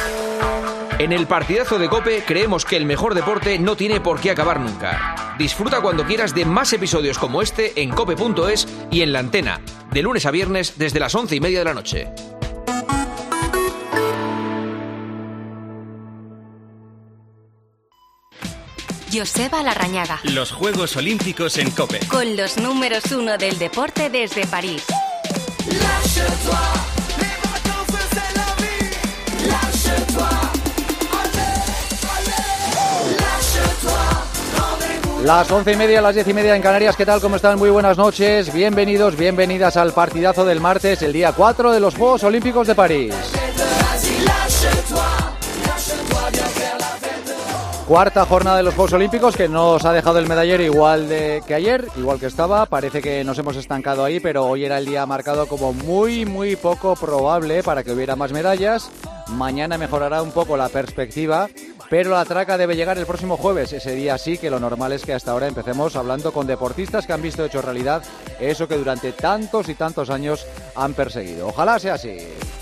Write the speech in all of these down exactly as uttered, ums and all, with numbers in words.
En el partidazo de COPE creemos que el mejor deporte no tiene por qué acabar nunca. Disfruta cuando quieras de más episodios como este en cope punto es y en la antena, de lunes a viernes desde las once y media de la noche. Joseba Larrañaga. Los Juegos Olímpicos en COPE. Con los números uno del deporte desde París. Las once y media, las diez y media en Canarias. ¿Qué tal? ¿Cómo están? Muy buenas noches. Bienvenidos, bienvenidas al partidazo del martes, el día cuatro de los Juegos Olímpicos de París. Cuarta jornada de los Juegos Olímpicos que nos ha dejado el medallero igual de que ayer, igual que estaba. Parece que nos hemos estancado ahí, pero hoy era el día marcado como muy, muy poco probable para que hubiera más medallas. Mañana mejorará un poco la perspectiva, pero la traca debe llegar el próximo jueves. Ese día sí que lo normal es que hasta ahora empecemos hablando con deportistas que han visto hecho realidad eso que durante tantos y tantos años han perseguido. Ojalá sea así.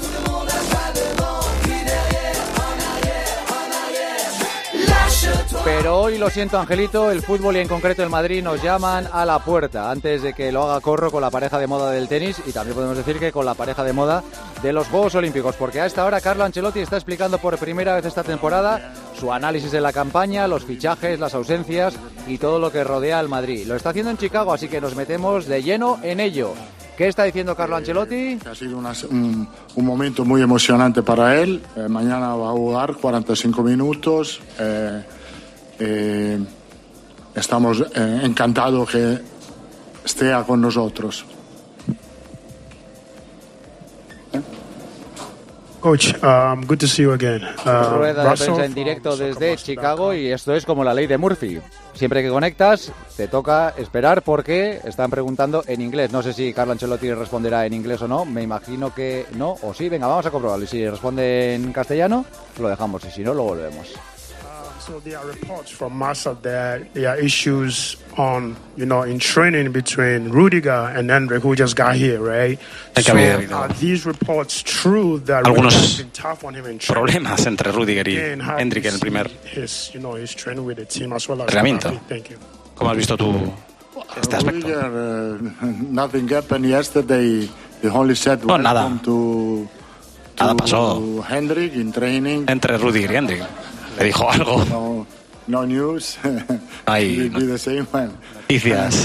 Pero hoy, lo siento, Angelito, el fútbol y en concreto el Madrid nos llaman a la puerta antes de que lo haga Corro con la pareja de moda del tenis y también podemos decir que con la pareja de moda de los Juegos Olímpicos, porque a esta hora Carlo Ancelotti está explicando por primera vez esta temporada su análisis de la campaña, los fichajes, las ausencias y todo lo que rodea al Madrid. Lo está haciendo en Chicago, así que nos metemos de lleno en ello. ¿Qué está diciendo Carlo Ancelotti? Ha sido una, un, un momento muy emocionante para él. Eh, mañana va a jugar cuarenta y cinco minutos. Eh, eh, estamos eh, encantados que esté con nosotros. Coach, um, good to see you again. Uh, Rueda de prensa en directo desde Chicago y esto es como la ley de Murphy. Siempre que conectas te toca esperar porque están preguntando en inglés. No sé si Carlo Ancelotti responderá en inglés o no. Me imagino que no o sí. Venga, vamos a comprobarlo. Y si responde en castellano, lo dejamos y si no, lo volvemos. So there are reports from Marcel that there are issues on, you know, in training between Rudiger and Hendrik, who just got here, right? So are these reports true that algunos Rudiger has been tough on him in training? Problemas entre Rudiger y Hendrik en el primer his, you know, his training with the team as well as entrenamiento. Thank you. ¿Cómo has visto tú este aspecto? Rudiger, uh, nothing happened yesterday. He only said no, nada. To, to nada pasó Hendrik in training. Entre Rudiger y Hendrik. ¿Le dijo algo? No, no news. Hay no. The same one. Noticias.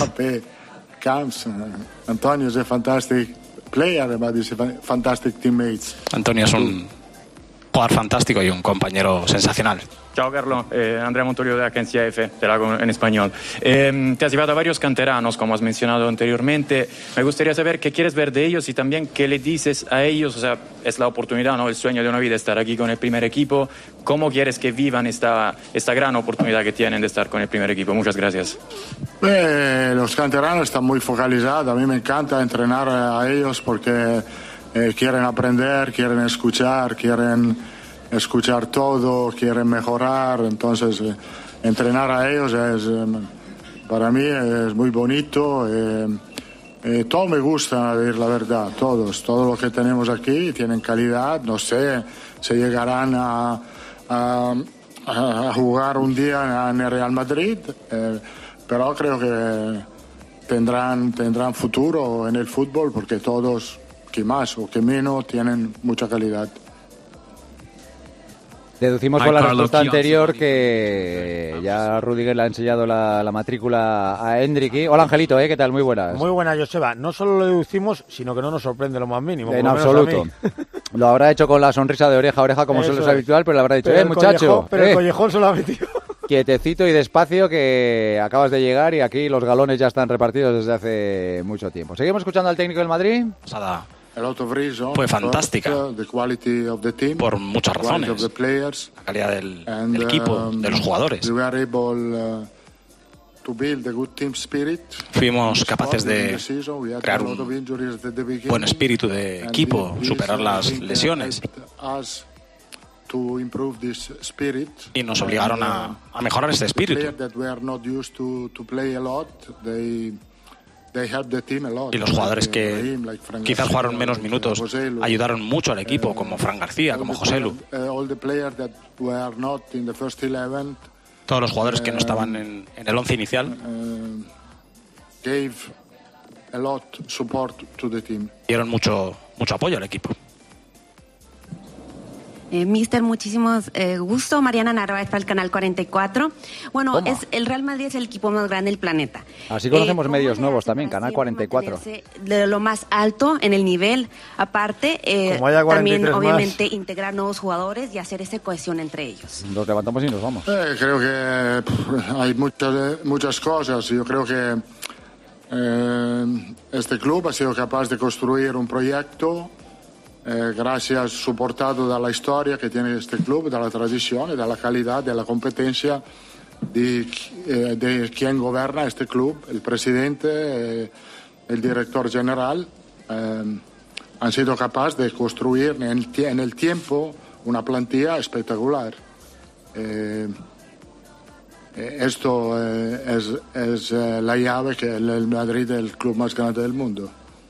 Camps. Antonio is a fantastic player, but he's a fantastic teammate. Antonio es un jugador fantástico y un compañero sensacional. Ciao Carlo, eh, Andrea Montorio de Agencia F, te lo hago en español. Eh, te has llevado a varios canteranos, como has mencionado anteriormente. Me gustaría saber qué quieres ver de ellos y también qué le dices a ellos. O sea, es la oportunidad, ¿no? El sueño de una vida estar aquí con el primer equipo. ¿Cómo quieres que vivan esta, esta gran oportunidad que tienen de estar con el primer equipo? Muchas gracias. Eh, los canteranos están muy focalizados. A mí me encanta entrenar a ellos porque eh, quieren aprender, quieren escuchar, quieren escuchar todo, quieren mejorar, entonces eh, entrenar a ellos es eh, para mí es muy bonito. Eh, eh, todo me gusta, a decir la verdad, todos, todo lo que tenemos aquí tienen calidad. No sé si llegarán a, a, a jugar un día en el Real Madrid, eh, pero creo que tendrán, tendrán futuro en el fútbol porque todos, que más o que menos, tienen mucha calidad. Deducimos con la respuesta anterior que ya Rudiger le ha enseñado la, la matrícula a Hendrik. Hola Angelito, ¿eh? ¿Qué tal? Muy buenas. Muy buenas, Joseba. No solo lo deducimos, sino que no nos sorprende lo más mínimo. En absoluto. Lo habrá hecho con la sonrisa de oreja a oreja como suele ser habitual, pero le habrá dicho, pero eh, muchacho. Collejón, pero eh, el collejón se lo ha metido. Quietecito y despacio que acabas de llegar y aquí los galones ya están repartidos desde hace mucho tiempo. ¿Seguimos escuchando al técnico del Madrid? Pasada. Fue fantástica por muchas razones, la calidad del, del equipo, de los jugadores. Fuimos capaces de crear un buen espíritu de equipo, superar las lesiones y nos obligaron a, a mejorar este espíritu. Y los jugadores que quizás jugaron menos minutos ayudaron mucho al equipo, como Fran García, como Joselu. Todos los jugadores que no estaban en, en el once inicial dieron mucho, mucho apoyo al equipo. Eh, Mister, muchísimos eh, gusto. Mariana Narváez para el Canal cuarenta y cuatro. Bueno, Toma. es el Real Madrid es el equipo más grande del planeta. Así conocemos Eh, medios ¿cómo nuevos le hace también, para Canal siempre cuarenta y cuatro. mantenerse de lo más alto en el nivel? Aparte, eh, Como haya cuarenta y también tres más. obviamente integrar nuevos jugadores y hacer esa cohesión entre ellos. Nos levantamos y nos vamos. Eh, creo que pff, hay muchas, muchas cosas. Yo creo que eh, este club ha sido capaz de construir un proyecto eh, gracias, soportado dalla storia che tiene este club, dalla tradizione, dalla qualità, dalla competencia di, eh, de quien governa este club, el presidente, eh, el director general. Eh, han sido capaces de construir en el, en el tiempo una plantilla espectacular. Eh, Esto eh, es, es eh, la llave que el Madrid es el club más grande del mundo.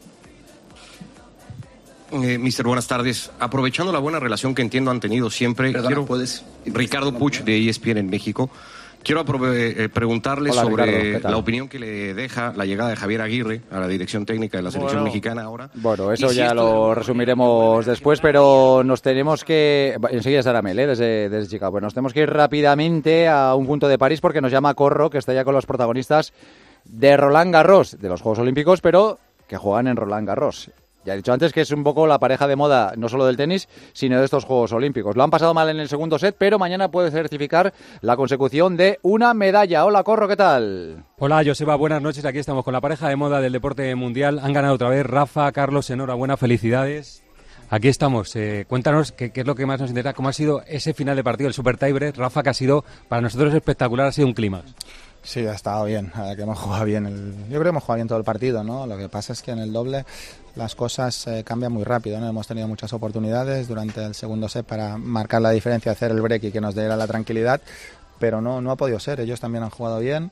Eh, Mister, buenas tardes. Aprovechando la buena relación que entiendo han tenido siempre, Perdona, quiero ¿puedes? Ricardo Puig de E S P N en México. Quiero aprove- eh, preguntarle Hola, sobre Ricardo, ¿qué tal? la opinión que le deja la llegada de Javier Aguirre a la dirección técnica de la selección Bueno. mexicana ahora. Bueno, eso Y si ya esto lo de- resumiremos después, pero nos tenemos que... Enseguida estará Mel, ¿eh? desde, desde Chicago. Bueno, nos tenemos que ir rápidamente a un punto de París porque nos llama Corro, que está ya con los protagonistas de Roland Garros, de los Juegos Olímpicos, pero que juegan en Roland Garros. Ya he dicho antes que es un poco la pareja de moda, no solo del tenis, sino de estos Juegos Olímpicos. Lo han pasado mal en el segundo set, pero mañana puede certificar la consecución de una medalla. Hola, Corro, ¿qué tal? Hola, Joseba, buenas noches. Aquí estamos con la pareja de moda del deporte mundial. Han ganado otra vez Rafa, Carlos, enhorabuena, felicidades. Aquí estamos. Eh, cuéntanos qué, qué es lo que más nos interesa, cómo ha sido ese final de partido, el super tiebreak, Rafa, que ha sido para nosotros espectacular, ha sido un clímax. Sí, ha estado bien, la verdad que hemos jugado bien. El... Yo creo que hemos jugado bien todo el partido, ¿no? Lo que pasa es que en el doble las cosas eh, cambian muy rápido, ¿no? Hemos tenido muchas oportunidades durante el segundo set para marcar la diferencia, hacer el break y que nos diera la tranquilidad, pero no, no ha podido ser. Ellos también han jugado bien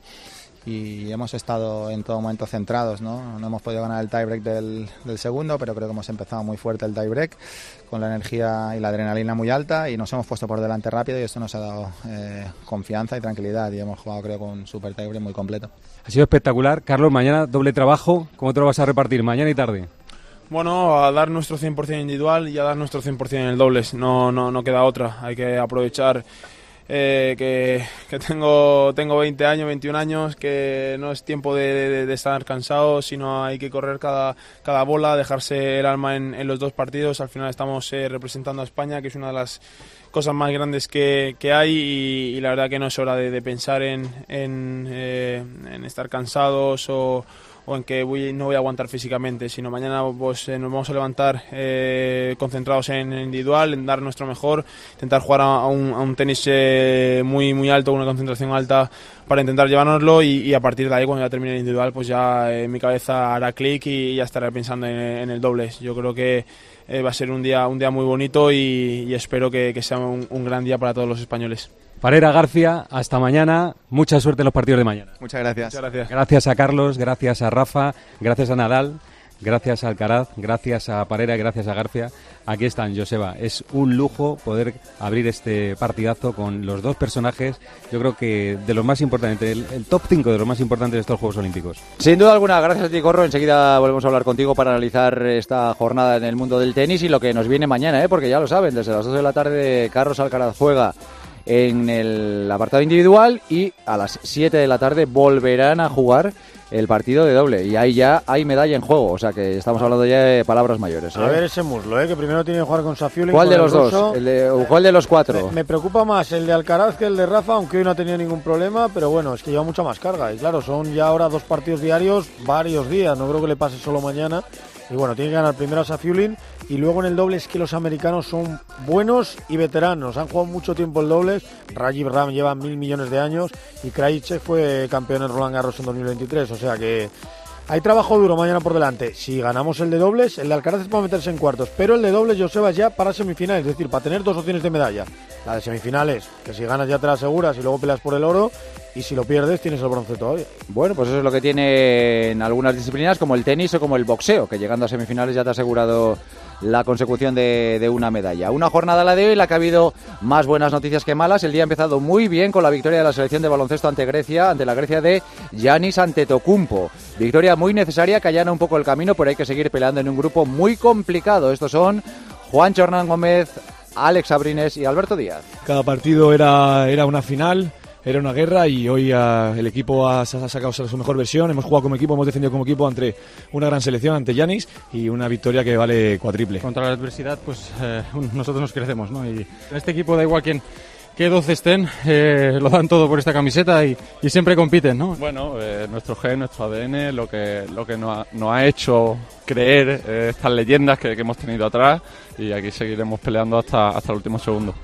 y hemos estado en todo momento centrados, ¿no? No hemos podido ganar el tiebreak del, del segundo, pero creo que hemos empezado muy fuerte el tiebreak, con la energía y la adrenalina muy alta, y nos hemos puesto por delante rápido y esto nos ha dado eh, confianza y tranquilidad, y hemos jugado, creo, con un super tiebreak muy completo. Ha sido espectacular. Carlos, mañana doble trabajo. ¿Cómo te lo vas a repartir, mañana y tarde? Bueno, a dar nuestro cien por ciento individual y a dar nuestro cien por ciento en el dobles. No, no, no queda otra. Hay que aprovechar eh, que, que tengo, tengo veinte años, veintiún años, que no es tiempo de, de, de estar cansado, sino hay que correr cada, cada bola, dejarse el alma en, en los dos partidos. Al final estamos eh, representando a España, que es una de las cosas más grandes que, que hay, y, y la verdad que no es hora de, de pensar en, en, eh, en estar cansados o o en que voy, no voy a aguantar físicamente, sino mañana pues, eh, nos vamos a levantar eh, concentrados en el individual, en dar nuestro mejor, intentar jugar a, a, un, a un tenis eh, muy muy alto, una concentración alta para intentar llevárnoslo, y, y a partir de ahí, cuando ya termine el individual, pues ya eh, mi cabeza hará clic y ya estaré pensando en, en el dobles. Yo creo que eh, va a ser un día, un día muy bonito y, y espero que, que sea un, un gran día para todos los españoles. Parera, García, hasta mañana. Mucha suerte en los partidos de mañana. Muchas gracias. Muchas gracias. Gracias a Carlos, gracias a Rafa, gracias a Nadal, gracias a Alcaraz, gracias a Parera, gracias a García. Aquí están, Joseba. Es un lujo poder abrir este partidazo con los dos personajes, yo creo que de los más importantes, el, el top cinco de los más importantes de estos Juegos Olímpicos. Sin duda alguna, gracias a ti, Corro. Enseguida volvemos a hablar contigo para analizar esta jornada en el mundo del tenis y lo que nos viene mañana, ¿eh? Porque ya lo saben, desde las dos de la tarde Carlos Alcaraz juega en el apartado individual y a las siete de la tarde volverán a jugar el partido de doble, y ahí ya hay medalla en juego, o sea que estamos hablando ya de palabras mayores, ¿eh? A ver ese muslo, ¿eh? Que primero tiene que jugar con Safiullin. ¿Cuál de con los el dos? ruso. El de, ¿o cuál de los cuatro? Me, me preocupa más el de Alcaraz que el de Rafa, aunque hoy no ha tenido ningún problema, pero bueno, es que lleva mucha más carga, y claro, son ya ahora dos partidos diarios, varios días, no creo que le pase solo mañana. Y bueno, tiene que ganar primero a Safiullin, y luego en el doble es que los americanos son buenos y veteranos, han jugado mucho tiempo el doble. Rajiv Ram lleva mil millones de años y Krajicek fue campeón en Roland Garros en dos mil veintitrés, o sea que hay trabajo duro mañana por delante. Si ganamos el de dobles, el de Alcaraz es para meterse en cuartos, pero el de dobles, Joseba, ya para semifinales, es decir, para tener dos opciones de medalla. La de semifinales, que si ganas ya te la aseguras y luego peleas por el oro, y si lo pierdes tienes el bronce todavía. Bueno, pues eso es lo que tiene en algunas disciplinas como el tenis o como el boxeo, que llegando a semifinales ya te ha asegurado la consecución de, de una medalla. Una jornada la de hoy, la que ha habido más buenas noticias que malas. El día ha empezado muy bien con la victoria de la selección de baloncesto ante Grecia, ante la Grecia de Giannis Antetokounmpo. Victoria muy necesaria que allana un poco el camino, pero hay que seguir peleando en un grupo muy complicado. Estos son Juancho Hernán Gómez, Alex Abrines y Alberto Díaz. Cada partido era, era una final, era una guerra y hoy uh, el equipo ha, ha sacado su mejor versión. Hemos jugado como equipo, hemos defendido como equipo ante una gran selección, ante Giannis, y una victoria que vale cuatriple. Contra la adversidad, pues eh, nosotros nos crecemos, ¿no? Y en este equipo da igual quién, qué doce estén, eh, lo dan todo por esta camiseta y, y siempre compiten, ¿no? Bueno, eh, nuestro gen, nuestro A D N, lo que, lo que nos, ha, nos ha hecho creer eh, estas leyendas que, que hemos tenido atrás, y aquí seguiremos peleando hasta, hasta el último segundo.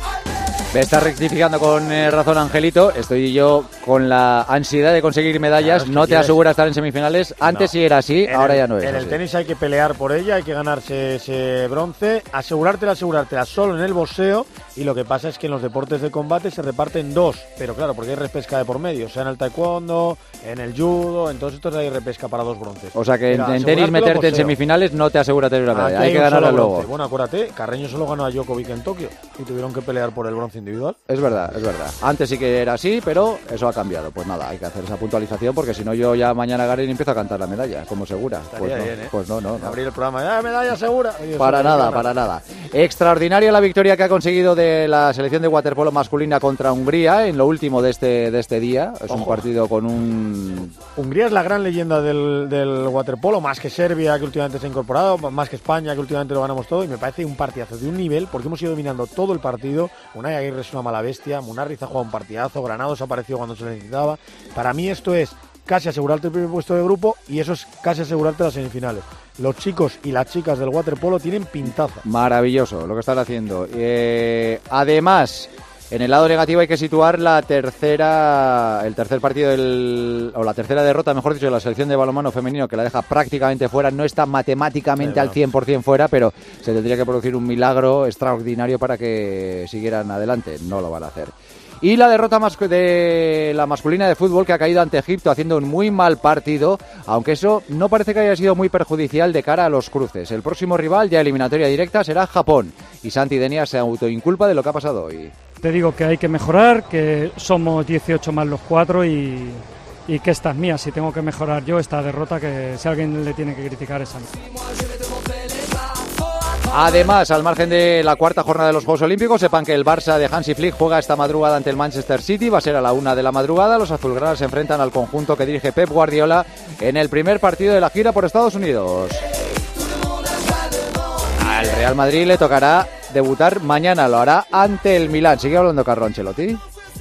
Me está rectificando con eh, razón Angelito. Estoy yo con la ansiedad de conseguir medallas. Claro, no te asegura estar en semifinales. Antes no. Sí era así, en ahora el, ya no es En así. el tenis hay que pelear por ella, hay que ganarse ese bronce. Asegurártela, asegurártela solo en el boxeo. Y lo que pasa es que en los deportes de combate se reparten dos. Pero claro, porque hay repesca de por medio. O sea, en el taekwondo, en el judo, en todos estos hay repesca para dos bronces. O sea que Mira, en tenis meterte boxeo. En semifinales no te asegura tener una medalla. Hay, hay que ganarla luego. Bueno, acuérdate, Carreño solo ganó a Djokovic en Tokio y tuvieron que pelear por el bronce individual. Es verdad, es verdad. Antes sí que era así, pero eso ha cambiado. Pues nada, hay que hacer esa puntualización porque si no yo ya mañana gano y empiezo a cantar la medalla, como segura. Pues no, bien, ¿eh? pues no, no, no. Abrir el programa, ya medalla segura. Para nada, para nada. Extraordinaria la victoria que ha conseguido de la selección de waterpolo masculina contra Hungría en lo último de este de este día. Es Ojo. Un partido con un... Hungría es la gran leyenda del, del waterpolo, más que Serbia, que últimamente se ha incorporado, más que España, que últimamente lo ganamos todo, y me parece un partidazo de un nivel, porque hemos ido dominando todo el partido. Unai Aguirre es una mala bestia, Munarriz ha jugado un partidazo, Granados apareció cuando se le necesitaba. Para mí esto es casi asegurarte el primer puesto de grupo y eso es casi asegurarte las semifinales. Los chicos y las chicas del waterpolo tienen pintaza. Maravilloso lo que están haciendo. Eh, además, en el lado negativo hay que situar la tercera, el tercer partido del, o la tercera derrota, mejor dicho, de la selección de balonmano femenino, que la deja prácticamente fuera. No está matemáticamente sí, al cien por ciento fuera, pero se tendría que producir un milagro extraordinario para que siguieran adelante. No lo van a hacer. Y la derrota de la masculina de fútbol, que ha caído ante Egipto haciendo un muy mal partido, aunque eso no parece que haya sido muy perjudicial de cara a los cruces. El próximo rival, ya eliminatoria directa, será Japón. Y Santi Denias se autoinculpa de lo que ha pasado hoy. Te digo que hay que mejorar, que somos dieciocho más los cuatro y, y que esta es mía. Si tengo que mejorar yo esta derrota, que si alguien le tiene que criticar es a mí. Además, al margen de la cuarta jornada de los Juegos Olímpicos, sepan que el Barça de Hansi Flick juega esta madrugada ante el Manchester City. Va a ser a la una de la madrugada. Los azulgranas se enfrentan al conjunto que dirige Pep Guardiola en el primer partido de la gira por Estados Unidos. Al Real Madrid le tocará debutar mañana. Lo hará ante el Milán. ¿Sigue hablando Carlo Ancelotti?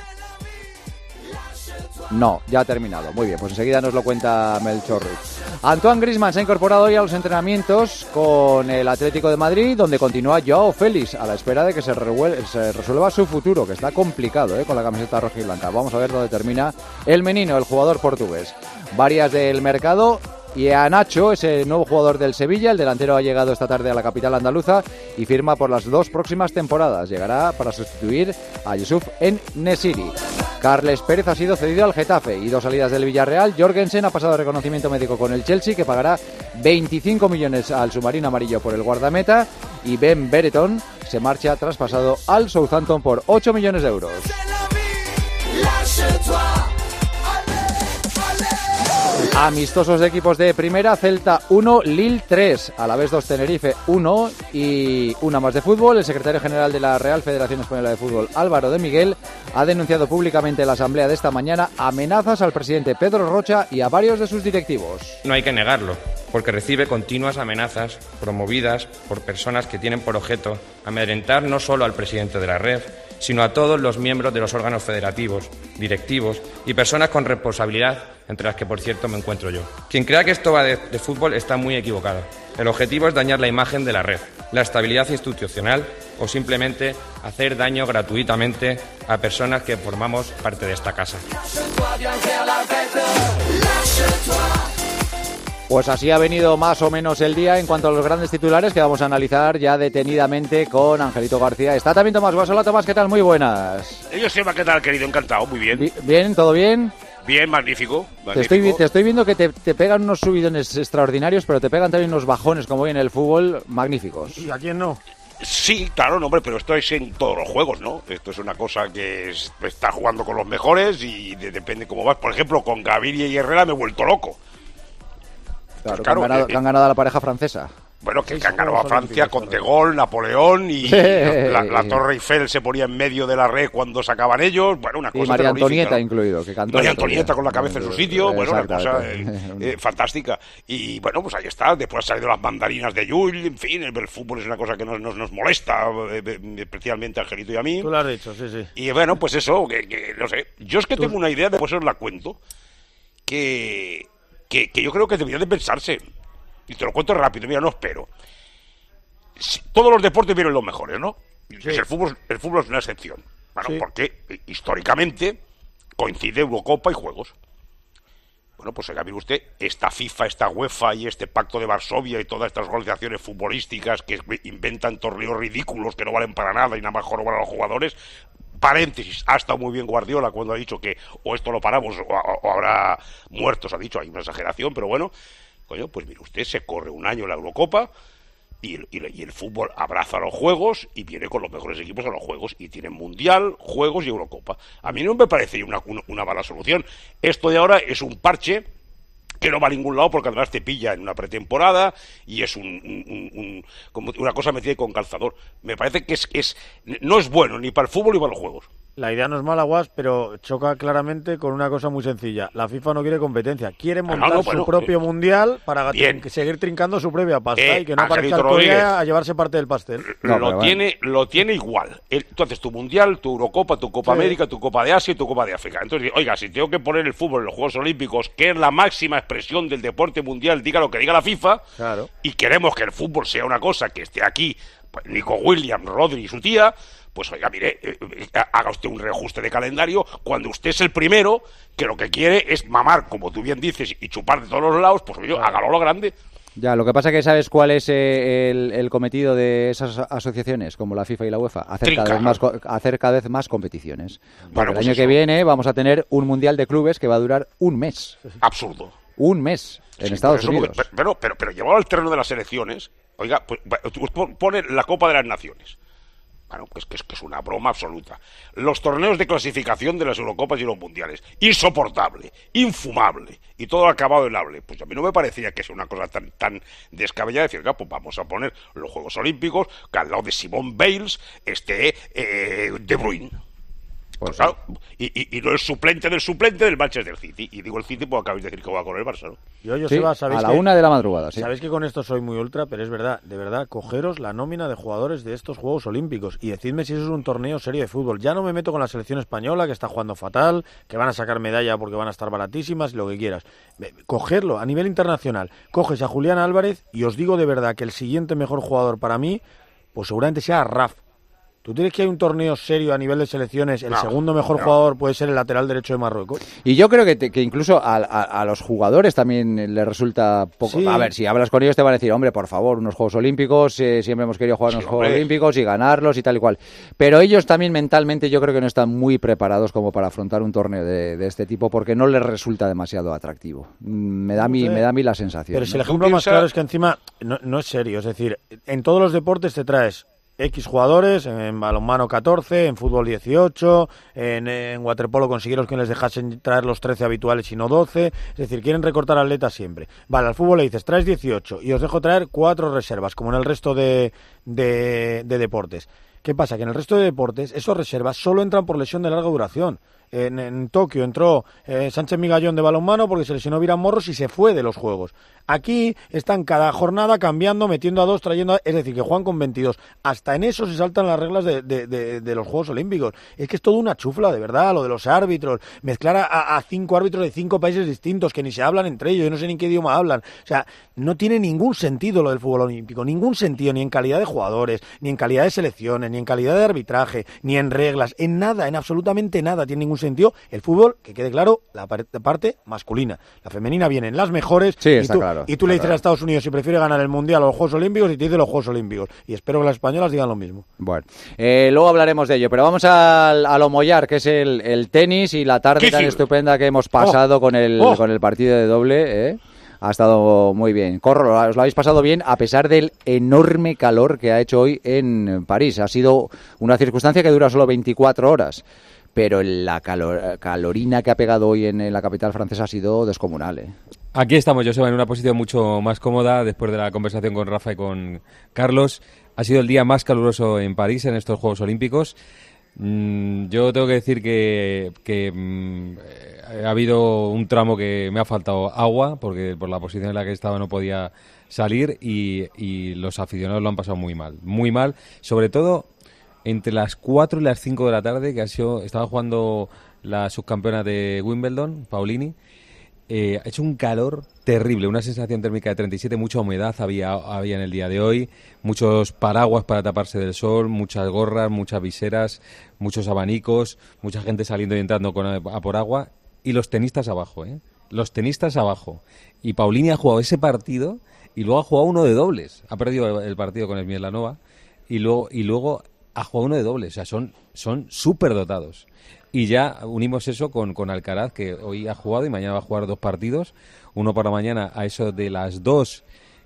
No, ya ha terminado. Muy bien, pues enseguida nos lo cuenta Melchor Ruiz. Antoine Griezmann se ha incorporado hoy a los entrenamientos con el Atlético de Madrid, donde continúa Joao Félix a la espera de que se, revuel- se resuelva su futuro, que está complicado ¿eh? con la camiseta roja y blanca. Vamos a ver dónde termina el menino, el jugador portugués. Varias del mercado. Y a Nacho, ese nuevo jugador del Sevilla, el delantero ha llegado esta tarde a la capital andaluza y firma por las dos próximas temporadas. Llegará para sustituir a Yusuf En-Nesyri. Carles Pérez ha sido cedido al Getafe y dos salidas del Villarreal. Jorgensen ha pasado reconocimiento médico con el Chelsea, que pagará veinticinco millones al submarino amarillo por el guardameta, y Ben Brereton se marcha traspasado al Southampton por ocho millones de euros. Amistosos de equipos de primera: Celta uno, Lille tres, a la vez dos, Tenerife uno y una más de fútbol. El secretario general de la Real Federación Española de Fútbol, Álvaro de Miguel, ha denunciado públicamente en la asamblea de esta mañana amenazas al presidente Pedro Rocha y a varios de sus directivos. No hay que negarlo, porque recibe continuas amenazas promovidas por personas que tienen por objeto amedrentar no solo al presidente de la Red, sino a todos los miembros de los órganos federativos, directivos y personas con responsabilidad, entre las que, por cierto, me encuentro yo. Quien crea que esto va de, de fútbol está muy equivocado. El objetivo es dañar la imagen de la red, la estabilidad institucional o simplemente hacer daño gratuitamente a personas que formamos parte de esta casa. Pues así ha venido más o menos el día en cuanto a los grandes titulares que vamos a analizar ya detenidamente con Angelito García. Está también Tomás Guas. Hola Tomás, ¿qué tal? Muy buenas. Yo sé, ¿qué tal, querido? Encantado, muy bien. Bien, ¿todo bien? Bien, magnífico. magnífico. Te, estoy, te estoy viendo que te, te pegan unos subidones extraordinarios, pero te pegan también unos bajones, como hoy en el fútbol, magníficos. ¿Y a quién no? Sí, claro, no, hombre, pero esto es en todos los juegos, ¿no? Esto es una cosa que es, está jugando con los mejores y de, depende cómo vas. Por ejemplo, con Gaviria y Herrera me he vuelto loco. Claro, pues claro que, han ganado, eh, que han ganado a la pareja francesa. Bueno, que, que han ganado a Francia con De Gaulle, Napoleón y la, la Torre Eiffel se ponía en medio de la red cuando sacaban ellos. Bueno, una cosa y María Antonieta, ¿no? incluido, que cantó. María Antonieta con la cabeza en su sitio, bueno, una cosa eh, eh, fantástica. Y bueno, pues ahí está. Después han salido las mandarinas de Jules, en fin, el, el fútbol es una cosa que nos, nos, nos molesta, eh, especialmente a Angelito y a mí. Tú lo has dicho, sí, sí. Y bueno, pues eso, que, que no sé. Yo es que ¿Tú? tengo una idea, después os la cuento, que, que, que yo creo que debería de pensarse. Y te lo cuento rápido, mira, no espero. Si, todos los deportes vienen los mejores, ¿no? Sí. El fútbol, el fútbol es una excepción. Bueno, sí. Porque históricamente coincide Eurocopa y Juegos. Bueno, pues oiga, mire usted, esta FIFA, esta UEFA y este Pacto de Varsovia y todas estas organizaciones futbolísticas que inventan torneos ridículos que no valen para nada y nada más jorobar a los jugadores. Paréntesis, ha estado muy bien Guardiola cuando ha dicho que o esto lo paramos o, o, o habrá muertos, ha dicho, hay una exageración, pero bueno. Coño, pues mire usted, se corre un año la Eurocopa y el, y, y el fútbol abraza los juegos y viene con los mejores equipos a los juegos y tienen Mundial, Juegos y Eurocopa. A mí no me parece una, una, una mala solución. Esto de ahora es un parche que no va a ningún lado porque además te pilla en una pretemporada y es un, un, un, un como una cosa metida con calzador. Me parece que es, es no es bueno ni para el fútbol ni para los juegos. La idea no es mala, Guas, pero choca claramente con una cosa muy sencilla. La FIFA no quiere competencia, quiere montar ah, no, no, bueno, su propio eh, mundial para trin- seguir trincando su propia pasta eh, y que no aparezca Corea a llevarse parte del pastel. No, lo, tiene, bueno. lo tiene igual. El, tú haces tu mundial, tu Eurocopa, tu Copa sí. América, tu Copa de Asia y tu Copa de África. Entonces, oiga, si tengo que poner el fútbol en los Juegos Olímpicos, que es la máxima expresión del deporte mundial, diga lo que diga la FIFA, claro. Y queremos que el fútbol sea una cosa que esté aquí, pues, Nico Williams, Rodri y su tía, pues oiga, mire, eh, eh, haga usted un reajuste de calendario cuando usted es el primero que lo que quiere es mamar, como tú bien dices, y chupar de todos los lados, pues oye, hágalo lo grande. Ya, lo que pasa es que sabes cuál es eh, el, el cometido de esas asociaciones, como la FIFA y la UEFA, hacer, cada vez, más, hacer cada vez más competiciones. Porque bueno, pues el año eso. que viene vamos a tener un Mundial de Clubes que va a durar un mes. Absurdo. Un mes en sí, Estados eso, Unidos. Porque, pero, pero, pero llevado al terreno de las elecciones, oiga, pues, pone la Copa de las Naciones. Bueno, pues que es, que es una broma absoluta. Los torneos de clasificación de las Eurocopas y los Mundiales. Insoportable, infumable. Y todo acabado en hable. Pues a mí no me parecía que sea una cosa tan, tan descabellada. Decir, pues vamos a poner los Juegos Olímpicos, que al lado de Simone Biles esté eh, De Bruyne. Pues claro, y, y, y no es suplente del suplente del Manchester City. Y digo el City porque acabáis de decir que va con el Barça, ¿no? Yo, yo sí, Seba, ¿sabéis a la que, una de la madrugada, sí. Sabéis que con esto soy muy ultra, pero es verdad, de verdad, cogeros la nómina de jugadores de estos Juegos Olímpicos y decidme si eso es un torneo serio de fútbol. Ya no me meto con la selección española, que está jugando fatal, que van a sacar medalla porque van a estar baratísimas, lo que quieras. Cogerlo a nivel internacional. Coges a Julián Álvarez y os digo de verdad que el siguiente mejor jugador para mí, pues seguramente sea Raf. ¿Tú crees que hay un torneo serio a nivel de selecciones? El no, segundo mejor no. jugador puede ser el lateral derecho de Marruecos. Y yo creo que, te, que incluso a, a, a los jugadores también les resulta poco... Sí. A ver, si hablas con ellos te van a decir, hombre, por favor, unos Juegos Olímpicos, eh, siempre hemos querido jugar sí, unos hombre. Juegos Olímpicos y ganarlos y tal y cual. Pero ellos también mentalmente yo creo que no están muy preparados como para afrontar un torneo de, de este tipo porque no les resulta demasiado atractivo. Me da a mí, me da a mí la sensación. Pero ¿no? si el ejemplo más claro es que encima no, no es serio. Es decir, en todos los deportes te traes X jugadores, en balonmano catorce, en fútbol dieciocho, en, en waterpolo consiguieron que les dejasen traer los trece habituales y no doce, es decir, quieren recortar atletas siempre. Vale, al fútbol le dices, traes dieciocho y os dejo traer cuatro reservas, como en el resto de, de, de deportes. ¿Qué pasa? Que en el resto de deportes esos reservas solo entran por lesión de larga duración. En, en Tokio entró eh, Sánchez Migallón de balonmano porque se lesionó Virán Morros y se fue de los Juegos. Aquí están cada jornada cambiando, metiendo a dos, trayendo a... Es decir, que juegan con veintidós. Hasta en eso se saltan las reglas de, de, de, de los Juegos Olímpicos. Es que es todo una chufla, de verdad, lo de los árbitros. Mezclar a, a cinco árbitros de cinco países distintos que ni se hablan entre ellos. Yo no sé ni en qué idioma hablan. O sea, no tiene ningún sentido lo del fútbol olímpico. Ningún sentido, ni en calidad de jugadores, ni en calidad de selecciones, ni en calidad de arbitraje, ni en reglas. En nada, en absolutamente nada tiene ningún ningún sentido. El fútbol, que quede claro, la parte masculina. La femenina vienen las mejores. Sí, y está tú, claro. Y tú está le dices claro. a Estados Unidos si prefiere ganar el Mundial o los Juegos Olímpicos y te dice los Juegos Olímpicos. Y espero que las españolas digan lo mismo. Bueno, eh, luego hablaremos de ello, pero vamos al, a lo mollar, que es el, el tenis y la tarde tan estupenda que hemos pasado oh, con, el, oh. con el partido de doble, ¿eh? Ha estado muy bien. Corro, os lo habéis pasado bien a pesar del enorme calor que ha hecho hoy en París. Ha sido una circunstancia que dura solo veinticuatro horas, pero la calor, calorina que ha pegado hoy en, en la capital francesa ha sido descomunal, ¿eh? Aquí estamos, Joseba, en una posición mucho más cómoda después de la conversación con Rafa y con Carlos. Ha sido el día más caluroso en París en estos Juegos Olímpicos. Mm, yo tengo que decir que, que mm, ha habido un tramo que me ha faltado agua, porque por la posición en la que estaba no podía salir y, y los aficionados lo han pasado muy mal, muy mal, sobre todo entre las cuatro y las cinco de la tarde, que ha sido, estaba jugando la subcampeona de Wimbledon, Paulini. Eh, ha hecho un calor terrible, una sensación térmica de treinta y siete, mucha humedad había, había en el día de hoy, muchos paraguas para taparse del sol, muchas gorras, muchas viseras, muchos abanicos, mucha gente saliendo y entrando con, a, a por agua, y los tenistas abajo, ¿eh? Los tenistas abajo. Y Paulini ha jugado ese partido y luego ha jugado uno de dobles, ha perdido el partido con Smialanova y luego, y luego ha jugado uno de dobles, o sea, son son súper dotados. Y ya unimos eso con, con Alcaraz, que hoy ha jugado y mañana va a jugar dos partidos. Uno por la mañana a eso de las dos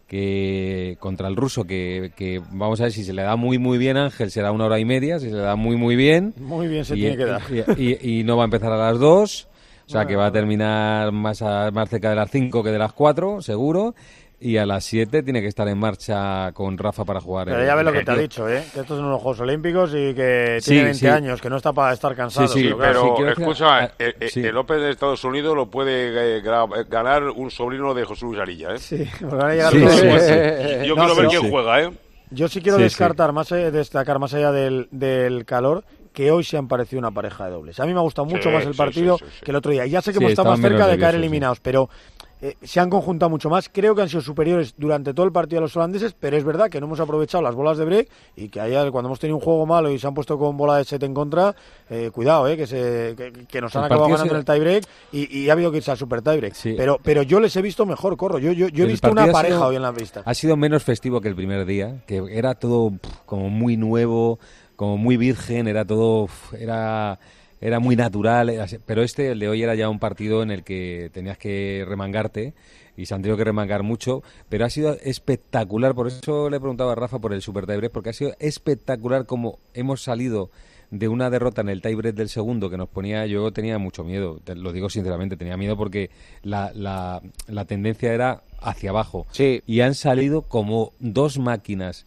que contra el ruso, que, que vamos a ver si se le da muy muy bien Ángel, será una hora y media, si se le da muy muy bien. Muy bien se y, tiene que dar. Y, y, y no va a empezar a las dos, o sea bueno, que va a terminar más, a, más cerca de las cinco que de las cuatro, seguro. Y a las siete tiene que estar en marcha con Rafa para jugar. Pero el, ya ves lo que partido. te ha dicho, ¿eh? Que estos son los Juegos Olímpicos y que Sí, tiene veinte sí. años, que no está para estar cansado. Sí, sí, pero, pero claro, escucha, decir, eh, eh, sí. el Open de Estados Unidos lo puede eh, gra- ganar un sobrino de José Luis Arilla, ¿eh? Sí, porque van a llegar Sí, todos. sí, sí. Yo No, quiero ver pero- quién juega, ¿eh? Yo sí quiero Sí, descartar, sí. más allá- destacar más allá del, del calor, que hoy se han parecido una pareja de dobles. A mí me ha gustado mucho Sí, más el sí, partido sí, sí, sí. que el otro día. Ya sé que Sí, hemos estado más estaban cerca menos de caer nerviosos, eliminados, pero eh, se han conjuntado mucho más. Creo que han sido superiores durante todo el partido a los holandeses, pero es verdad que no hemos aprovechado las bolas de break y que ayer, cuando hemos tenido un juego malo y se han puesto con bola de set en contra, eh, cuidado, eh, que, se, que, que nos han El acabado partido ganando se- en el tiebreak y, y ha habido que irse al super tiebreak. Sí. Pero, pero yo les he visto mejor, Corro. Yo, yo, yo he El visto una partido ha pareja sido- hoy en la pista. Ha sido menos festivo que el primer día, que era todo pf, como muy nuevo, como muy virgen, era todo, pf, era, era muy natural, era- pero este, el de hoy, era ya un partido en el que tenías que remangarte y se han tenido que remangar mucho, pero ha sido espectacular, por eso le he preguntado a Rafa por el super tiebreak, porque ha sido espectacular como hemos salido de una derrota en el tiebreak del segundo que nos ponía, yo tenía mucho miedo, te lo digo sinceramente, tenía miedo porque la, la, la tendencia era hacia abajo. Sí. Y han salido como dos máquinas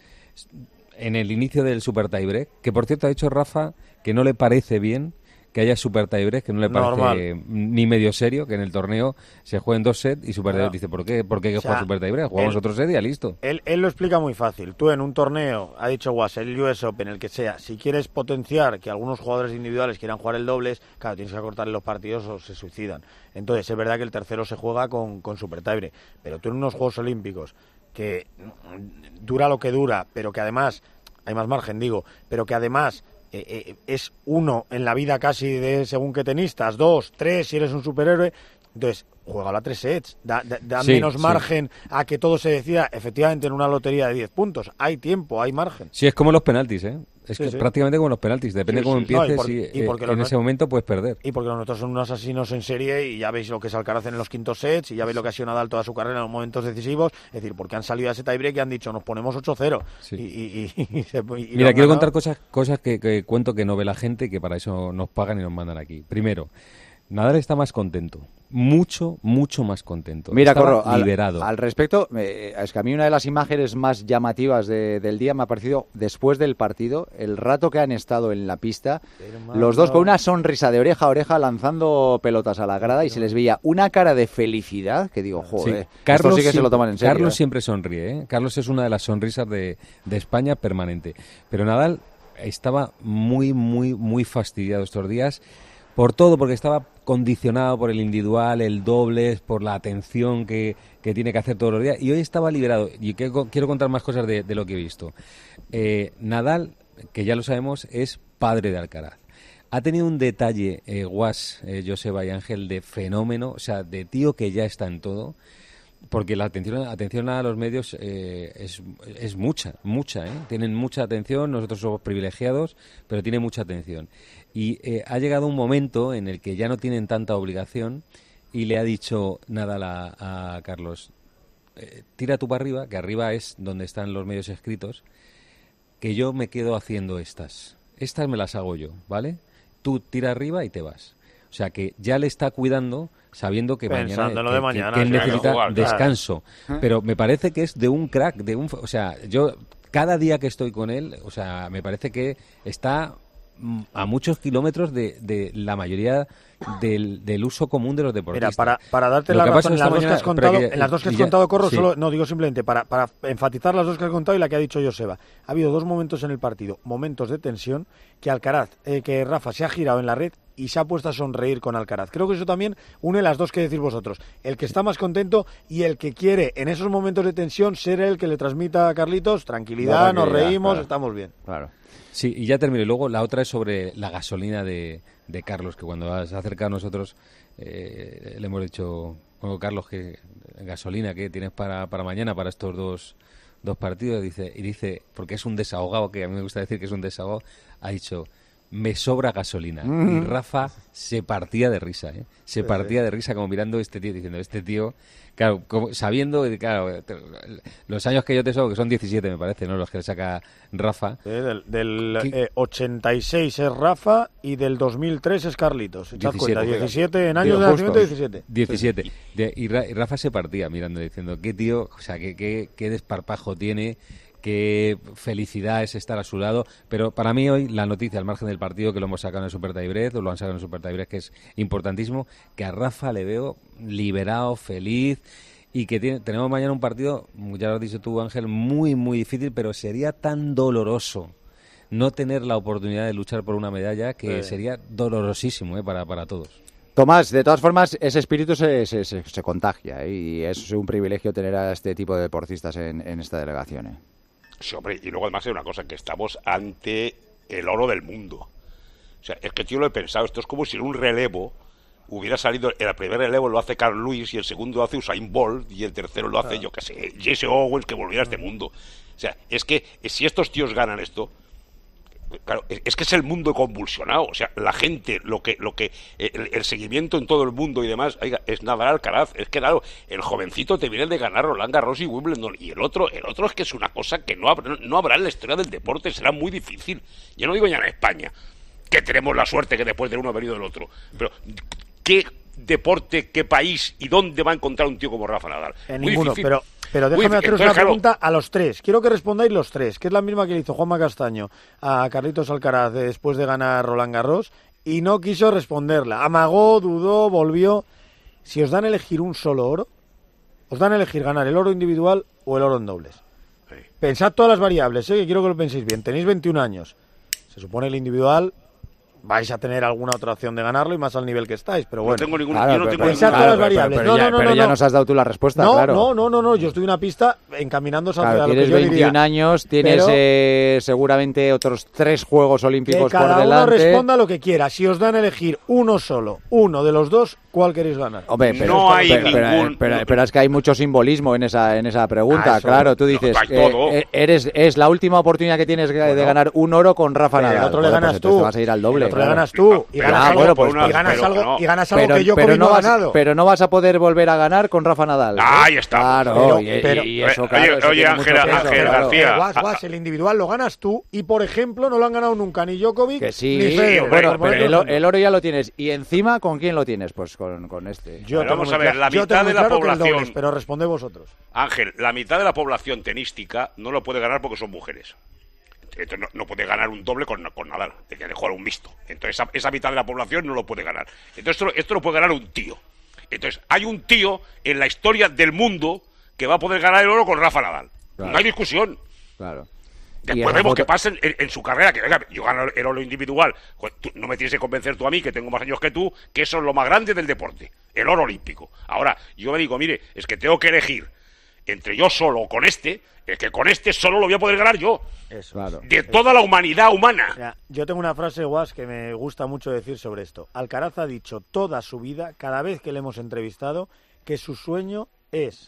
en el inicio del super tiebreak, que por cierto ha dicho Rafa que no le parece bien que haya super tiebreak, que no le parece Normal. ni medio serio, que en el torneo se jueguen dos sets y super Claro. tiebreak. Dice, ¿por qué? ¿Por qué hay que O sea, jugar super tiebreak? Jugamos él- otro set y ya listo. Él, él lo explica muy fácil. Tú en un torneo, ha dicho Guas, el U S Open, el que sea, si quieres potenciar que algunos jugadores individuales quieran jugar el dobles, claro, tienes que acortarle los partidos o se suicidan. Entonces, es verdad que el tercero se juega con, con super tiebreak, pero tú en unos Juegos Olímpicos que mm, dura lo que dura, pero que además, hay más margen, digo, pero que además eh, eh, es uno en la vida casi de según qué tenistas, dos, tres, si eres un superhéroe, entonces juega a tres sets, da, da, da Sí, menos sí. margen a que todo se decida efectivamente en una lotería de diez puntos. Hay tiempo, hay margen. Sí, es como los penaltis, ¿eh? Es Sí, que sí. prácticamente como los penaltis. Depende Sí, cómo sí, sí. No, y empieces por- y, y eh, porque en los ese no- momento puedes perder. Y porque los nuestros son unos asesinos en serie y ya veis lo que es Alcaraz en los quintos sets y ya veis lo que ha sido Nadal toda su carrera en los momentos decisivos. Es decir, porque han salido a ese tiebreak y han dicho, nos ponemos ocho cero. Sí. Y, y- y- y se- y lo Mira, han quiero ganado. contar cosas cosas que, que cuento que no ve la gente y que para eso nos pagan y nos mandan aquí. Primero, Nadal está más contento. Mucho, mucho más contento. Mira, Estaba Corro, al, liberado. al respecto, eh, es que a mí una de las imágenes más llamativas de- del día me ha parecido después del partido, el rato que han estado en la pista, Hermano. los dos con una sonrisa de oreja a oreja lanzando pelotas a la grada y se les veía una cara de felicidad que digo, joder, Sí, Carlos esto sí que se siempre- lo toman en serio. Carlos eh. siempre sonríe, ¿eh? Carlos es una de las sonrisas de, de España permanente. Pero Nadal estaba muy, muy, muy fastidiado estos días por todo, porque estaba condicionado por el individual, el dobles, por la atención que, que tiene que hacer todos los días. Y hoy estaba liberado. Y que- quiero contar más cosas de, de lo que he visto. Eh, Nadal, que ya lo sabemos, es padre de Alcaraz. Ha tenido un detalle, eh, Guas, eh, Joseba y Ángel, de fenómeno, o sea, de tío que ya está en todo, porque la atención, atención a los medios eh, es, es mucha, mucha, ¿eh? Tienen mucha atención, nosotros somos privilegiados, pero tienen mucha atención. Y eh, ha llegado un momento en el que ya no tienen tanta obligación y le ha dicho Nadal a, a Carlos, eh, tira tú para arriba, que arriba es donde están los medios escritos, que yo me quedo haciendo estas. Estas me las hago yo, ¿vale? Tú tira arriba y te vas. O sea, que ya le está cuidando sabiendo que mañana, que, de mañana que, que él claro, necesita jugar, descanso. Claro. Pero me parece que es de un crack, de un, o sea, yo cada día que estoy con él, o sea, me parece que está a muchos kilómetros de, de la mayoría del, del uso común de los deportistas. Mira, para, para darte la razón en las, mañana, dos que has contado, que, en las dos que has ya, contado, Corro, sí. solo, no, digo simplemente para, para enfatizar las dos que has contado y la que ha dicho Joseba. Ha habido dos momentos en el partido, momentos de tensión, que Alcaraz, eh, que Rafa se ha girado en la red y se ha puesto a sonreír con Alcaraz. Creo que eso también une las dos que decís vosotros. El que está más contento y el que quiere en esos momentos de tensión ser el que le transmita a Carlitos tranquilidad, no, nos reímos, claro. Estamos bien. Claro. Sí, y ya termino. Y luego la otra es sobre la gasolina de, de Carlos, que cuando se acerca a nosotros eh, le hemos dicho, bueno, Carlos, que gasolina que tienes para, para mañana, para estos dos, dos partidos, dice, y dice, porque es un desahogado, que a mí me gusta decir que es un desahogado, ha dicho, me sobra gasolina. Mm. Y Rafa se partía de risa, ¿eh? Se sí, partía sí. de risa como mirando a este tío, diciendo, este tío, claro, como, sabiendo, claro, los años que yo te soy, que son diecisiete me parece, ¿no? Los que le saca Rafa. Sí, del del eh, ochenta y seis es Rafa y del dos mil tres es Carlitos. ¿Echad cuenta? diecisiete en años de nacimiento, diecisiete. diecisiete. Sí. De, y, Ra, y Rafa se partía mirando, diciendo, qué tío, o sea, qué, qué, qué desparpajo tiene, qué felicidad es estar a su lado, pero para mí hoy la noticia al margen del partido, que lo hemos sacado en el Super Tiebreak, o lo han sacado en el Super Tiebreak, que es importantísimo, que a Rafa le veo liberado, feliz, y que tiene, tenemos mañana un partido, ya lo has dicho tú, Ángel, muy muy difícil, pero sería tan doloroso no tener la oportunidad de luchar por una medalla que sí. sería dolorosísimo, ¿eh? para, para todos. Tomás, de todas formas, ese espíritu se, se, se, se contagia, ¿eh? Y es un privilegio tener a este tipo de deportistas en, en esta delegación, ¿eh? Sí, hombre, y luego además hay una cosa, que estamos ante el oro del mundo. O sea, es que yo lo he pensado, esto es como si en un relevo hubiera salido, el primer relevo lo hace Carl Lewis y el segundo lo hace Usain Bolt y el tercero lo hace, yo qué sé, Jesse Owens, que volviera a este mundo. O sea, es que si estos tíos ganan esto, claro, es que es el mundo convulsionado, o sea, la gente, lo que, lo que, el, el seguimiento en todo el mundo y demás, oiga, es Nadal, Alcaraz, es que claro, el jovencito te viene de ganar Roland Garros y Wimbledon, y el otro, el otro es que es una cosa que no habrá, no habrá en la historia del deporte, será muy difícil. Yo no digo ya en España, que tenemos la suerte que después del uno ha venido el otro, pero ¿qué deporte, qué país y dónde va a encontrar un tío como Rafa Nadal? En muy ninguno, difícil. pero... Pero déjame haceros una pregunta a los tres. Quiero que respondáis los tres, que es la misma que le hizo Juanma Castaño a Carlitos Alcaraz después de ganar Roland Garros, y no quiso responderla. Amagó, dudó, volvió. Si os dan a elegir un solo oro, os dan a elegir ganar el oro individual o el oro en dobles. Sí. Pensad todas las variables, ¿eh? Que quiero que lo penséis bien. Tenéis veintiún años. Se supone el individual... vais a tener alguna otra opción de ganarlo y más al nivel que estáis, pero bueno. No tengo ninguna, claro, yo no tengo pensar ninguna. todas las variables. Pero, pero, no, ya, no, no, pero no, ya no. nos has dado tú la respuesta, no, claro. No, no, no, no, yo estoy una pista encaminándose claro, hacia lo que yo tienes veintiún diría. años, tienes pero, eh, seguramente otros tres Juegos Olímpicos que cada por delante. uno responda lo que quiera. Si os dan a elegir uno solo, uno de los dos, ¿cuál queréis ganar? Hombre, pero, no es que, hay pero, ningún... pero, pero, pero es que hay mucho simbolismo en esa en esa pregunta. Ah, eso, claro, tú dices, no, eh, eres es la última oportunidad que tienes bueno, de ganar un oro con Rafa Nadal. El otro le bueno, ganas pues tú. Te vas a ir al doble. El otro claro. le ganas tú. Y pero, ganas ah, algo, bueno, pues, y ganas pero, algo, no. y ganas algo pero, que yo pero no no vas, he ganado. Pero no vas a poder volver a ganar con Rafa Nadal. Ahí está. Claro, pero, y, pero, y eso, oye, claro, eso oye Ángel, Ángel García. Guas, guas, el individual lo ganas tú y, por ejemplo, no lo han ganado nunca ni Djokovic que sí, ni Federer. Sí, bueno, hombre, pero el, el oro ya lo tienes. ¿Y encima con quién lo tienes? Pues con, con este. Yo vamos a ver, la yo mitad de la claro población... dobles, pero responded vosotros. Ángel, la mitad de la población tenística no lo puede ganar porque son mujeres. Entonces no, no puede ganar un doble con, con Nadal, tiene que jugar un mixto. Entonces esa, esa mitad de la población no lo puede ganar. Entonces esto, esto lo puede ganar un tío. Entonces hay un tío en la historia del mundo que va a poder ganar el oro con Rafa Nadal. Claro. No hay discusión. Claro. Después vemos foto... que pasa en, en, en su carrera, que venga, yo gano el oro individual. Pues, tú, no me tienes que convencer tú a mí, que tengo más años que tú, que eso es lo más grande del deporte, el oro olímpico. Ahora, yo me digo, mire, es que tengo que elegir entre yo solo o con este, es que con este solo lo voy a poder ganar yo. Eso, claro. De toda la humanidad humana. Mira, yo tengo una frase, Guas, que me gusta mucho decir sobre esto. Alcaraz ha dicho toda su vida, cada vez que le hemos entrevistado, que su sueño es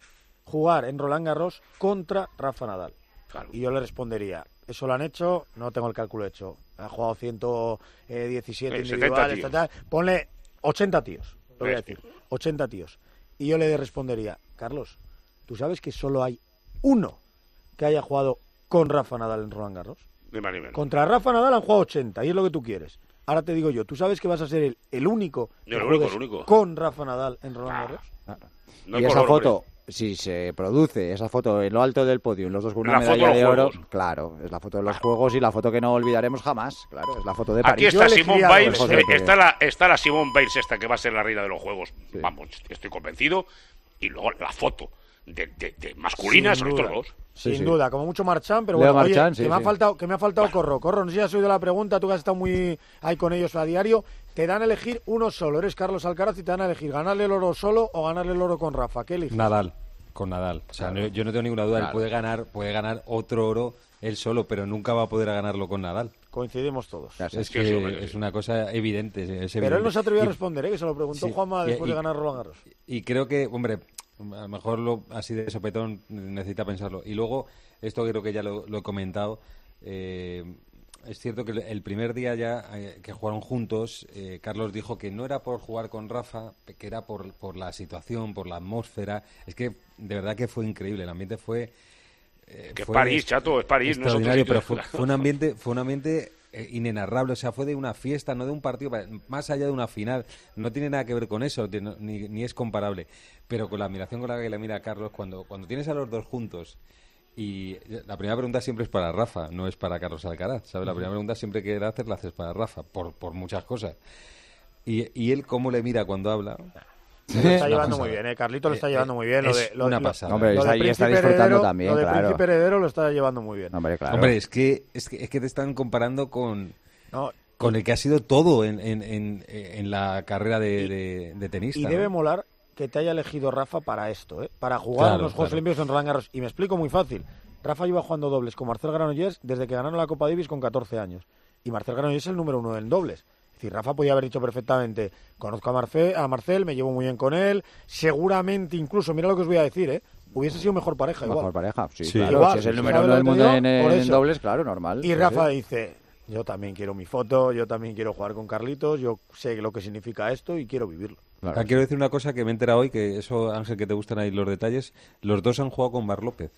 jugar en Roland Garros contra Rafa Nadal. Claro. Y yo le respondería, eso lo han hecho, no tengo el cálculo hecho. Ha jugado ciento diecisiete eh, individuales, tal, tal. Ponle ochenta tíos, lo voy a decir, ochenta tíos. Y yo le respondería, Carlos, ¿tú sabes que solo hay uno que haya jugado con Rafa Nadal en Roland Garros? Ni más ni menos. Contra Rafa Nadal han jugado ochenta, y es lo que tú quieres. Ahora te digo yo, ¿tú sabes que vas a ser el, el único que el único, el único. con Rafa Nadal en Roland ah, Garros? Ah, no y esa foto, hombre. Si se produce esa foto en lo alto del podio, los dos con una la medalla de, de oro, juegos. Claro, es la foto de los claro. Juegos y la foto que no olvidaremos jamás, claro, es la foto de París. Aquí está Simone Biles, eh, está, la, está la Simone Biles esta que va a ser la reina de los Juegos, sí. Vamos, estoy convencido, y luego la foto de, de, de masculina sobre estos dos. Sin sí, duda, sí. Como mucho Marchand, pero bueno, Marchand, oye, sí, que, me sí. ha faltado, que me ha faltado bueno. Corro. Corro, no sé si has oído la pregunta, tú que has estado muy ahí con ellos a diario. Te dan a elegir uno solo, eres Carlos Alcaraz y te dan a elegir ganarle el oro solo o ganarle el oro con Rafa. ¿Qué eliges? Nadal, con Nadal. O sea, claro. no, yo no tengo ninguna duda, claro. él puede ganar, puede ganar otro oro él solo, pero nunca va a poder ganarlo con Nadal. Coincidimos todos. Es, es que, que es una cosa evidente. Es evidente. Pero él no se atrevió a responder, ¿eh? Que se lo preguntó sí, Juanma después y, de ganar Roland Garros. Y creo que, hombre, a lo mejor lo, así de sopetón necesita pensarlo. Y luego, esto creo que ya lo, lo he comentado, eh, es cierto que el primer día ya eh, que jugaron juntos, eh, Carlos dijo que no era por jugar con Rafa, que era por, por la situación, por la atmósfera. Es que de verdad que fue increíble, el ambiente fue... Eh, que es París, chato, es París, no es otro sitio. Pero fue, fue un ambiente, fue un ambiente eh, inenarrable, o sea, fue de una fiesta, no de un partido, más allá de una final, no tiene nada que ver con eso, ni, ni es comparable, pero con la admiración con la que le mira a Carlos, cuando, cuando tienes a los dos juntos, y la primera pregunta siempre es para Rafa, no es para Carlos Alcaraz, ¿sabes? La primera pregunta siempre que haces la haces para Rafa, por, por muchas cosas, y, y él cómo le mira cuando habla... Lo está llevando muy bien, ¿eh? Carlito lo está llevando muy bien. Lo de, lo, una pasada. Hombre, lo, lo de está disfrutando heredero, también, lo de claro. Príncipe Heredero lo está llevando muy bien. Hombre, claro. Hombre, es que, es que es que te están comparando con no, con el que ha sido todo en, en, en, en la carrera de, de, de tenista. Y ¿no? debe molar que te haya elegido Rafa para esto, ¿eh? Para jugar claro, en los Juegos claro. Olímpicos en Roland Garros. Y me explico muy fácil. Rafa lleva jugando dobles con Marcel Granollers desde que ganaron la Copa Davis con catorce años. Y Marcel Granollers es el número uno en dobles. Es decir, Rafa podía haber dicho perfectamente, conozco a Marcel, a Marcel, me llevo muy bien con él, seguramente incluso, mira lo que os voy a decir, ¿eh? Hubiese sido mejor pareja igual. Mejor pareja, sí, sí. claro. Igual, si es el número uno del mundo en, en dobles, claro, normal. Y Rafa sí. dice, yo también quiero mi foto, yo también quiero jugar con Carlitos, yo sé lo que significa esto y quiero vivirlo. Claro. Ah, quiero decir una cosa que me he enterado hoy, que eso, Ángel, que te gustan ahí los detalles, los dos han jugado con Mar López.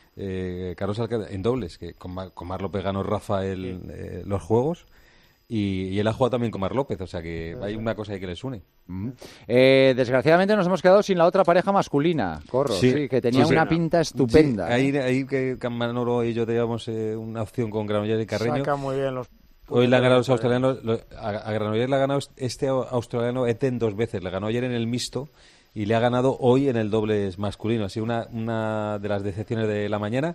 Eh, Carlos Alcaraz en dobles, que con Mar, con Mar López ganó Rafa el, sí. eh, los Juegos. Y, y él ha jugado también con Mar López, o sea que hay una cosa ahí que les une. Mm. Eh, desgraciadamente nos hemos quedado sin la otra pareja masculina, Corro, sí, sí que tenía sí, una sí, pinta estupenda. Sí, ahí, ahí que Manolo y yo teníamos eh, una opción con Granollers y Carreño. Saca muy bien los... Hoy le han ganado los australianos, lo, a, a Granollers le ha ganado este australiano Eten dos veces, le ganó ayer en el mixto y le ha ganado hoy en el dobles masculino, así una, una de las decepciones de la mañana.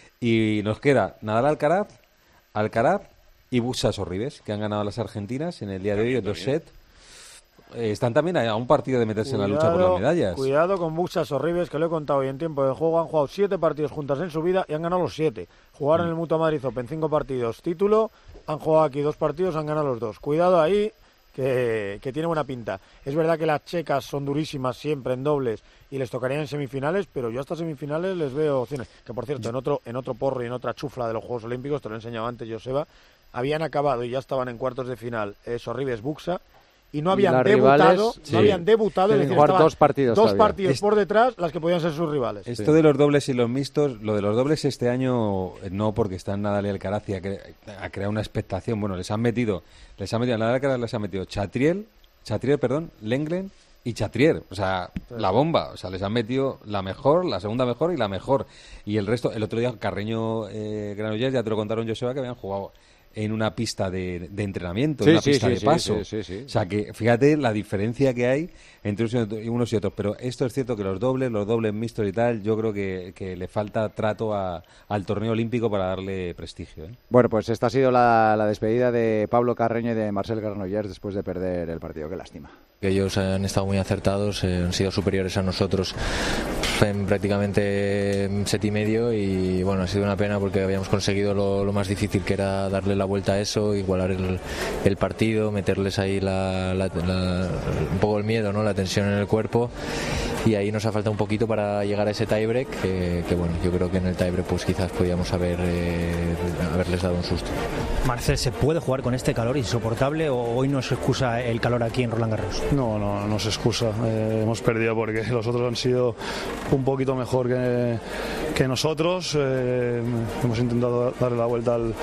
Y nos queda Nadal Alcaraz, Alcaraz y Buxa Sorribes, que han ganado a las argentinas en el día de hoy en dos sets. Eh, están también a un partido de meterse cuidado, en la lucha por las medallas. Cuidado con Buxa Sorribes, que lo he contado hoy en tiempo de juego. Han jugado siete partidos juntas en su vida y han ganado los siete. Jugaron mm. en el Mutua Madrid Open cinco partidos, título. Han jugado aquí dos partidos, han ganado los dos. Cuidado ahí, que, que tiene buena pinta. Es verdad que las checas son durísimas siempre en dobles y les tocarían en semifinales, pero yo hasta semifinales les veo opciones. Que por cierto, en otro, en otro porro y en otra chufla de los Juegos Olímpicos, te lo he enseñado antes, Joseba, habían acabado y ya estaban en cuartos de final eh, Sorribes Buxa y no habían y debutado, rivales, sí. no habían debutado, es decir, dos partidos, dos partidos por detrás las que podían ser sus rivales. Esto sí. de los dobles y los mixtos, lo de los dobles este año no, porque están Nadal y Alcaraz y ha, cre ha creado una expectación. Bueno, les han metido, les han metido a Nadal y Alcaraz les han metido Chatriel, Chatriel, perdón, Lenglen y Chatrier, o sea, sí. la bomba, o sea, les han metido la mejor, la segunda mejor y la mejor. Y el resto, el otro día Carreño, eh, Granollers, ya te lo contaron Joseba, que habían jugado en una pista de, de entrenamiento, sí, en una sí, pista sí, de sí, paso. Sí, sí, sí. O sea, que fíjate la diferencia que hay entre unos y otros. Pero esto es cierto que los dobles, los dobles mixtos y tal, yo creo que, que le falta trato a, al torneo olímpico para darle prestigio, ¿eh? Bueno, pues esta ha sido la, la despedida de Pablo Carreño y de Marcel Granollers después de perder el partido. Qué lástima. Ellos han estado muy acertados, eh, han sido superiores a nosotros en prácticamente set y medio y bueno, ha sido una pena porque habíamos conseguido lo, lo más difícil, que era darle la vuelta a eso, igualar el, el partido, meterles ahí la, la, la, un poco el miedo, ¿no? La tensión en el cuerpo, y ahí nos ha faltado un poquito para llegar a ese tiebreak que, que bueno, yo creo que en el tiebreak pues quizás podíamos haber eh, haberles dado un susto. Marcel, ¿se puede jugar con este calor insoportable o hoy no se excusa el calor aquí en Roland Garros? No, no, no se excusa. Eh, hemos perdido porque los otros han sido un poquito mejor que, que nosotros. Eh, hemos intentado darle la vuelta al,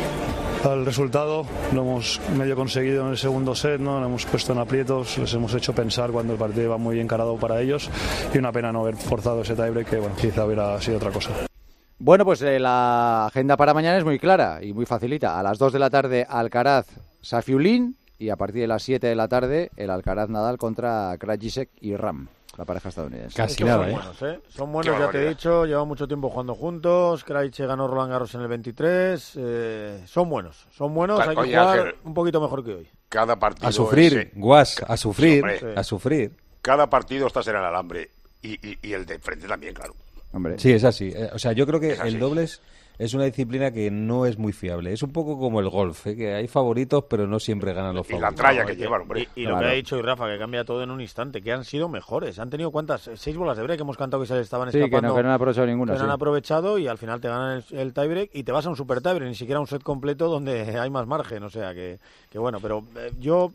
al resultado. Lo hemos medio conseguido en el segundo set, ¿no? Lo hemos puesto en aprietos, les hemos hecho pensar cuando el partido iba muy encarado para ellos, y una pena no haber forzado ese tiebreak, que bueno, quizá hubiera sido otra cosa. Bueno, pues eh, la agenda para mañana es muy clara y muy facilita. A las dos de la tarde, Alcaraz, Safiullin, y a partir de las siete de la tarde, el Alcaraz Nadal contra Krajicek y Ram, la pareja estadounidense. Casi nada, son ¿eh? Buenos, ¿eh? Son buenos, ya te he dicho, llevan mucho tiempo jugando juntos. Krajicek ganó Roland Garros en el veintitrés. Eh, son buenos, son buenos, claro, hay que oye, jugar Ángel, un poquito mejor que hoy. Cada partido a sufrir, ese, Guas, a sufrir, sí. a sufrir. Cada partido estás en el alambre, y, y, y el de frente también, claro. Hombre. Sí, es así. O sea, yo creo que el dobles es una disciplina que no es muy fiable. Es un poco como el golf, ¿eh? Que hay favoritos, pero no siempre ganan los favoritos. Y la tralla que llevan, hombre. Y, y claro. Lo que ha dicho y Rafa, que cambia todo en un instante, que han sido mejores. Han tenido, ¿cuántas? Seis bolas de break que hemos cantado que se les estaban sí, escapando. Sí, que, no, que no han aprovechado ninguna. Que sí. no han aprovechado y al final te ganan el, el tiebreak y te vas a un super tiebreak, ni siquiera un set completo donde hay más margen. O sea, que, que bueno, pero eh, yo...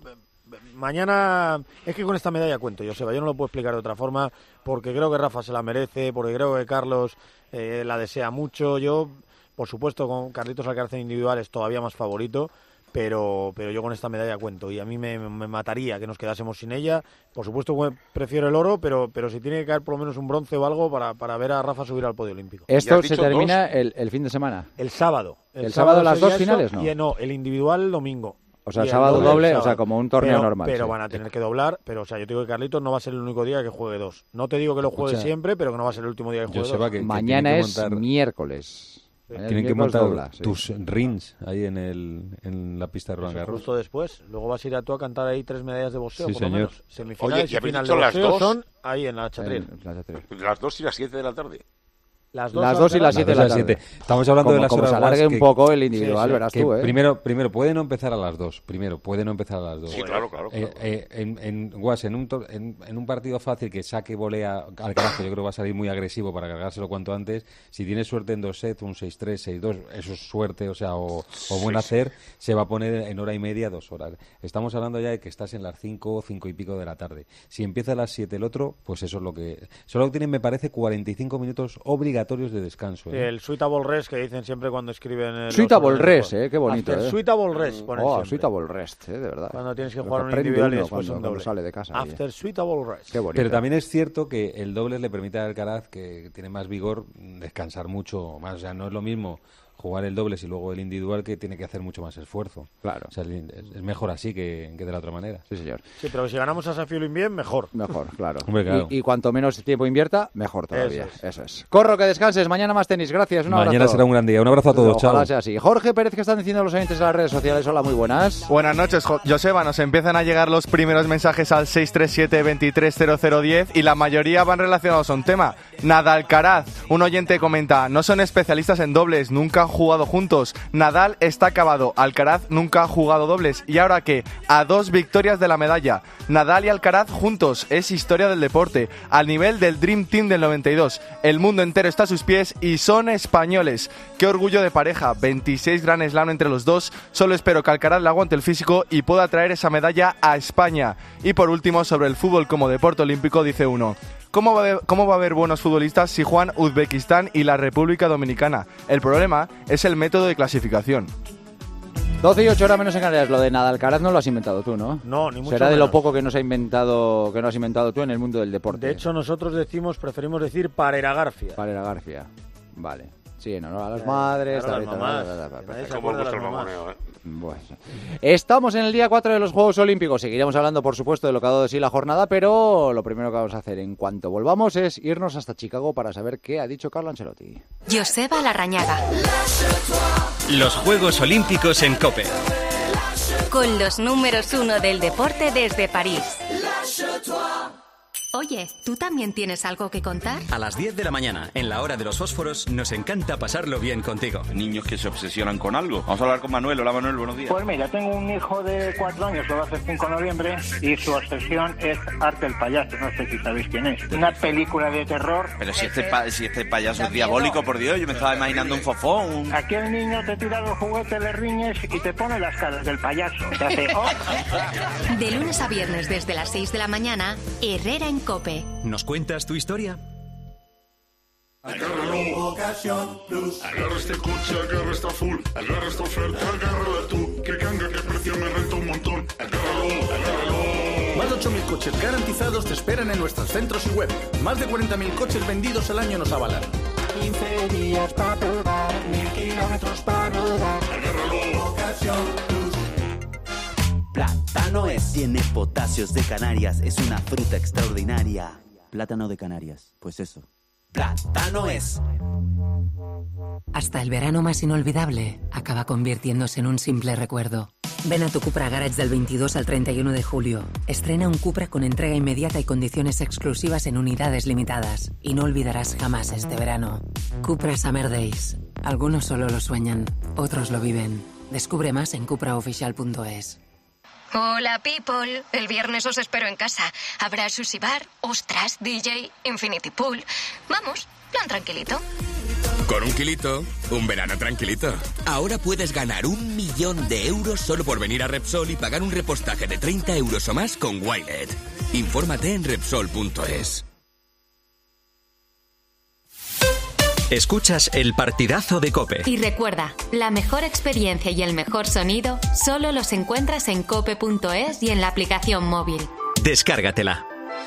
Mañana es que con esta medalla cuento, Joseba, yo no lo puedo explicar de otra forma, porque creo que Rafa se la merece, porque creo que Carlos eh, la desea mucho. Yo, por supuesto, con Carlitos Alcaraz en individual es todavía más favorito, pero pero yo con esta medalla cuento y a mí me, me mataría que nos quedásemos sin ella. Por supuesto prefiero el oro, pero pero si tiene que caer por lo menos un bronce o algo para, para ver a Rafa subir al podio olímpico. ¿Esto se termina el, el fin de semana? El sábado. ¿El, el sábado, sábado las dos finales? No, y, no, el individual el domingo. O sea, sábado doble, doble sábado. O sea, como un torneo pero, normal. Pero sí. van a tener que doblar, pero o sea, yo te digo que Carlitos no va a ser el único día que juegue dos. No te digo que lo juegue Escucha, siempre, pero que no va a ser el último día que juegue dos. Que, Mañana que es montar... miércoles. Sí. Tienen que montar dobla, sí. tus rings ahí en el en la pista de Roland Garros. Justo después. Luego vas a ir a tú a cantar ahí tres medallas de boxeo, sí, por señor. lo menos. Semifinales Oye, y final de las boxeo dos? son ahí en la Chatrier. Las dos y las siete de la tarde. Las dos, las dos y las siete de la tarde. Estamos hablando como, de las como horas se alargue que, un poco el individual, sí, sí, verás tú, ¿eh? Primero, primero, puede no empezar a las dos. Primero, puede no empezar a las dos. Sí, claro, claro. claro. Eh, eh, en, en, Guas, en, un to, en, en un partido fácil que saque volea Alcaraz, que yo creo que va a salir muy agresivo para cargárselo cuanto antes. Si tiene suerte en dos sets, un seis tres, seis dos, eso es suerte, o sea, o, o buen sí, hacer, sí. se va a poner en hora y media, dos horas. Estamos hablando ya de que estás en las cinco, cinco y pico de la tarde. Si empieza a las siete el otro, pues eso es lo que... Solo tienen, me parece, cuarenta y cinco minutos obligatorios de descanso. ¿eh? El suitable rest que dicen siempre cuando escriben el suitable rest, eh, qué bonito, After eh. Suitable rest, ponen oh, siempre. Suitable rest, eh, de verdad. Cuando tienes que jugar un individual y después cuando, un doble. Sale de casa. After ahí. suitable rest. Qué bonito. Pero también es cierto que el doble le permite a Alcaraz, que tiene más vigor, descansar mucho más. O sea, no es lo mismo jugar el dobles y luego el individual, que tiene que hacer mucho más esfuerzo. Claro. O sea, es mejor así que, que de la otra manera. Sí, señor. Sí, pero si ganamos a Safiullin bien, mejor. Mejor, claro. Hombre, claro. Y, y cuanto menos tiempo invierta, mejor todavía. Eso es. Eso es. Corro, que descanses. Mañana más tenis. Gracias. Un Mañana abrazo. será un gran día. Un abrazo a todos. Ojalá chao. sea así. Jorge Pérez, que están diciendo los oyentes de las redes sociales. Hola, muy buenas. Buenas noches, jo- Joseba. Nos empiezan a llegar los primeros mensajes al seis tres siete, veintitrés cero cero diez y la mayoría van relacionados a un tema. Nadal Alcaraz. Un oyente comenta: no son especialistas en dobles, nunca han jugado juntos. Nadal está acabado, Alcaraz nunca ha jugado dobles. ¿Y ahora qué? A dos victorias de la medalla. Nadal y Alcaraz juntos, es historia del deporte. Al nivel del Dream Team del noventa y dos. El mundo entero está a sus pies y son españoles. Qué orgullo de pareja, veintiséis Grand Slam entre los dos. Solo espero que Alcaraz le aguante el físico y pueda traer esa medalla a España. Y por último, sobre el fútbol como deporte olímpico, dice uno: ¿Cómo va, a haber, ¿Cómo va a haber buenos futbolistas si juegan Uzbekistán y la República Dominicana? El problema es el método de clasificación. doce y ocho horas menos en Canarias. Lo de Nadal Alcaraz no lo has inventado tú, ¿no? No, ni mucho Será de menos. lo poco que no, se ha inventado, que no has inventado tú en el mundo del deporte. De hecho, nosotros decimos, preferimos decir Parera García. Parera García. Vale. Sí, en honor a las madres. Claro, tal, las tal, mamás. tal, tal, tal, tal, Nadie se tal. acuerda de las mamás. Bueno. Estamos en el día cuatro de los Juegos Olímpicos. Seguiremos hablando, por supuesto, de lo que ha dado de sí la jornada, pero lo primero que vamos a hacer en cuanto volvamos es irnos hasta Chicago para saber qué ha dicho Carlo Ancelotti. Joseba Larrañaga. Los Juegos Olímpicos en COPE. Con los números uno del deporte desde París. Oye, ¿tú también tienes algo que contar? A las diez de la mañana, en la hora de los fósforos, nos encanta pasarlo bien contigo. Niños que se obsesionan con algo. Vamos a hablar con Manuel. Hola Manuel, buenos días. Pues mira, tengo un hijo de cuatro años, lo va a hacer cinco de noviembre, y su obsesión es Arte el Payaso. No sé si sabéis quién es. Una película de terror. Pero si este, pa si este payaso es diabólico, por Dios, yo me estaba imaginando un fofón. Un... Aquí el niño te tira los juguetes, le riñes y te pone las caras del payaso. Te hace, oh. De lunes a viernes desde las seis de la mañana, Herrera en COPE. ¿Nos cuentas tu historia? Agárralo, Ocasión Plus. Agarra este coche, agarra esta full. Agarra esta oferta, agárrala tú. Que canga, que precio me renta un montón. Agárralo, agárralo. Más de ocho mil coches garantizados te esperan en nuestros centros y web. Más de cuarenta mil coches vendidos al año nos avalan. quince días para probar, mil kilómetros para rodar. Agárralo, Ocasión Plus. Plátano es. Tiene potasios de Canarias. Es una fruta extraordinaria. Plátano de Canarias. Pues eso. Plátano es. Hasta el verano más inolvidable acaba convirtiéndose en un simple recuerdo. Ven a tu Cupra Garage del veintidós al treinta y uno de julio. Estrena un Cupra con entrega inmediata y condiciones exclusivas en unidades limitadas. Y no olvidarás jamás este verano. Cupra Summer Days. Algunos solo lo sueñan, otros lo viven. Descubre más en cupra oficial punto es. Hola, people. El viernes os espero en casa. Habrá sushi bar, ostras, D J, infinity pool. Vamos, plan tranquilito. Con un kilito, un verano tranquilito. Ahora puedes ganar un millón de euros solo por venir a Repsol y pagar un repostaje de treinta euros o más con Wilet. Infórmate en Repsol punto es. Escuchas el partidazo de COPE. Y recuerda, la mejor experiencia y el mejor sonido solo los encuentras en cope punto es y en la aplicación móvil. Descárgatela.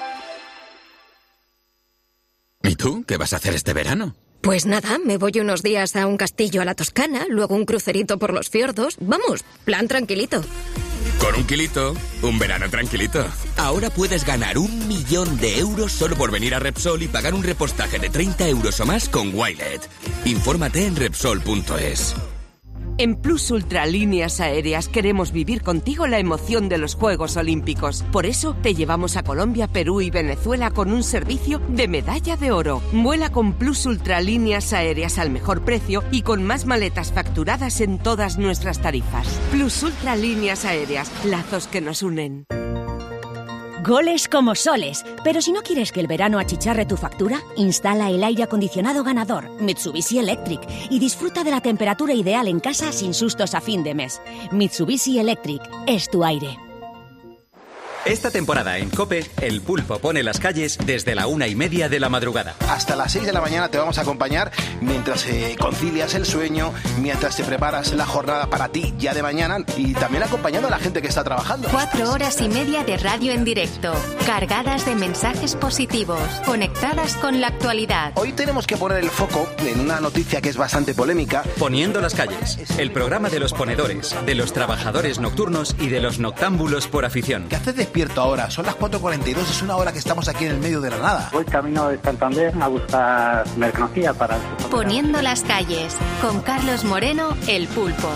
¿Y tú? ¿Qué vas a hacer este verano? Pues nada, me voy unos días a un castillo a la Toscana, luego un crucerito por los fiordos. Vamos, plan tranquilito. Con un kilito, un verano tranquilito. Ahora puedes ganar un millón de euros solo por venir a Repsol y pagar un repostaje de treinta euros o más con Wilet. Infórmate en Repsol punto es. En Plus Ultra Líneas Aéreas queremos vivir contigo la emoción de los Juegos Olímpicos. Por eso te llevamos a Colombia, Perú y Venezuela con un servicio de medalla de oro. Vuela con Plus Ultra Líneas Aéreas al mejor precio y con más maletas facturadas en todas nuestras tarifas. Plus Ultra Líneas Aéreas, lazos que nos unen. Goles como soles. Pero si no quieres que el verano achicharre tu factura, instala el aire acondicionado ganador Mitsubishi Electric y disfruta de la temperatura ideal en casa sin sustos a fin de mes. Mitsubishi Electric es tu aire. Esta temporada en COPE, el pulpo pone las calles desde la una y media de la madrugada. Hasta las seis de la mañana te vamos a acompañar mientras eh, concilias el sueño, mientras te preparas la jornada para ti ya de mañana y también acompañando a la gente que está trabajando. Cuatro horas y media de radio en directo, cargadas de mensajes positivos, conectadas con la actualidad. Hoy tenemos que poner el foco en una noticia que es bastante polémica. Poniendo las calles, el programa de los ponedores, de los trabajadores nocturnos y de los noctámbulos por afición. ¿Qué haces despierto ahora? Son las cuatro cuarenta y dos, es una hora que estamos aquí en el medio de la nada. Voy camino de Santander a buscar mercancía para... Poniendo las calles, con Carlos Moreno, el pulpo.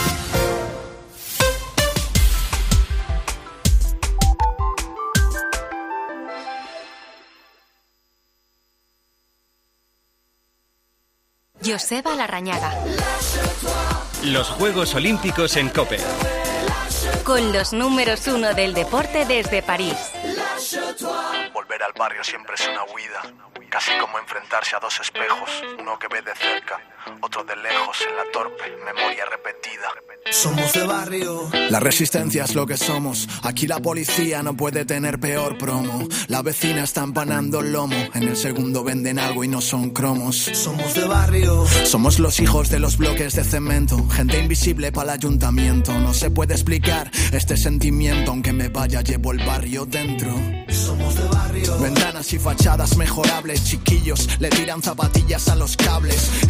Joseba Larrañaga. Los Juegos Olímpicos en COPE. Con los números uno del deporte desde París. Volver al barrio siempre es una huida, casi como enfrentarse a dos espejos, uno que ve de cerca, otro de lejos, en la torpe memoria repetida. Somos de barrio. La resistencia es lo que somos. Aquí la policía no puede tener peor promo. La vecina está empanando el lomo. En el segundo venden algo y no son cromos. Somos de barrio. Somos los hijos de los bloques de cemento. Gente invisible para el ayuntamiento. No se puede explicar este sentimiento. Aunque me vaya llevo el barrio dentro. Somos de barrio. Ventanas y fachadas mejorables. Chiquillos le tiran zapatillas a los cables. El bus a la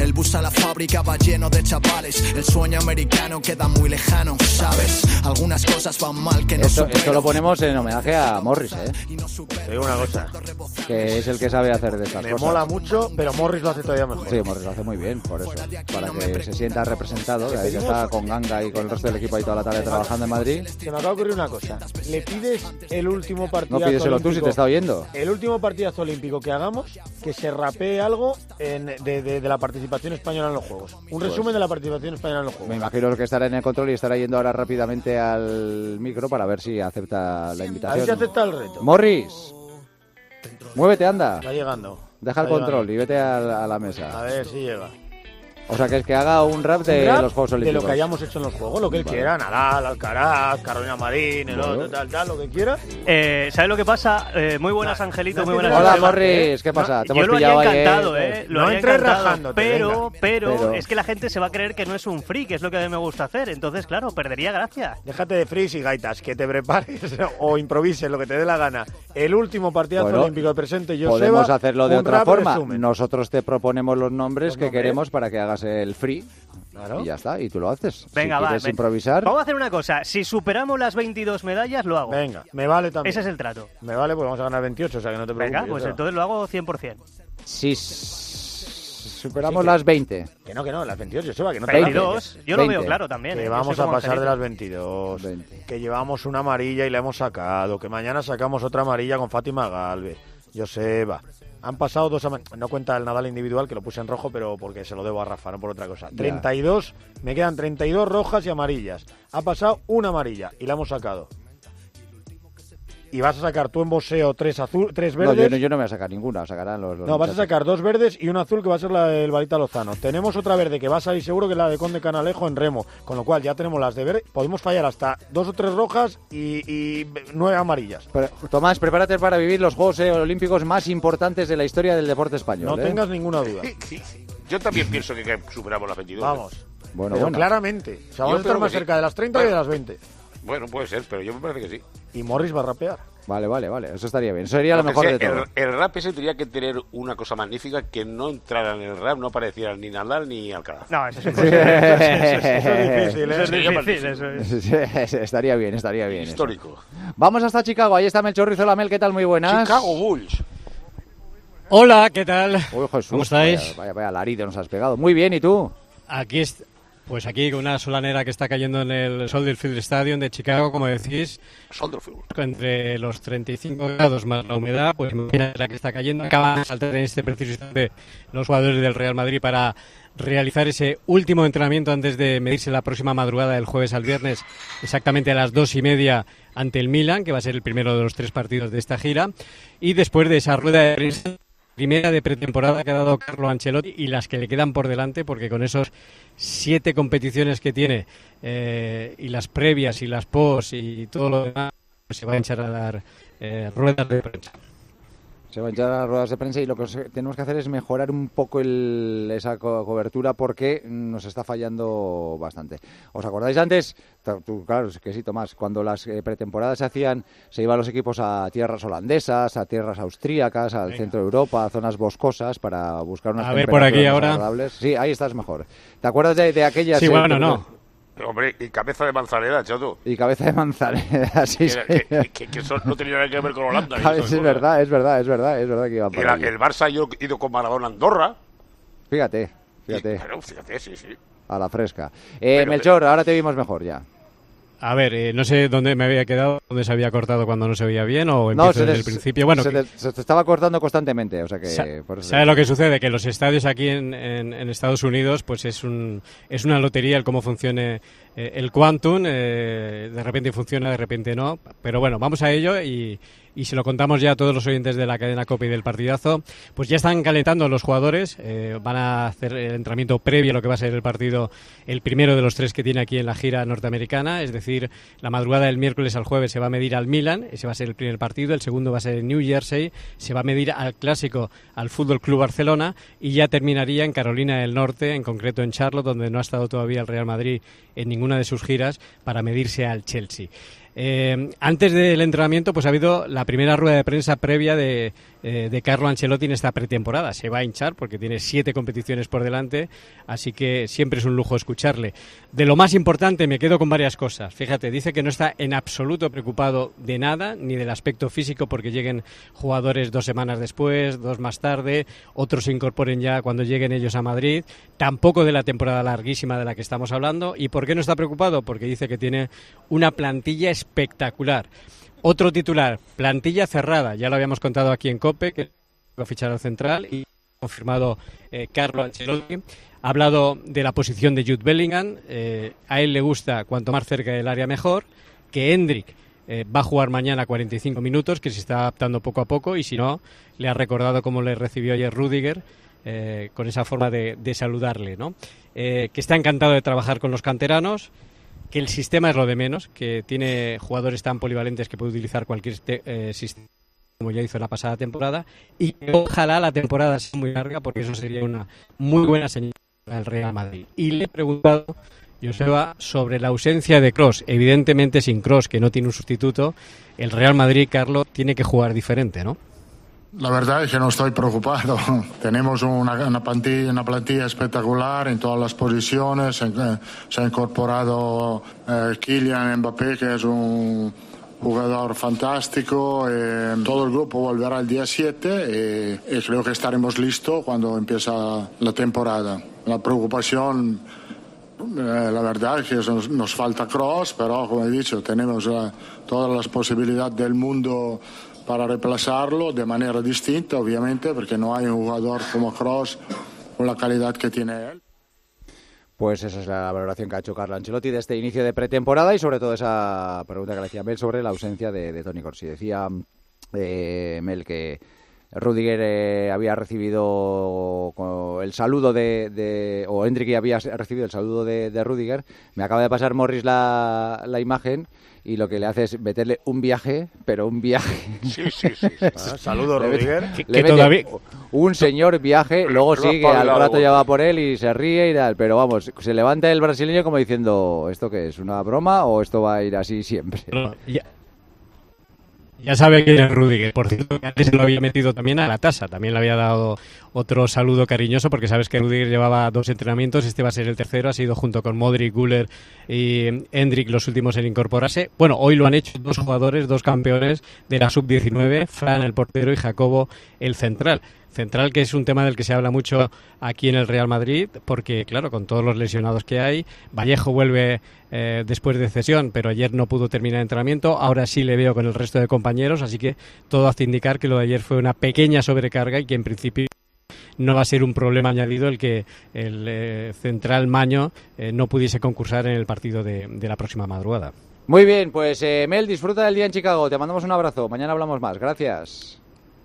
la fábrica va lleno de chavales. El sueño americano queda muy lejano, ¿sabes? Algunas cosas van mal que no Esto, supero. esto lo ponemos en homenaje a Morris, ¿eh? Te digo una cosa. Que es el que sabe hacer de estas Me cosas. mola mucho, pero Morris lo hace todavía mejor. Sí, Morris lo hace muy bien, por eso. Para que se sienta representado. Que ahí que está con Ganga y con el resto del equipo ahí toda la tarde trabajando en Madrid. Se me acaba de ocurrir una cosa. Le pides el último partidazo No, pídeselo tú si te está oyendo. El último partidazo olímpico que hagamos, que se rapee algo en, de, de, de la participación española en los Juegos. Un Pues, resumen de la participación española en los Juegos. Me imagino que estará en el control y estará yendo ahora rápidamente al micro para ver si acepta la invitación. A ver si acepta el reto. Morris, muévete, anda. Está llegando. Deja el Está control llegando. y vete a la, a la mesa. A ver si llega. O sea, que es que haga un rap de Un rap los Juegos de Olímpicos. lo que hayamos hecho en los Juegos, lo que él Vale. quiera. Nadal, Alcaraz, Carolina Marín, el Bueno. otro, tal, tal, lo que quiera. Eh, ¿Sabes lo que pasa? Eh, muy buenas, Angelito, muy buenas. Hola, Joseba. Morris, ¿qué pasa? Te Yo hemos lo pillado haría ahí, encantado, eh. ¿eh? Lo No haría entres encantado, rajándote, pero, venga. pero, Pero- es que la gente se va a creer que no es un free, que es lo que a mí me gusta hacer. Entonces, claro, perdería gracia. Déjate de frizz y gaitas, que te prepares o improvises lo que te dé la gana. El último partidazo Bueno, olímpico de presente, Joseba. Podemos hacerlo de un otra rap forma. resumen. Nosotros te proponemos los nombres Los que nombres. queremos para que hagas el free. Claro. Y ya está, y tú lo haces. Venga, si va. quieres ven. improvisar. Vamos a hacer una cosa. Si superamos las veintidós medallas, lo hago. Venga, me vale también. Ese es el trato. Me vale, pues vamos a ganar veintiocho, o sea que no te preocupes. Venga, pues Joseba. entonces lo hago cien por ciento. Si s- superamos Sí, que- las veinte. Que no, que no, las veintiocho, Joseba, que no te veintidós. preocupes. Yo lo veinte. veo claro también. Que ¿eh? vamos Yo soy a como pasar de Angelito. las veintidós. veinte. Que llevamos una amarilla y la hemos sacado. Que mañana sacamos otra amarilla con Fátima Galvez. Joseba. Han pasado dos amarillas. No cuenta el Nadal individual, que lo puse en rojo, pero porque se lo debo a Rafa, no por otra cosa. Ya. treinta y dos, me quedan treinta y dos rojas y amarillas. Ha pasado una amarilla y la hemos sacado. Y vas a sacar tú en boxeo tres azul, tres No, verdes. yo no, yo no me voy a sacar ninguna, sacarán los, los No, vas a muchachos. sacar dos verdes y una azul que va a ser la del Barita Lozano. Tenemos otra verde que va a salir seguro que es la de Conde Canalejo en remo. Con lo cual ya tenemos las de verde. Podemos fallar hasta dos o tres rojas y, y nueve amarillas. Pero, Tomás, prepárate para vivir los Juegos eh, Olímpicos más importantes de la historia del deporte español. No ¿eh? tengas ninguna duda. Yo también pienso que, que superamos las veintidós. Vamos. Bueno, Pero bueno. claramente. O sea, vamos Yo a estar creo más que sí. cerca de las treinta Bueno. y de las veinte. Bueno, puede ser, pero yo me parece que sí. Y Morris va a rapear. Vale, vale, vale. Eso estaría bien. Eso sería lo Aunque mejor sea, de todo. el, el rap ese tendría que tener una cosa magnífica, que no entrara en el rap, no apareciera ni Nadal ni Alcaraz. No, eso es Sí. imposible. Eso es difícil, Eso es sería difícil. magnífico. Eso es. Sí, estaría bien, estaría bien. eso. Histórico. Vamos hasta Chicago. Ahí está Melchor Rizolamel. ¿Qué tal? Muy buenas. Chicago Bulls. Hola, ¿qué tal? Uy, Jesús, ¿Cómo estáis? Vaya, vaya, vaya alarido nos has pegado. Muy bien, ¿y tú? Aquí es, pues aquí con una solanera que está cayendo en el Soldier Field Stadium de Chicago, como decís, Solderfield. entre los treinta y cinco grados más la humedad, pues imagínate la que está cayendo. Acaban de saltar en este preciso instante los jugadores del Real Madrid para realizar ese último entrenamiento antes de medirse la próxima madrugada del jueves al viernes, exactamente a las dos y media ante el Milan, que va a ser el primero de los tres partidos de esta gira. Y después de esa rueda de prensa primera de pretemporada que ha dado Carlo Ancelotti y las que le quedan por delante, porque con esos siete competiciones que tiene eh, y las previas y las post y todo lo demás, pues se va a echar a dar eh, ruedas de prensa. Se van ya las ruedas de prensa y lo que os- tenemos que hacer es mejorar un poco el- esa co- cobertura porque nos está fallando bastante. ¿Os acordáis antes? T- Tú, claro, es que sí, Tomás, cuando las eh, pretemporadas se hacían, se iban los equipos a tierras holandesas, a tierras austríacas, al Venga. centro de Europa, a zonas boscosas para buscar unas A ver, por aquí temperaturas ahora. agradables. Sí, ahí estás mejor. ¿Te acuerdas de, de aquellas? Sí, eh, bueno, que- no. Hombre, y cabeza de manzanera, chato. Y cabeza de manzanera, sí, Que, sí. que- que- que eso no tenía nada que ver con Holanda. y Ah, esas es cosas. verdad, es verdad, es verdad, es verdad que iban Y por la- ahí. el Barça, yo he ido con Maradona a Andorra. Fíjate, fíjate, Pero, fíjate, sí, sí. a la fresca. Eh, Pero- Melchor, ahora te vimos mejor ya. A ver, eh, no sé dónde me había quedado, dónde se había cortado cuando no se veía bien o empiezo se desde te- el principio. Bueno, se, que- te, se te estaba cortando constantemente, o sea que... Sa- por eso- ¿Sabe lo que sucede? Que los estadios aquí en, en- en Estados Unidos, pues es un es una lotería el cómo funcione eh, el Quantum. eh, de repente funciona, de repente no. Pero bueno, vamos a ello y, y se lo contamos ya a todos los oyentes de la cadena COPE y del partidazo. Pues ya están calentando los jugadores, eh, van a hacer el entrenamiento previo a lo que va a ser el partido, el primero de los tres que tiene aquí en la gira norteamericana, es decir, la madrugada del miércoles al jueves se va a medir al Milan, ese va a ser el primer partido, el segundo va a ser en New Jersey, se va a medir al clásico, al Fútbol Club Barcelona y ya terminaría en Carolina del Norte, en concreto en Charlotte, donde no ha estado todavía el Real Madrid en ninguna de sus giras, para medirse al Chelsea. Eh, antes del entrenamiento, pues ha habido la primera rueda de prensa previa de, eh, de Carlo Ancelotti en esta pretemporada. Se va a hinchar porque tiene siete competiciones por delante, así que siempre es un lujo escucharle. De lo más importante me quedo con varias cosas. Fíjate, dice que no está en absoluto preocupado de nada, ni del aspecto físico, porque lleguen jugadores dos semanas después, dos más tarde, otros se incorporen ya cuando lleguen ellos a Madrid, tampoco de la temporada larguísima de la que estamos hablando. ¿Y por qué no está preocupado? Porque dice que tiene una plantilla espectacular. Otro titular, plantilla cerrada, ya lo habíamos contado aquí en COPE, que va a fichar al central y ha confirmado eh, Carlo Ancelotti. Ha hablado de la posición de Jude Bellingham, eh, a él le gusta cuanto más cerca del área mejor, que Endrick eh, va a jugar mañana cuarenta y cinco minutos, que se está adaptando poco a poco, y si no, le ha recordado cómo le recibió ayer Rüdiger, eh, con esa forma de, de saludarle, ¿no? Eh, que está encantado de trabajar con los canteranos, que el sistema es lo de menos, que tiene jugadores tan polivalentes que puede utilizar cualquier eh, sistema, como ya hizo en la pasada temporada, y que ojalá la temporada sea muy larga, porque eso sería una muy buena señal para el Real Madrid. Y le he preguntado, Joseba, sobre la ausencia de Kroos. Evidentemente, sin Kroos, que no tiene un sustituto, el Real Madrid, Carlos, tiene que jugar diferente, ¿no? La verdad es que no estoy preocupado. Tenemos una, una, plantilla, una plantilla espectacular en todas las posiciones. Se, se ha incorporado eh, Kylian Mbappé, que es un jugador fantástico. Eh, todo el grupo volverá el día siete eh, y creo que estaremos listos cuando empieza la temporada. La preocupación, eh, la verdad es que nos, nos falta Kroos, pero como he dicho, tenemos eh, todas las posibilidades del mundo para reemplazarlo de manera distinta, obviamente, porque no hay un jugador como Kroos con la calidad que tiene él. Pues esa es la valoración que ha hecho Carlo Ancelotti de este inicio de pretemporada y sobre todo esa pregunta que le hacía Mel sobre la ausencia de, de Toni Kroos. Y decía eh, Mel que Rüdiger eh, había recibido el saludo de, de o Endrick había recibido el saludo de, de Rüdiger. Me acaba de pasar Morris la, la imagen y lo que le hace es meterle un viaje, pero un viaje. Sí, sí, sí. sí. Ah, saludo, Rüdiger. Le, le todavía... Un señor viaje, luego sí que al rato ya va por él y se ríe y tal, pero vamos, se levanta el brasileño como diciendo, ¿esto qué es? ¿Una broma o esto va a ir así siempre? No, ya. Ya sabe quién es Rüdiger. Por cierto, que antes se lo había metido también a la tasa. También le había dado otro saludo cariñoso, porque sabes que Rüdiger llevaba dos entrenamientos. Este va a ser el tercero. Ha sido junto con Modric, Güler y Endrick los últimos en incorporarse. Bueno, hoy lo han hecho dos jugadores, dos campeones de la sub diecinueve. Fran, el portero, y Jacobo, el central. Central, que es un tema del que se habla mucho aquí en el Real Madrid, porque, claro, con todos los lesionados que hay, Vallejo vuelve eh, después de cesión, pero ayer no pudo terminar el entrenamiento, ahora sí le veo con el resto de compañeros, así que todo hace indicar que lo de ayer fue una pequeña sobrecarga y que en principio no va a ser un problema añadido el que el eh, central Maño eh, no pudiese concursar en el partido de, de la próxima madrugada. Muy bien, pues eh, Mel, disfruta del día en Chicago, te mandamos un abrazo, mañana hablamos más, gracias.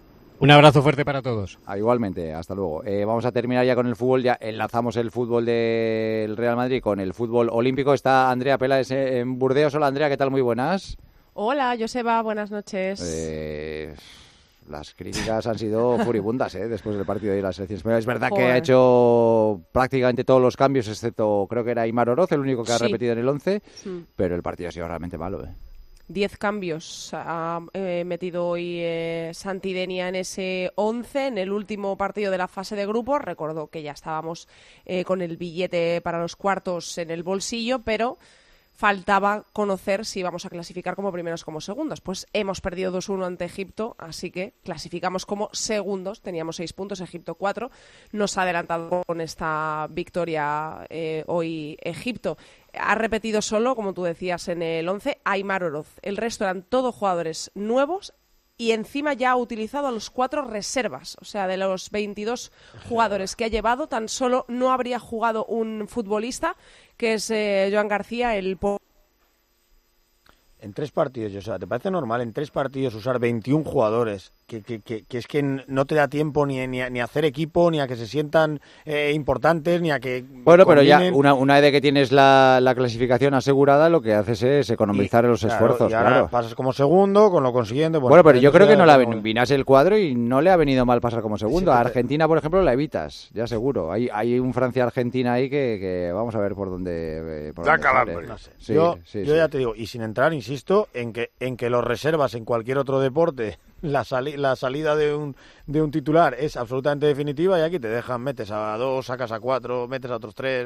Un abrazo fuerte para todos. Ah, igualmente, hasta luego. Eh, vamos a terminar ya con el fútbol, ya enlazamos el fútbol del Real Madrid con el fútbol olímpico. Está Andrea Peláez en Burdeos. Hola Andrea, ¿qué tal? Muy buenas. Hola, Joseba, buenas noches. Eh, las críticas han sido furibundas ¿eh? después del partido de la selección española. Es verdad Joder. que ha hecho prácticamente todos los cambios, excepto creo que era Aimar Oroz, el único que ha Sí. repetido en el once, Sí. pero el partido ha sido realmente malo. ¿eh? Diez cambios ha eh, metido hoy eh, Santidenia en ese once, en el último partido de la fase de grupos. Recordó que ya estábamos eh, con el billete para los cuartos en el bolsillo, pero faltaba conocer si íbamos a clasificar como primeros o como segundos. Pues hemos perdido dos uno ante Egipto, así que clasificamos como segundos. Teníamos seis puntos, Egipto cuatro. Nos ha adelantado con esta victoria eh, hoy Egipto. Ha repetido solo, como tú decías, en el once, Aimar Oroz. El resto eran todos jugadores nuevos y encima ya ha utilizado a los cuatro reservas. O sea, de los veintidós jugadores que ha llevado, tan solo no habría jugado un futbolista, que es eh, Joan García, el... En tres partidos, o sea, ¿te parece normal en tres partidos usar veintiún jugadores que, que, que, que es que no te da tiempo ni, ni, a, ni a hacer equipo, ni a que se sientan eh, importantes, ni a que... Bueno, pero combinen. ya una, una vez que tienes la, la clasificación asegurada, lo que haces es economizar y, los claro, esfuerzos. Y ahora claro. pasas como segundo, con lo consiguiente... Bueno, bueno pero yo creo que no le ha como... vinas el cuadro y no le ha venido mal pasar como segundo. Sí, a Argentina, por ejemplo, la evitas, ya seguro. Hay, hay un Francia-Argentina ahí que, que vamos a ver por dónde... Por da dónde calambre. No sé. Sí, yo sí, yo sí. ya te digo, y sin entrar, insisto, en que, en que los reservas en cualquier otro deporte... La, sali la salida de un, de un titular es absolutamente definitiva y aquí te dejan, metes a dos, sacas a cuatro, metes a otros tres,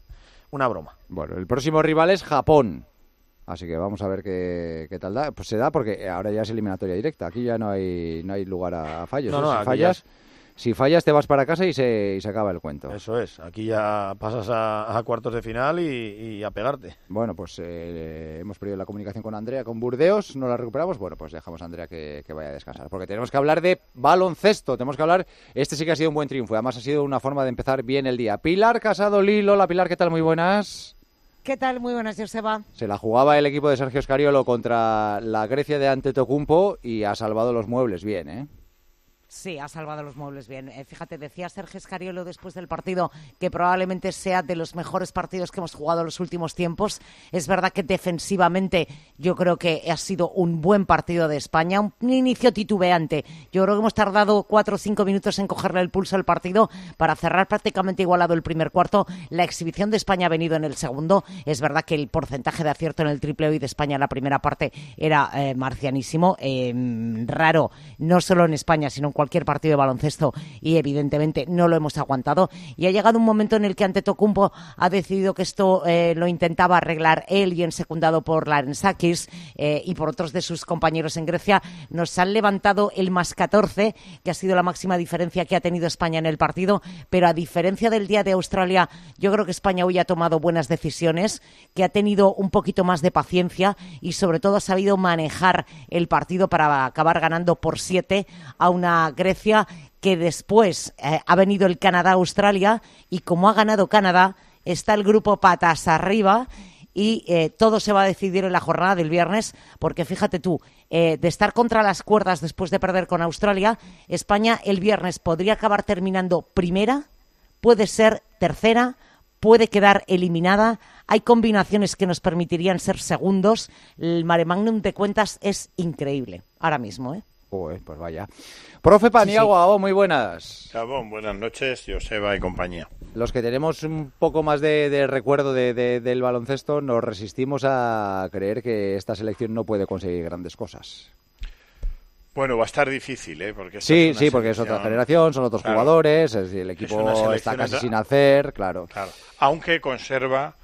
una broma. Bueno, el próximo rival es Japón, así que vamos a ver qué, qué tal da. Pues se da porque ahora ya es eliminatoria directa, aquí ya no hay no hay lugar a fallos. No, ¿eh? no, si fallas, si fallas te vas para casa y se, y se acaba el cuento. Eso es, aquí ya pasas a, a cuartos de final y, y a pegarte. Bueno, pues eh, hemos perdido la comunicación con Andrea, con Burdeos, no la recuperamos. Bueno, pues dejamos a Andrea que, que vaya a descansar, porque tenemos que hablar de baloncesto, tenemos que hablar, este sí que ha sido un buen triunfo, además ha sido una forma de empezar bien el día. Pilar Casado Lilo, hola Pilar, ¿qué tal? Muy buenas. ¿Qué tal? Muy buenas, Joseba. Se la jugaba el equipo de Sergio Scariolo contra la Grecia de Antetokounmpo y ha salvado los muebles bien, ¿eh? Sí, ha salvado los muebles bien. Eh, fíjate, decía Sergio Scariolo después del partido que probablemente sea de los mejores partidos que hemos jugado en los últimos tiempos. Es verdad que defensivamente yo creo que ha sido un buen partido de España, un, un inicio titubeante. Yo creo que hemos tardado cuatro o cinco minutos en cogerle el pulso al partido para cerrar prácticamente igualado el primer cuarto. La exhibición de España ha venido en el segundo. Es verdad que el porcentaje de acierto en el triple hoy de España en la primera parte era eh, marcianísimo, eh, raro, no solo en España, sino en cualquier partido de baloncesto, y evidentemente no lo hemos aguantado, y ha llegado un momento en el que Antetokounmpo ha decidido que esto eh, lo intentaba arreglar él, y en secundado por Larensakis eh, y por otros de sus compañeros en Grecia. Nos han levantado el más catorce, que ha sido la máxima diferencia que ha tenido España en el partido, pero a diferencia del día de Australia, yo creo que España hoy ha tomado buenas decisiones, que ha tenido un poquito más de paciencia y sobre todo ha sabido manejar el partido para acabar ganando por siete a una Grecia que después eh, ha venido el Canadá-Australia, y como ha ganado Canadá, está el grupo patas arriba y eh, todo se va a decidir en la jornada del viernes, porque fíjate tú, eh, de estar contra las cuerdas después de perder con Australia, España el viernes podría acabar terminando primera, puede ser tercera, puede quedar eliminada. Hay combinaciones que nos permitirían ser segundos. El mare magnum de cuentas es increíble ahora mismo, ¿eh? Uy, pues vaya. Profe Paniagua, sí, sí. Oh, muy buenas. Gabón, buenas noches, Joseba y compañía. Los que tenemos un poco más de, de recuerdo de, de, del baloncesto nos resistimos a creer que esta selección no puede conseguir grandes cosas. Bueno, va a estar difícil, ¿eh? Porque sí, sí, porque es otra generación, son otros claro, jugadores, es, el equipo está casi sin hacer, claro. claro. Aunque conserva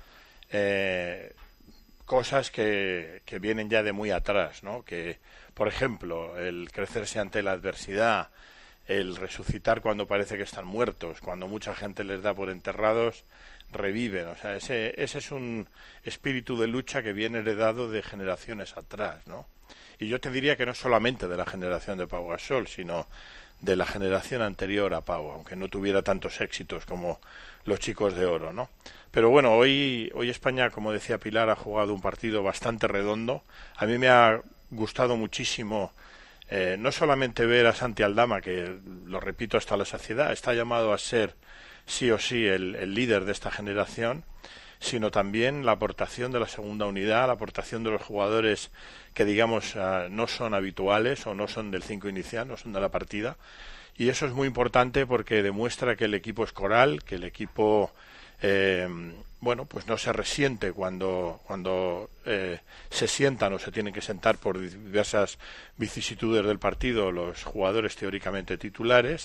eh, cosas que, que vienen ya de muy atrás, ¿no? Que, por ejemplo, el crecerse ante la adversidad, el resucitar cuando parece que están muertos, cuando mucha gente les da por enterrados, reviven. O sea, ese, ese es un espíritu de lucha que viene heredado de generaciones atrás, ¿no? Y yo te diría que no solamente de la generación de Pau Gasol, sino de la generación anterior a Pau, aunque no tuviera tantos éxitos como los chicos de oro, ¿no? Pero bueno, hoy, hoy España, como decía Pilar, ha jugado un partido bastante redondo. A mí me ha gustado muchísimo eh, no solamente ver a Santi Aldama, que lo repito hasta la saciedad, está llamado a ser sí o sí el, el líder de esta generación, sino también la aportación de la segunda unidad, la aportación de los jugadores que, digamos, uh, no son habituales o no son del cinco inicial, no son de la partida. Y eso es muy importante porque demuestra que el equipo es coral, que el equipo, eh, bueno, pues no se resiente cuando, cuando eh, se sientan o se tienen que sentar por diversas vicisitudes del partido los jugadores teóricamente titulares.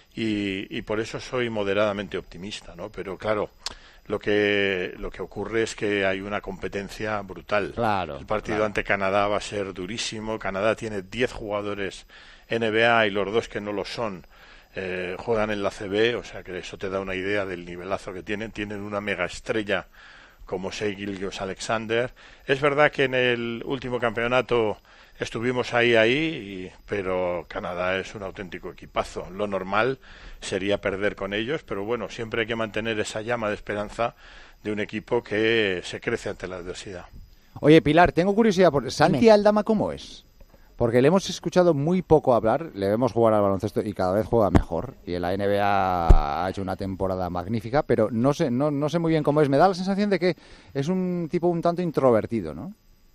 Y, y por eso soy moderadamente optimista, ¿no? Pero claro, lo que lo que ocurre es que hay una competencia brutal. Claro, el partido claro. ante Canadá va a ser durísimo. Canadá tiene diez jugadores N B A y los dos que no lo son eh, juegan en la C B, o sea que eso te da una idea del nivelazo que tienen. Tienen una mega estrella como Shai Gilgeous-Alexander. Es verdad que en el último campeonato estuvimos ahí, ahí, y, pero Canadá es un auténtico equipazo. Lo normal sería perder con ellos, pero bueno, siempre hay que mantener esa llama de esperanza de un equipo que se crece ante la adversidad. Oye, Pilar, tengo curiosidad, por Santi Aldama, ¿cómo es? Porque le hemos escuchado muy poco hablar, le vemos jugar al baloncesto y cada vez juega mejor. Y en la N B A ha hecho una temporada magnífica, pero no sé, no, no sé muy bien cómo es. Me da la sensación de que es un tipo un tanto introvertido, ¿no?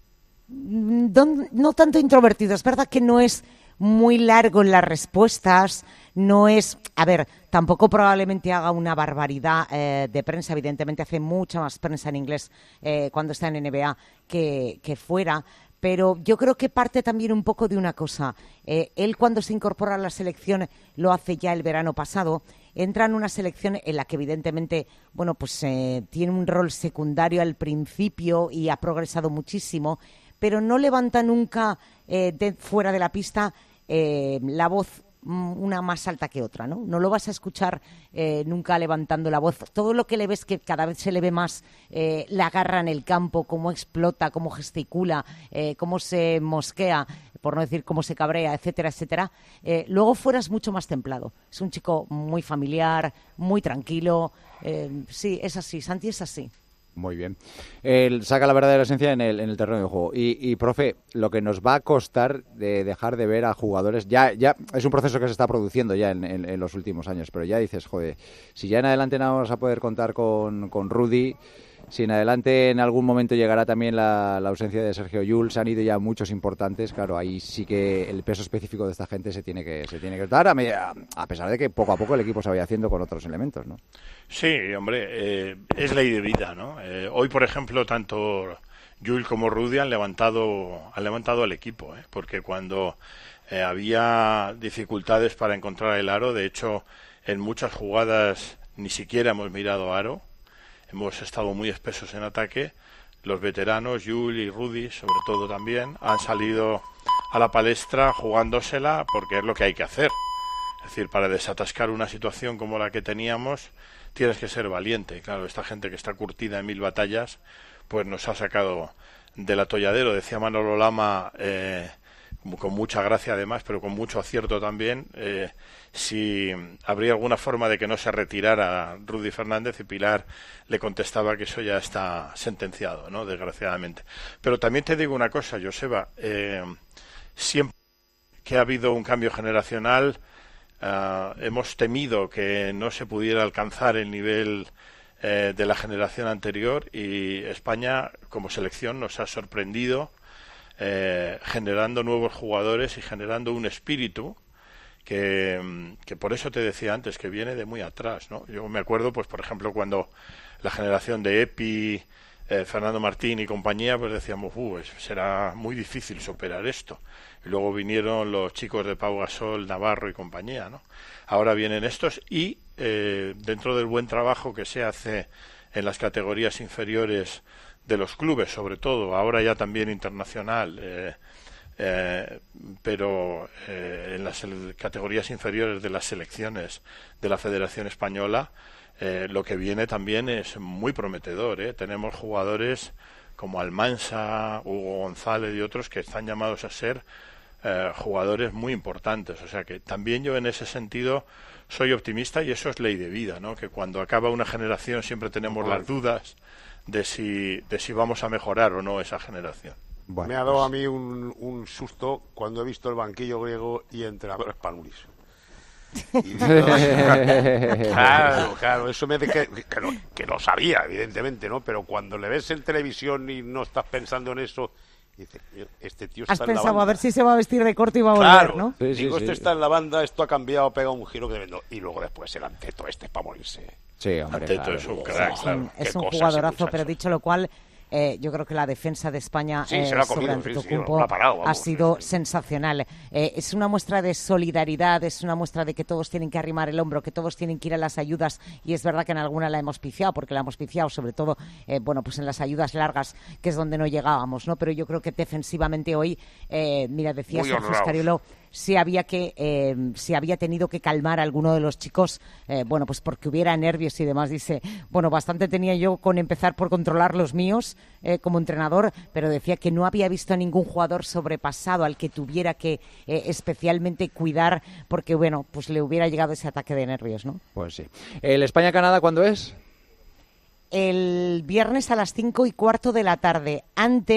No, no tanto introvertido, es verdad que no es muy largo en las respuestas, no es, a ver, tampoco probablemente haga una barbaridad eh, de prensa, evidentemente hace mucha más prensa en inglés eh, cuando está en N B A que, que fuera, pero yo creo que parte también un poco de una cosa. Eh, él cuando se incorpora a la selección, lo hace ya el verano pasado, entra en una selección en la que evidentemente, bueno, pues eh, tiene un rol secundario al principio y ha progresado muchísimo, pero no levanta nunca eh, de, fuera de la pista eh, la voz una más alta que otra, ¿no? No lo vas a escuchar eh, nunca levantando la voz. Todo lo que le ves, que cada vez se le ve más eh, la garra en el campo, cómo explota, cómo gesticula, eh, cómo se mosquea, por no decir cómo se cabrea, etcétera, etcétera. Eh, luego fuera es mucho más templado. Es un chico muy familiar, muy tranquilo. Eh, sí, es así. Santi es así. Muy bien. Él saca la verdadera esencia en el, en el terreno de juego. Y, y, profe, lo que nos va a costar de dejar de ver a jugadores, ya ya es un proceso que se está produciendo ya en, en, en los últimos años, pero ya dices, joder, si ya en adelante no vamos a poder contar con, con Rudy, si en adelante en algún momento llegará también la, la ausencia de Sergio Llull, se han ido ya muchos importantes, claro, ahí sí que el peso específico de esta gente se tiene que se tiene que dar, a, media, a pesar de que poco a poco el equipo se vaya haciendo con otros elementos, ¿no? Sí, hombre, eh, es ley de vida, ¿no? Eh, hoy, por ejemplo, tanto Llull como Rudy han levantado, han levantado al equipo, ¿eh? Porque cuando eh, había dificultades para encontrar el aro, de hecho, en muchas jugadas ni siquiera hemos mirado aro, hemos estado muy espesos en ataque. Los veteranos, Llull y Rudy, sobre todo también, han salido a la palestra jugándosela porque es lo que hay que hacer. Es decir, para desatascar una situación como la que teníamos, tienes que ser valiente. Claro, esta gente que está curtida en mil batallas, pues nos ha sacado del atolladero. Decía Manolo Lama, eh, con mucha gracia además, pero con mucho acierto también, eh, si habría alguna forma de que no se retirara Rudy Fernández, y Pilar le contestaba que eso ya está sentenciado, ¿no? Desgraciadamente. Pero también te digo una cosa, Joseba, eh, siempre que ha habido un cambio generacional, uh, hemos temido que no se pudiera alcanzar el nivel eh, de la generación anterior, y España como selección nos ha sorprendido eh, generando nuevos jugadores y generando un espíritu que, que por eso te decía antes que viene de muy atrás, ¿no? Yo me acuerdo, pues por ejemplo, cuando la generación de Epi, eh, Fernando Martín y compañía, pues decíamos, uh, será muy difícil superar esto. Y luego vinieron los chicos de Pau Gasol, Navarro y compañía, ¿no? Ahora vienen estos y eh, dentro del buen trabajo que se hace en las categorías inferiores de los clubes, sobre todo, ahora ya también internacional, eh, eh, pero eh, en las categorías inferiores de las selecciones de la Federación Española, eh, lo que viene también es muy prometedor, ¿eh? Tenemos jugadores como Almansa, Hugo González y otros que están llamados a ser eh, jugadores muy importantes. O sea que también yo en ese sentido soy optimista, y eso es ley de vida, ¿no? Que cuando acaba una generación siempre tenemos las dudas de si, de si vamos a mejorar o no esa generación. Bueno, me ha dado pues a mí un, un susto cuando he visto el banquillo griego y entrenador Spanulis. Y claro, claro, eso me hace que, que, no, que lo sabía, evidentemente, ¿no? Pero cuando le ves en televisión y no estás pensando en eso, dices, este tío está Has en la pensado banda. A ver si se va a vestir de corto y va a volver, claro, ¿no? Sí, sí, digo, sí, este sí. está en la banda, esto ha cambiado, pega un giro que vendo. Y luego después el Anteto este es para morirse. Sí, hombre, Anteto claro. es un crack, Es claro. un, es Qué un cosa jugadorazo, ese pero dicho lo cual, eh, yo creo que la defensa de España Sí, eh, se la ha sobre comido, sí, sí, Antetokounmpo no la ha parado, vamos, ha sido sensacional. Eh, es una muestra de solidaridad, es una muestra de que todos tienen que arrimar el hombro, que todos tienen que ir a las ayudas, y es verdad que en alguna la hemos piciado, porque la hemos piciado sobre todo, eh, bueno, pues en las ayudas largas, que es donde no llegábamos, ¿no? Pero yo creo que defensivamente hoy, eh, mira, decía Muy Sergio honrados. Scariolo, si había que eh, si había tenido que calmar a alguno de los chicos, eh, bueno, pues porque hubiera nervios y demás. Dice, bueno, bastante tenía yo con empezar por controlar los míos eh, como entrenador, pero decía que no había visto a ningún jugador sobrepasado al que tuviera que eh, especialmente cuidar, porque bueno, pues le hubiera llegado ese ataque de nervios, ¿no? Pues sí. ¿El España-Canadá cuándo es? El viernes a las cinco y cuarto de la tarde. Antes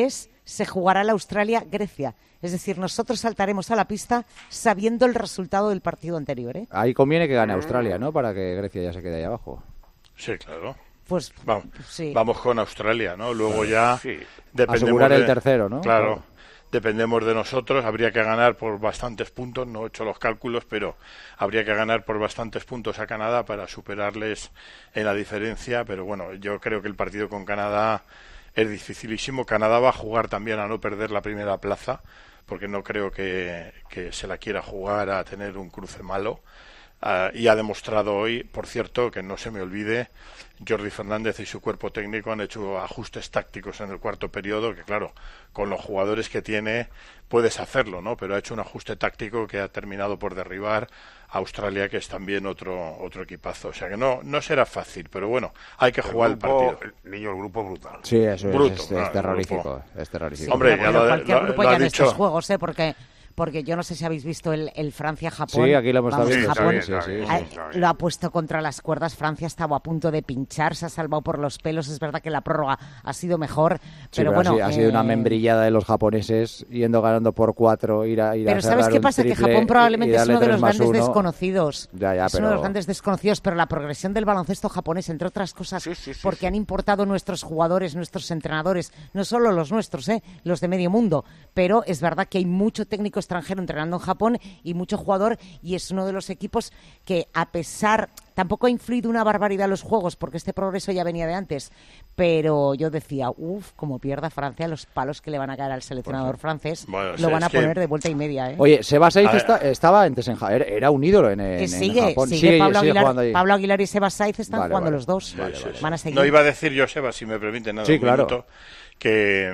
se jugará la Australia-Grecia. Es decir, nosotros saltaremos a la pista sabiendo el resultado del partido anterior, ¿eh? Ahí conviene que gane Australia, ¿no? Para que Grecia ya se quede ahí abajo. Sí, claro. Pues vamos, sí. vamos con Australia, ¿no? Luego ya sí. dependemos asegurar de, el tercero, ¿no? Claro, claro, dependemos de nosotros. Habría que ganar por bastantes puntos, no he hecho los cálculos, pero habría que ganar por bastantes puntos a Canadá para superarles en la diferencia. Pero bueno, yo creo que el partido con Canadá es dificilísimo. Canadá va a jugar también a no perder la primera plaza, porque no creo que, que se la quiera jugar a tener un cruce malo. Uh, y ha demostrado hoy, por cierto, que no se me olvide, Jordi Fernández y su cuerpo técnico han hecho ajustes tácticos en el cuarto periodo, que claro, con los jugadores que tiene puedes hacerlo, ¿no? Pero ha hecho un ajuste táctico que ha terminado por derribar a Australia, que es también otro otro equipazo. O sea que no no será fácil, pero bueno, hay que el jugar grupo, el partido. El niño, el grupo brutal. Sí, eso Bruto, es, es, claro, es terrorífico. grupo. Es terrorífico. Sí, Hombre, ya lo, cualquier lo, grupo lo ya ha en dicho. estos juegos, ¿eh? Porque... Porque yo no sé si habéis visto el, el Francia-Japón. Sí, aquí lo hemos estado Vamos, viendo. Japón, Sí, sí, sí, sí, sí. Lo ha puesto contra las cuerdas. Francia estaba a punto de pinchar, se ha salvado por los pelos. Es verdad que la prórroga ha sido mejor, Sí, pero, pero bueno... ha, sido, ha sido eh... una membrillada de los japoneses, yendo ganando por cuatro, ir a ir Pero a ¿sabes qué pasa? Que Japón probablemente es uno de los grandes uno. desconocidos. Ya, ya, es pero... uno de los grandes desconocidos, pero la progresión del baloncesto japonés, entre otras cosas, sí, sí, sí, porque sí. han importado nuestros jugadores, nuestros entrenadores, no solo los nuestros, ¿eh? Los de medio mundo, pero es verdad que hay mucho técnico extranjero entrenando en Japón y mucho jugador, y es uno de los equipos que, a pesar, tampoco ha influido una barbaridad en los juegos, porque este progreso ya venía de antes, pero yo decía, uff, como pierda Francia, los palos que le van a caer al seleccionador francés, bueno, o lo sea, van a que... poner de vuelta y media, ¿eh? Oye, Seba Saiz está, estaba antes en Japón, era un ídolo en, en, que sigue, en Japón. sigue, sigue Pablo, sigue Aguilar, Pablo Aguilar y Seba Saiz están vale, jugando vale. los dos, Sí, sí, sí. van a seguir. No iba a decir yo, Seba, si me permite nada, sí, un claro. minuto, que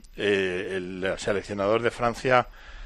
eh, el seleccionador de Francia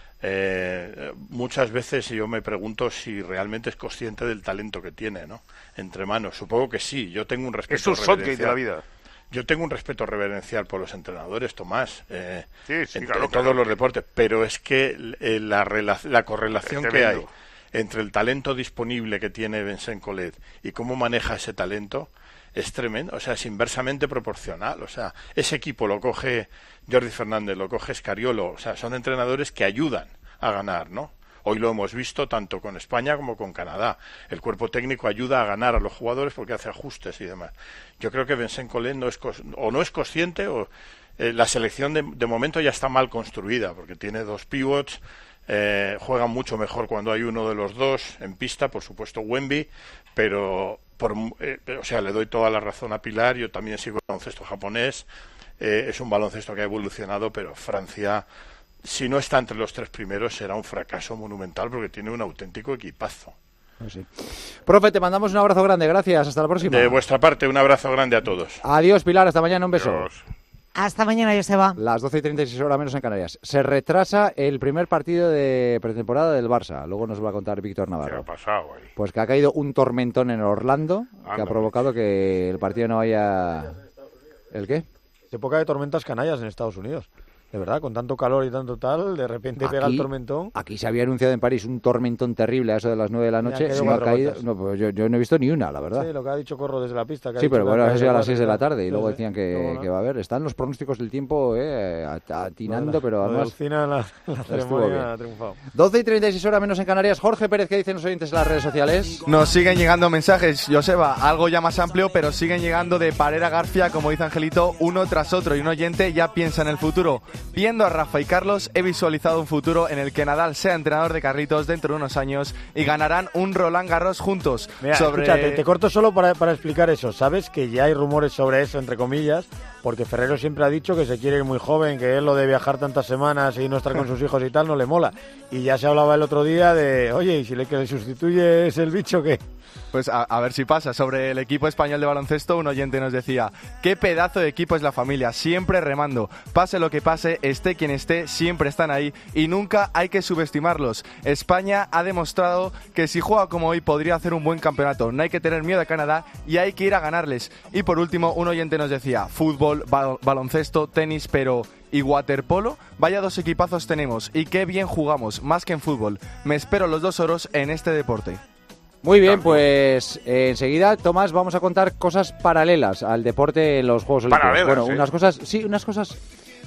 eh, muchas veces yo me pregunto si realmente es consciente del talento que tiene, ¿no? Entre manos. Supongo que sí. Yo tengo un respeto Es un Southgate de la reverencial. vida. Yo tengo un respeto reverencial por los entrenadores, Tomás, eh, Sí, sí, en, claro, en claro. todos los deportes, pero es que eh, la, rela- la correlación Es que hay tremendo. entre el talento disponible que tiene Vincent Collet y cómo maneja ese talento es tremendo, o sea, es inversamente proporcional. O sea, ese equipo lo coge Jordi Fernández, lo coge Scariolo, o sea, son entrenadores que ayudan a ganar, ¿no? Hoy lo hemos visto tanto con España como con Canadá. El cuerpo técnico ayuda a ganar a los jugadores porque hace ajustes y demás. Yo creo que Vincent Collet no es cos- o no es consciente o eh, la selección de, de momento ya está mal construida porque tiene dos pivots, eh, juegan mucho mejor cuando hay uno de los dos en pista, por supuesto Wemby, pero por, eh, o sea, le doy toda la razón a Pilar. Yo también sigo el baloncesto japonés, eh, es un baloncesto que ha evolucionado, pero Francia, si no está entre los tres primeros, será un fracaso monumental porque tiene un auténtico equipazo. Pues sí. Profe, te mandamos un abrazo grande, gracias, hasta la próxima. De vuestra parte, un abrazo grande a todos. Adiós, Pilar, hasta mañana, un beso. Adiós. Hasta mañana, Joseba. Las doce y treinta y seis horas menos en Canarias. Se retrasa el primer partido de pretemporada del Barça. Luego nos va a contar Víctor ¿Qué Navarro. ha pasado ahí? Pues que ha caído un tormentón en Orlando que Anda. ha provocado que el partido no vaya... ¿El qué? Época de tormentas canallas en Estados Unidos. De verdad, con tanto calor y tanto tal, de repente pega el tormentón. Aquí se había anunciado en París un tormentón terrible a eso de las nueve de la Ya, noche. que No dio ha cuatro caído, vueltas. no, pues yo, yo no he visto ni una, la verdad. Sí, lo que ha dicho Corro desde la pista. Que ha Sí, dicho pero que bueno, ha eso caído ya a las cuatro seis de la y tal. tarde y Sí, luego sí. decían que, Luego nada. que va a haber. Están los pronósticos del tiempo eh, at- atinando, pero Lo de además... Alcina en la, la estuvo ceremonia bien. ha triunfado. doce y treinta y seis horas menos en Canarias. Jorge Pérez, ¿qué dicen los oyentes en las redes sociales? Nos siguen llegando mensajes, Joseba, algo ya más amplio, pero siguen llegando de Parera García, como dice Angelito, uno tras otro. Y un oyente ya piensa en el futuro. Viendo a Rafa y Carlos, he visualizado un futuro en el que Nadal sea entrenador de Carlitos dentro de unos años y ganarán un Roland Garros juntos. Mira, sobre... escúchate, te corto solo para, para explicar eso. Sabes que ya hay rumores sobre eso, entre comillas, porque Ferrero siempre ha dicho que se quiere ir muy joven, que él lo de viajar tantas semanas y no estar con sus hijos y tal no le mola. Y ya se hablaba el otro día de, oye, ¿y si le que le sustituye es el bicho qué? Pues a, a ver si pasa. Sobre el equipo español de baloncesto, un oyente nos decía: qué pedazo de equipo es la familia, siempre remando. Pase lo que pase, esté quien esté, siempre están ahí y nunca hay que subestimarlos. España ha demostrado que si juega como hoy podría hacer un buen campeonato. No hay que tener miedo a Canadá y hay que ir a ganarles. Y por último, un oyente nos decía: fútbol, bal- baloncesto, tenis, pero... ¿y waterpolo? Vaya dos equipazos tenemos y qué bien jugamos, más que en fútbol. Me espero los dos oros en este deporte. Muy bien, pues eh, enseguida, Tomás, vamos a contar cosas paralelas al deporte en los Juegos Olímpicos. Paralelas, Bueno, ¿sí? unas cosas, sí, unas cosas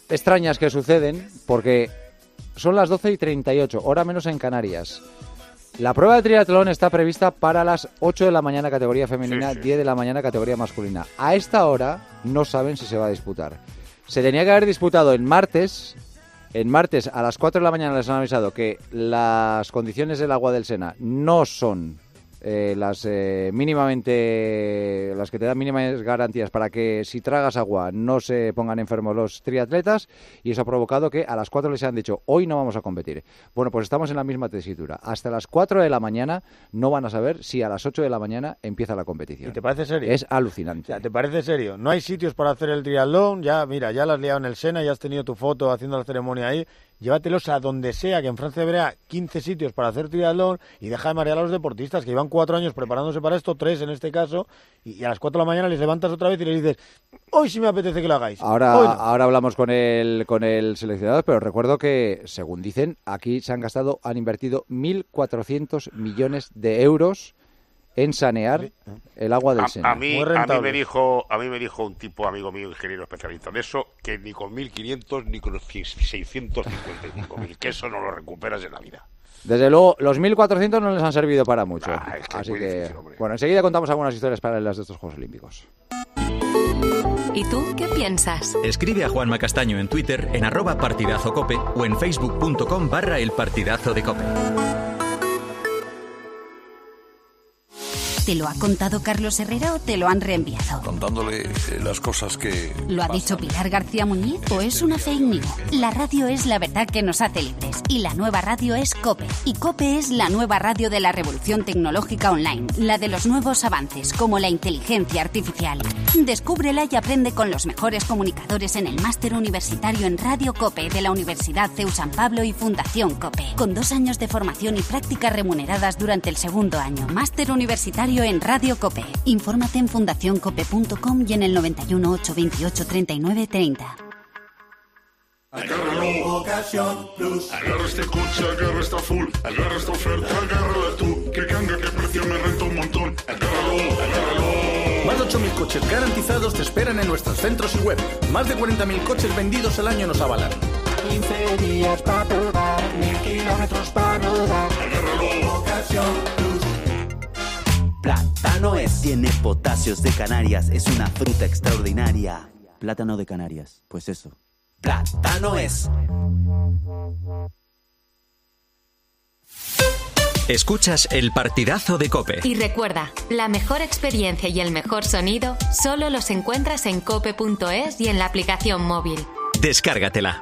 extrañas que suceden, porque son las doce y treinta y ocho, hora menos en Canarias. La prueba de triatlón está prevista para las ocho de la mañana categoría femenina, sí, sí. diez de la mañana categoría masculina. A esta hora no saben si se va a disputar. Se tenía que haber disputado en martes. En martes a las cuatro de la mañana les han avisado que las condiciones del agua del Sena no son eh, las eh, mínimamente las que te dan mínimas garantías para que si tragas agua no se pongan enfermos los triatletas, y eso ha provocado que a las cuatro les han dicho hoy no vamos a competir. Bueno, pues estamos en la misma tesitura. Hasta las cuatro de la mañana no van a saber si a las ocho de la mañana empieza la competición. ¿Y te parece serio? Es alucinante. O sea, ¿te parece serio? No hay sitios para hacer el triatlón. Ya, mira, ya la has liado en el Sena, ya has tenido tu foto haciendo la ceremonia ahí. Llévatelos a donde sea, que en Francia habrá quince sitios para hacer triatlón, y deja de marear a los deportistas que llevan cuatro años preparándose para esto, tres en este caso, y, y a las cuatro de la mañana les levantas otra vez y les dices, hoy sí me apetece que lo hagáis. Ahora, no. ahora hablamos con el, con el seleccionador, pero recuerdo que, según dicen, aquí se han gastado, han invertido mil cuatrocientos millones de euros en sanear el agua del Sena. A, a, mí, a, mí me dijo, a mí me dijo un tipo, amigo mío, ingeniero especialista en eso, que ni con mil quinientos ni con seiscientos cincuenta y cinco mil, que eso no lo recuperas en la vida. Desde luego, los mil cuatrocientos no les han servido para mucho. Ah, es que Así es que, difícil, bueno, enseguida contamos algunas historias paralelas de estos Juegos Olímpicos. ¿Y tú qué piensas? Escribe a Juanma Castaño en Twitter, en arroba partidazo cope o en facebook.com barra el partidazo de cope. ¿Te lo ha contado Carlos Herrera o te lo han reenviado? Contándole eh, las cosas que... ¿Lo ha pasan. dicho Pilar García Muñiz o es una fake news? La radio es la verdad que nos hace libres y la nueva radio es COPE. Y COPE es la nueva radio de la revolución tecnológica online, la de los nuevos avances como la inteligencia artificial. Descúbrela y aprende con los mejores comunicadores en el máster universitario en Radio COPE de la Universidad CEU San Pablo y Fundación COPE, con dos años de formación y prácticas remuneradas durante el segundo año. Máster universitario en Radio COPE. Infórmate en fundación cope punto com y en el noventa y uno, ocho veintiocho, treinta y nueve, treinta. Agárralo, Ocasión Plus. Agarra este coche, agarra esta full. Agarra esta oferta, agárrala tú. Que canga, que precio me renta un montón. Agárralo, agárralo. Más de ocho mil coches garantizados te esperan en nuestros centros y web. Más de cuarenta mil coches vendidos al año nos avalan. quince días para probar, mil kilómetros para rodar. Agárralo, Ocasión Plus. Plátano es. Tiene potasios de Canarias, es una fruta extraordinaria. Plátano de Canarias, pues eso. Plátano es. Escuchas el partidazo de COPE. Y recuerda, la mejor experiencia y el mejor sonido solo los encuentras en cope punto es y en la aplicación móvil. Descárgatela.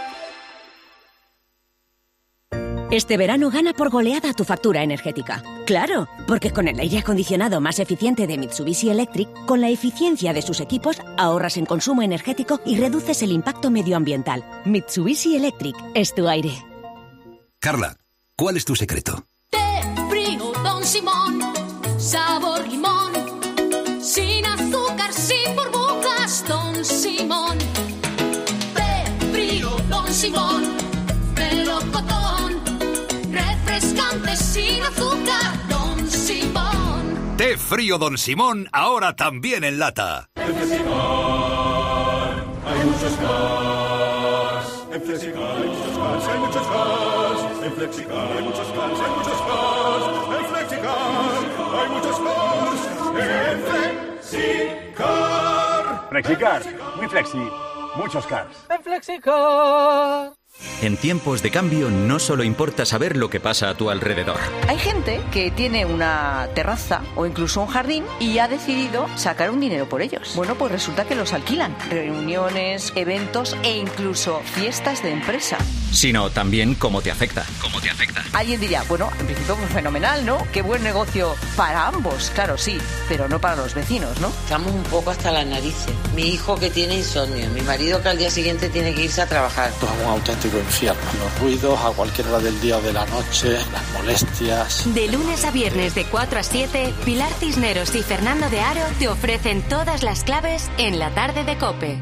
Este verano gana por goleada tu factura energética. ¡Claro! Porque con el aire acondicionado más eficiente de Mitsubishi Electric, con la eficiencia de sus equipos, ahorras en consumo energético y reduces el impacto medioambiental. Mitsubishi Electric es tu aire. Carla, ¿cuál es tu secreto? Té frío Don Simón, sabor limón, sin azúcar, sin burbujas, Don Simón. Té frío Don Simón, melocotón, refrescante sin azúcar, Don Simón. Té frío Don Simón, ahora también en lata. En Flexicar hay muchos cars. En Flexicar hay muchos cars, hay muchos cars. En Flexicar hay muchos cars, hay muchos cars. En Flexicar hay muchos cars. En Flexicar. Flexicar, muy flexi, muchos cars. En Flexicar. En tiempos de cambio no solo importa saber lo que pasa a tu alrededor. Hay gente que tiene una terraza o incluso un jardín y ha decidido sacar un dinero por ellos. Bueno, pues resulta que los alquilan. Reuniones, eventos e incluso fiestas de empresa. Sino también cómo te afecta. ¿Cómo te afecta? Alguien diría, bueno, en principio pues fenomenal, ¿no? Qué buen negocio para ambos, claro, sí, pero no para los vecinos, ¿no? Estamos un poco hasta las narices. Mi hijo que tiene insomnio, mi marido que al día siguiente tiene que irse a trabajar. Esto es un auténtico infierno. Los ruidos a cualquier hora del día o de la noche, las molestias. De lunes a viernes de cuatro a siete, Pilar Cisneros y Fernando de Aro te ofrecen todas las claves en la tarde de COPE.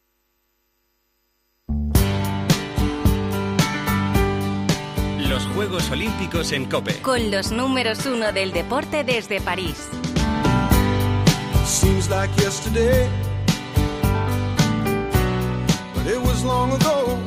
Los Juegos Juegos Olímpicos en COPE. Con los números uno del deporte desde París. Seems like yesterday, but it was long ago.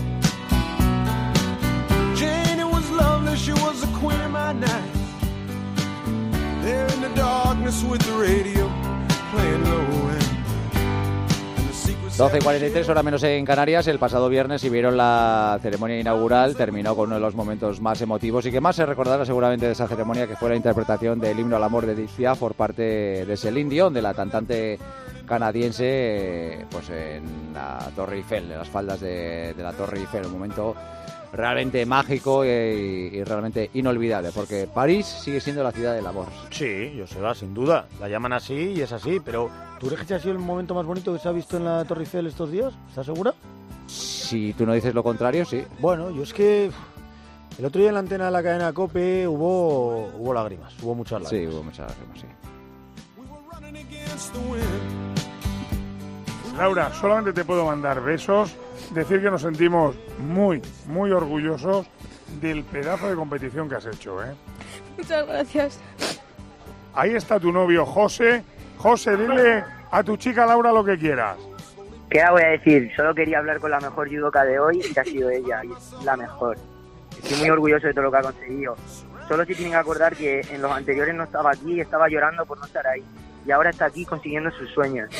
Jane, it was lovely, she was the queen of my night. There in the darkness with the radio playing low end. doce y cuarenta y tres, hora menos en Canarias. El pasado viernes, si vieron la ceremonia inaugural, terminó con uno de los momentos más emotivos y que más se recordará seguramente de esa ceremonia, que fue la interpretación del himno al amor de Edith Piaf por parte de Celine Dion, de la cantante canadiense, pues en la Torre Eiffel, en las faldas de, de la Torre Eiffel. Un momento realmente mágico y, y realmente inolvidable, porque París sigue siendo la ciudad del amor. Sí, Joseba, sin duda. La llaman así y es así, pero ¿tú crees que ha sido el momento más bonito que se ha visto en la Torre Eiffel estos días? ¿Estás segura? Si tú no dices lo contrario, sí. Bueno, yo es que el otro día en la antena de la cadena COPE hubo, hubo lágrimas, hubo muchas lágrimas. Sí, hubo muchas lágrimas, sí. Laura, solamente te puedo mandar besos, decir que nos sentimos muy, muy orgullosos del pedazo de competición que has hecho, ¿eh? Muchas gracias. Ahí está tu novio, José. José, dile a tu chica Laura lo que quieras. ¿Qué voy a decir? Solo quería hablar con la mejor judoka de hoy y que ha sido ella, y es la mejor. Estoy muy orgulloso de todo lo que ha conseguido. Solo se tienen que acordar que en los anteriores no estaba aquí y estaba llorando por no estar ahí. Y ahora está aquí consiguiendo sus sueños.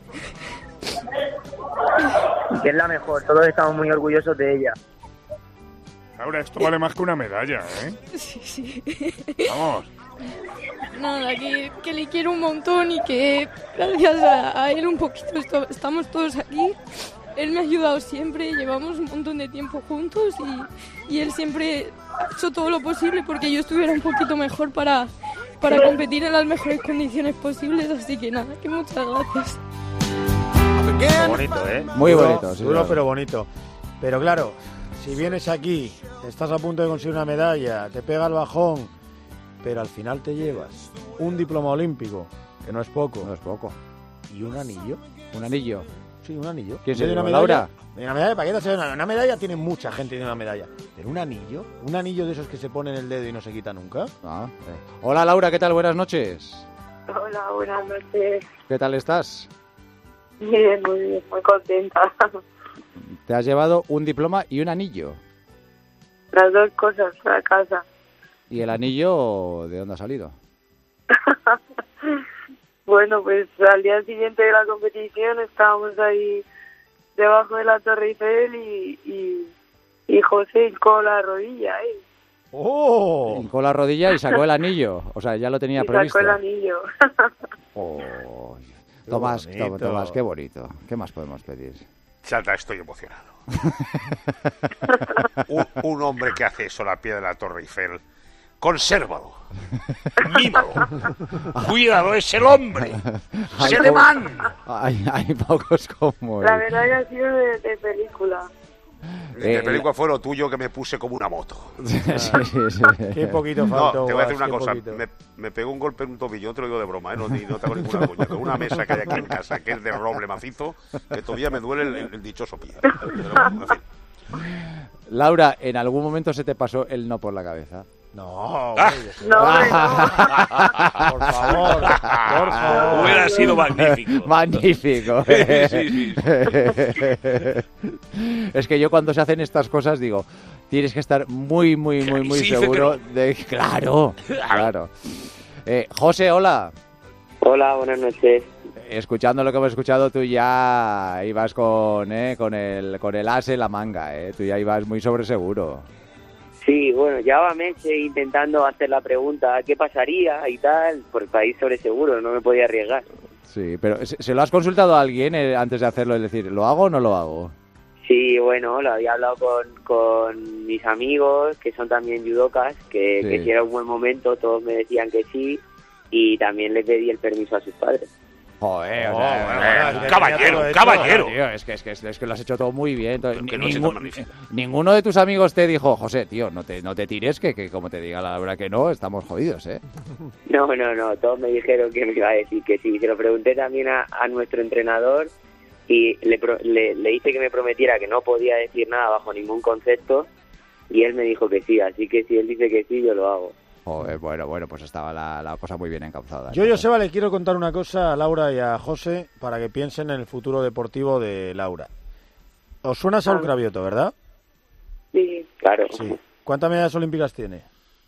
Y que es la mejor, todos estamos muy orgullosos de ella. Laura, esto vale más que una medalla, ¿eh? Sí, sí. Vamos. Nada, que, que le quiero un montón y que gracias a, a él un poquito esto, estamos todos aquí. Él me ha ayudado siempre, llevamos un montón de tiempo juntos y, y él siempre ha hecho todo lo posible porque yo estuviera un poquito mejor para, para competir en las mejores condiciones posibles, así que nada, que muchas gracias. Muy bonito, ¿eh? Muy duro, bonito, sí. Duro, claro. pero bonito. Pero claro, si vienes aquí, estás a punto de conseguir una medalla, te pega el bajón, pero al final te llevas un diploma olímpico, que no es poco. No es poco. ¿Y un anillo? ¿Un anillo? Sí, un anillo. ¿Quién se una lleva, medalla? Laura? Una medalla, ¿para qué te hace una, una medalla? Tiene mucha gente tiene una medalla. Pero un anillo, un anillo de esos que se pone en el dedo y no se quita nunca. Ah, eh. Hola Laura, ¿qué tal? Buenas noches. Hola, buenas noches. ¿Qué tal estás? Bien, muy bien, muy contenta. Te has llevado un diploma y un anillo. Las dos cosas a casa. ¿Y el anillo de dónde ha salido? Bueno, pues al día siguiente de la competición estábamos ahí debajo de la Torre Eiffel y, y, y José hincó la rodilla, ¿eh? ¡Oh! Hincó la rodilla y sacó el anillo. O sea, ya lo tenía y previsto. sacó el anillo. Oh. Tomás, bonito. Tomás, qué bonito. ¿Qué más podemos pedir? Chata, estoy emocionado. un, un hombre que hace eso a la pie de la Torre Eiffel, consérvalo, mímalo, cuídalo, es el hombre, es el man. Hay, hay pocos como él. La verdad que ha sido de, de película. De Eh, película fue lo tuyo, que me puse como una moto. Sí, sí, sí. Qué poquito No, faltó. te voy a decir Guas, una qué cosa. poquito. Me, me pegó un golpe en un tobillo, no te lo digo de broma, ¿eh? no, ni- no te hago ninguna coña. Con una mesa que hay aquí en casa, que es de roble macizo, que todavía me duele el, el- el dichoso pie. Pero, en fin. Laura, ¿en algún momento se te pasó el no por la cabeza? No, Ah. No, hombre, no. por favor, por favor. Hubiera sido magnífico. Magnífico. Sí, sí, Es que yo cuando se hacen estas cosas digo, tienes que estar muy, muy, muy, muy Sí, dice seguro que de... Claro, claro. Eh, José, hola. Hola, buenas noches. Escuchando lo que hemos escuchado, tú ya ibas con, eh, con, el, con el as en la manga, eh. Tú ya ibas muy sobre seguro. Sí, bueno, llevaba meses intentando hacer la pregunta ¿qué pasaría? Y tal, por el país sobre seguro, no me podía arriesgar. Sí, pero ¿se, se lo has consultado a alguien eh, antes de hacerlo? Es decir, ¿lo hago o no lo hago? Sí, bueno, lo había hablado con, con mis amigos, que son también judokas, que, Sí. que si era un buen momento, todos me decían que sí, y también le pedí el permiso a sus padres. Joder, o Oh, sea, bueno, eh, bueno, un caballero, todo un hecho. caballero. tío, es que, es, que, es que lo has hecho todo muy bien. Entonces, Que ni- no es tan ningún- magnífico. ninguno de tus amigos te dijo, José, tío, no te, no te tires, que, que como te diga la verdad que no, estamos jodidos, ¿eh? No, no, no, todos me dijeron que me iba a decir que sí. Se lo pregunté también a, a nuestro entrenador y le, pro- le, le hice que me prometiera que no podía decir nada bajo ningún concepto y él me dijo que sí, así que si él dice que sí, yo lo hago. Joder, bueno, bueno, pues estaba la, la cosa muy bien encauzada. Yo, Joseba, le quiero contar una cosa a Laura y a José para que piensen en el futuro deportivo de Laura. ¿Os suena Saúl Cravioto, verdad? Sí, claro. Sí. ¿Cuántas medallas olímpicas tiene?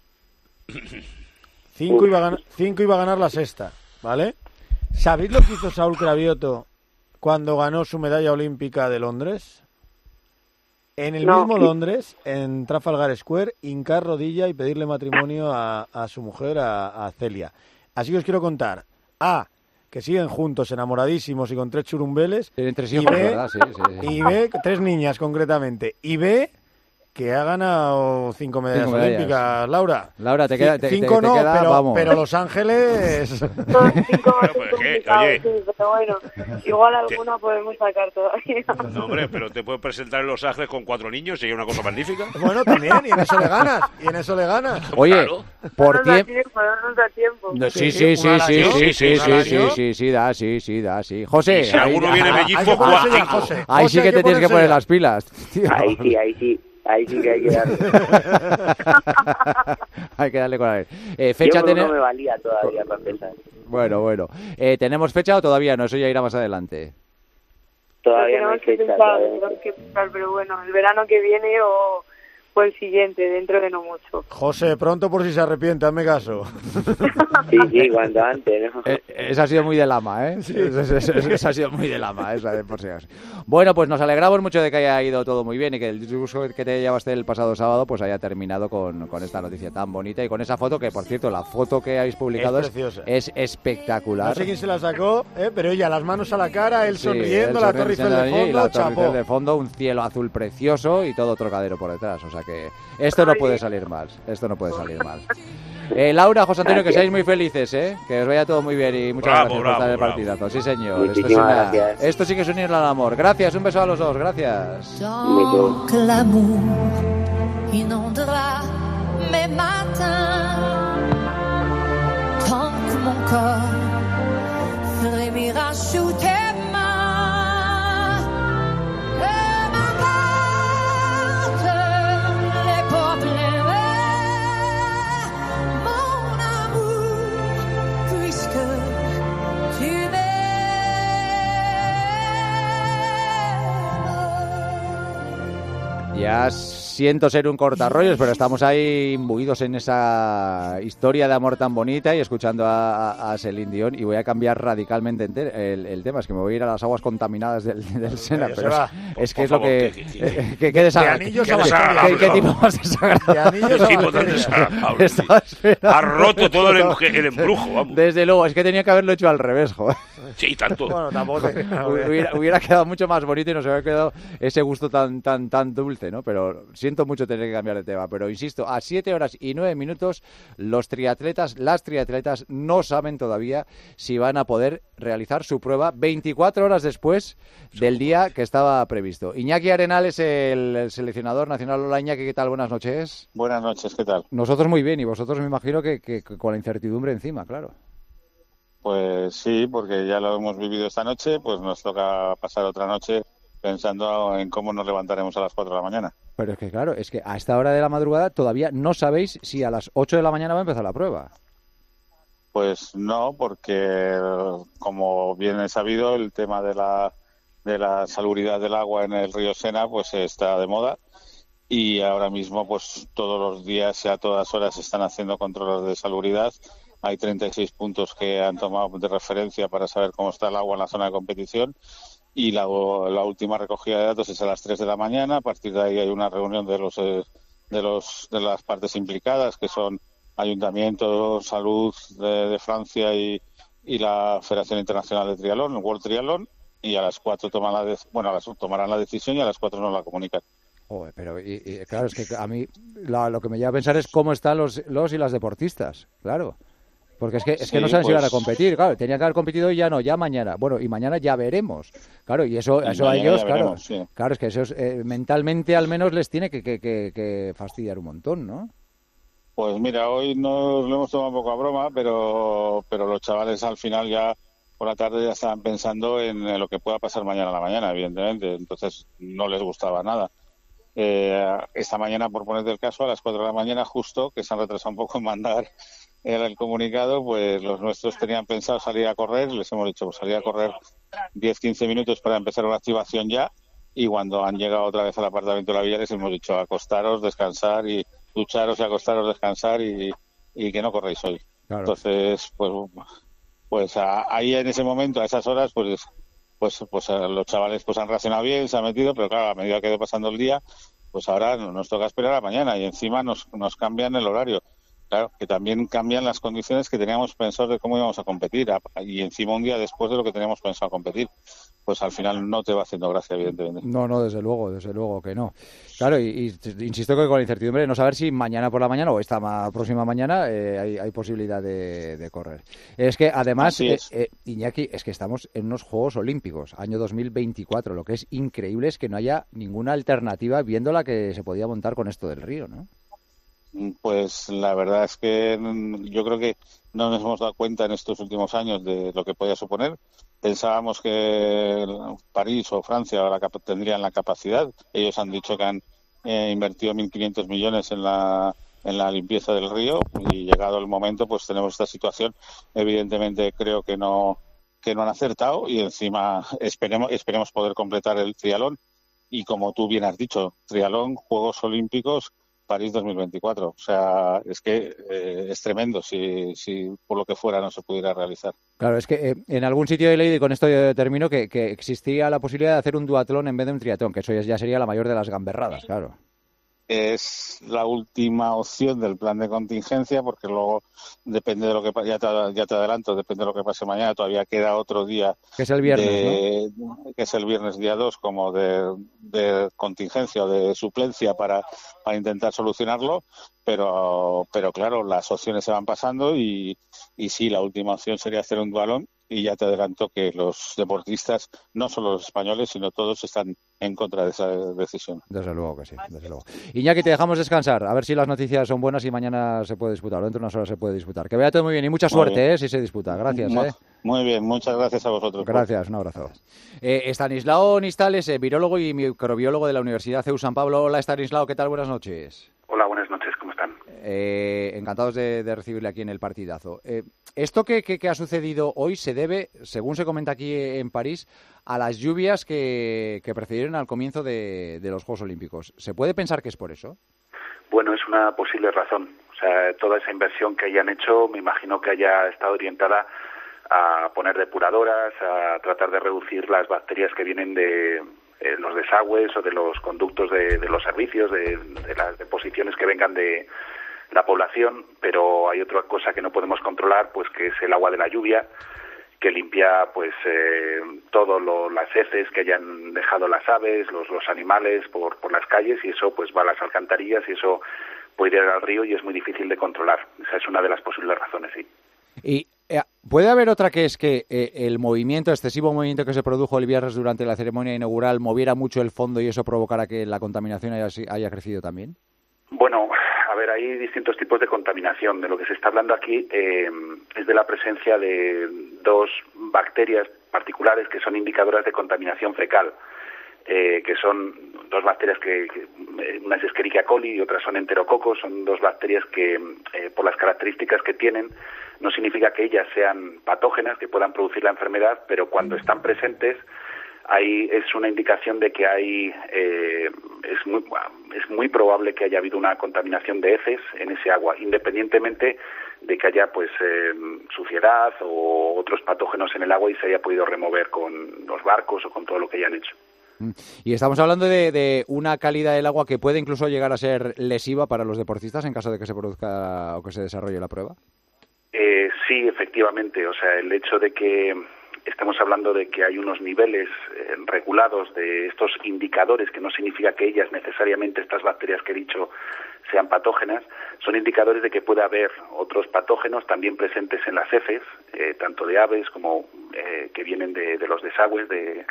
Cinco iba, a ganar, cinco iba a ganar la sexta, ¿vale? ¿Sabéis lo que hizo Saúl Cravioto cuando ganó su medalla olímpica de Londres? En el no, mismo sí. Londres, en Trafalgar Square, hincar rodilla y pedirle matrimonio a, a su mujer, a, a Celia. Así que os quiero contar. A, que siguen juntos, enamoradísimos y con tres churumbeles. Tienen tres hijos, ¿verdad? Sí, sí, sí. Y B, tres niñas concretamente. Y B, que ha ganado cinco medallas, cinco medallas olímpicas, Laura. Laura, te queda... Te, cinco te, te no, queda, pero, vamos. pero Los Ángeles... Son cinco más complicados, sí, pero bueno, igual alguna podemos sacar todavía. No, hombre, pero te puedes presentar en Los Ángeles con cuatro niños, sería una cosa magnífica. Bueno, también, y en eso le ganas, y en eso le ganas. Oye, claro. por tiempo... No nos da tiempo. No, sí, sí, sí, sí, sí, sí, sí, sí, sí, sí, da, sí, sí, da, sí. José, y si alguno viene mellizco, cuatro. Ahí sí que te tienes que poner las pilas. Ahí sí, ahí sí. Ahí sí que hay que darle. Hay que darle con la eh, fecha Yo tener... no me valía todavía para empezar. Bueno, bueno. Eh, ¿Tenemos fecha o todavía no? Eso ya irá más adelante. Todavía no hay que fecha. Pensar, tenemos que pensar, pero bueno, el verano que viene o... o el siguiente, dentro de no mucho. José, pronto por si se arrepiente, hazme caso. Sí, sí, cuando antes, ¿no? Eh, esa ha sido muy de lama, ¿eh? Sí. Esa, esa, esa ha sido muy de lama, esa de por si acaso. Bueno, pues nos alegramos mucho de que haya ido todo muy bien y que el discurso que te llevaste el pasado sábado pues haya terminado con, con esta noticia tan bonita y con esa foto que, por cierto, la foto que habéis publicado es, es, es espectacular. No sé quién se la sacó, ¿eh? Pero ella, las manos a la cara, él sí, sonriendo, él la Torre Eiffel de fondo, la chapó. Torre de fondo, un cielo azul precioso y todo Trocadero por detrás, o sea que esto no puede salir mal, esto no puede salir mal. Eh, Laura, José Antonio, que seáis muy felices, ¿eh? Que os vaya todo muy bien y muchas bravo, gracias bravo, por estar en el bravo. partidazo. Sí, señor. Esto, es una... esto sí que es unirlo al amor. Gracias, un beso a los dos, gracias. Donc l'amour inondera mes matins, tant que mon corps frémira sous tes mains. Et m'importe les problèmes, mon amour, puisque tu m'aimes. Ya siento ser un cortarrollos, pero estamos ahí imbuidos en esa historia de amor tan bonita y escuchando a, a, a Celine Dion, y voy a cambiar radicalmente el, el tema. Es que me voy a ir a las aguas contaminadas del, del Sena, pero es, es que es lo que... Eh, que, que desagradable. ¿Qué, ¿Qué tipo más desagradable? ¿Qué tipo tan desagradable? Ha roto todo el, el embrujo, vamos. Desde luego, es que tenía que haberlo hecho al revés, joder. Sí, tanto. Bueno, tampoco. hubiera, hubiera quedado mucho más bonito y nos hubiera quedado ese gusto tan tan tan dulce, ¿no? Pero siento mucho tener que cambiar de tema. Pero insisto, a siete horas y nueve minutos, los triatletas, las triatletas no saben todavía si van a poder realizar su prueba veinticuatro horas después del día que estaba previsto. Iñaki Arenal es el, el seleccionador nacional. Hola, Iñaki, ¿qué tal? Buenas noches. Buenas noches, ¿qué tal? Nosotros muy bien, y vosotros me imagino que, que, que con la incertidumbre encima, claro. Pues sí, porque ya lo hemos vivido esta noche, pues nos toca pasar otra noche pensando en cómo nos levantaremos a las cuatro de la mañana. Pero es que claro, es que a esta hora de la madrugada todavía no sabéis si a las ocho de la mañana va a empezar la prueba. Pues no, porque como bien es sabido, el tema de la de la salubridad del agua en el río Sena pues está de moda, y ahora mismo pues todos los días y a todas horas se están haciendo controles de salubridad. Hay treinta y seis puntos que han tomado de referencia para saber cómo está el agua en la zona de competición, y la, la última recogida de datos es a las tres de la mañana. A partir de ahí hay una reunión de los de los de las partes implicadas, que son Ayuntamiento, Salud de, de Francia y, y la Federación Internacional de Triatlón, el World Triathlon, y a las cuatro toman la de, bueno, a las, tomarán la decisión y a las cuatro nos la comunican. Joder, pero y, y, claro, es que a mí la, lo que me lleva a pensar es cómo están los, los y las deportistas, claro. Porque es que, es que sí, no saben pues... si van a competir, claro, tenían que haber competido y ya no, ya mañana. Bueno, y mañana ya veremos. Claro, y eso, eso a ellos, claro, veremos, sí. Claro, es que eso eh, mentalmente al menos les tiene que, que, que, que fastidiar un montón, ¿no? Pues mira, hoy nos lo hemos tomado un poco a broma, pero, pero los chavales al final ya por la tarde ya estaban pensando en lo que pueda pasar mañana a la mañana, evidentemente. Entonces no les gustaba nada. eh, esta mañana, por ponerte el caso, a las cuatro de la mañana, justo, que se han retrasado un poco en mandar el, el comunicado, pues los nuestros tenían pensado salir a correr, les hemos dicho, pues salir a correr diez quince minutos para empezar una activación ya, y cuando han llegado otra vez al apartamento de la Villa les hemos dicho, acostaros, descansar, y ducharos y acostaros, descansar, y, y que no corréis hoy. Claro. Entonces, pues, pues a, ahí en ese momento, a esas horas, pues pues pues los chavales pues han reaccionado bien, se han metido, pero claro, a medida que ha ido pasando el día, pues ahora nos toca esperar a mañana y encima nos, nos cambian el horario. Claro, que también cambian las condiciones que teníamos pensado de cómo íbamos a competir, y encima un día después de lo que teníamos pensado competir. Pues al final no te va haciendo gracia, evidentemente. No, no, desde luego, desde luego que no. Claro, y, y insisto que con la incertidumbre de no saber si mañana por la mañana o esta ma- próxima mañana eh, hay, hay posibilidad de, de correr. Es que además, eh, eh, Iñaki, es que estamos en unos Juegos Olímpicos, año dos mil veinticuatro. Lo que es increíble es que no haya ninguna alternativa viendo la que se podía montar con esto del río, ¿no? Pues la verdad es que yo creo que no nos hemos dado cuenta en estos últimos años de lo que podía suponer. Pensábamos que París o Francia la, tendrían la capacidad. Ellos han dicho que han eh, invertido mil quinientos millones en la en la limpieza del río, y llegado el momento pues tenemos esta situación. Evidentemente creo que no que no han acertado, y encima esperemos esperemos poder completar el triatlón, y como tú bien has dicho, triatlón, Juegos Olímpicos, París dos mil veinticuatro. O sea, es que eh, es tremendo si, si por lo que fuera no se pudiera realizar. Claro, es que eh, en algún sitio he leído, y con esto yo termino, que, que existía la posibilidad de hacer un duatlón en vez de un triatlón, que eso ya sería la mayor de las gamberradas, claro. Es la última opción del plan de contingencia, porque luego depende de lo que ya te, ya te adelanto, depende de lo que pase mañana, todavía queda otro día, que es el viernes, de, ¿no? que es el viernes día dos, como de, de contingencia o de suplencia para, para intentar solucionarlo, pero pero claro, las opciones se van pasando, y, y sí, la última opción sería hacer un duatlón. Y ya te adelanto que los deportistas, no solo los españoles, sino todos, están en contra de esa decisión. Desde luego que sí, desde luego. Iñaki, te dejamos descansar, a ver si las noticias son buenas y mañana se puede disputar, o dentro de unas horas se puede disputar. Que vaya todo muy bien y mucha Muy suerte, bien. eh, si se disputa. Gracias. Muy, eh. muy bien, muchas gracias a vosotros. Gracias, un abrazo. Eh, Estanislao Nistales, eh, virólogo y microbiólogo de la Universidad C E U San Pablo. Hola, Estanislao, ¿qué tal? Buenas noches. Hola, buenas noches, ¿cómo están? Eh, encantados de, de recibirle aquí en el partidazo. Eh, esto que, que, que ha sucedido hoy se debe, según se comenta aquí en París, a las lluvias que, que precedieron al comienzo de, de los Juegos Olímpicos. ¿Se puede pensar que es por eso? Bueno, es una posible razón. O sea, toda esa inversión que hayan hecho, me imagino que haya estado orientada a poner depuradoras, a tratar de reducir las bacterias que vienen de eh, los desagües o de los conductos de, de los servicios, de, de las deposiciones que vengan de la población, pero hay otra cosa que no podemos controlar, pues que es el agua de la lluvia, que limpia pues eh, todo lo, las heces que hayan dejado las aves, los, los animales por, por las calles, y eso pues va a las alcantarillas, y eso puede ir al río y es muy difícil de controlar. Esa es una de las posibles razones, sí. Y eh, puede haber otra, que es que eh, el movimiento, excesivo movimiento que se produjo el viernes durante la ceremonia inaugural moviera mucho el fondo y eso provocara que la contaminación haya, haya crecido también. Bueno, a ver, hay distintos tipos de contaminación. De lo que se está hablando aquí eh, es de la presencia de dos bacterias particulares que son indicadoras de contaminación fecal, eh, que son dos bacterias que, que una es Escherichia coli y otras son enterococos. Son dos bacterias que, eh, por las características que tienen, no significa que ellas sean patógenas, que puedan producir la enfermedad, pero cuando están presentes, ahí es una indicación de que hay eh, es muy es muy probable que haya habido una contaminación de heces en ese agua, independientemente de que haya pues eh, suciedad o otros patógenos en el agua y se haya podido remover con los barcos o con todo lo que hayan hecho. Y estamos hablando de, de una calidad del agua que puede incluso llegar a ser lesiva para los deportistas en caso de que se produzca o que se desarrolle la prueba. Eh, sí, efectivamente. O sea, el hecho de que estamos hablando de que hay unos niveles eh, regulados de estos indicadores, que no significa que ellas necesariamente, estas bacterias que he dicho, sean patógenas, son indicadores de que puede haber otros patógenos también presentes en las heces, eh, tanto de aves como eh, que vienen de, de los desagües de,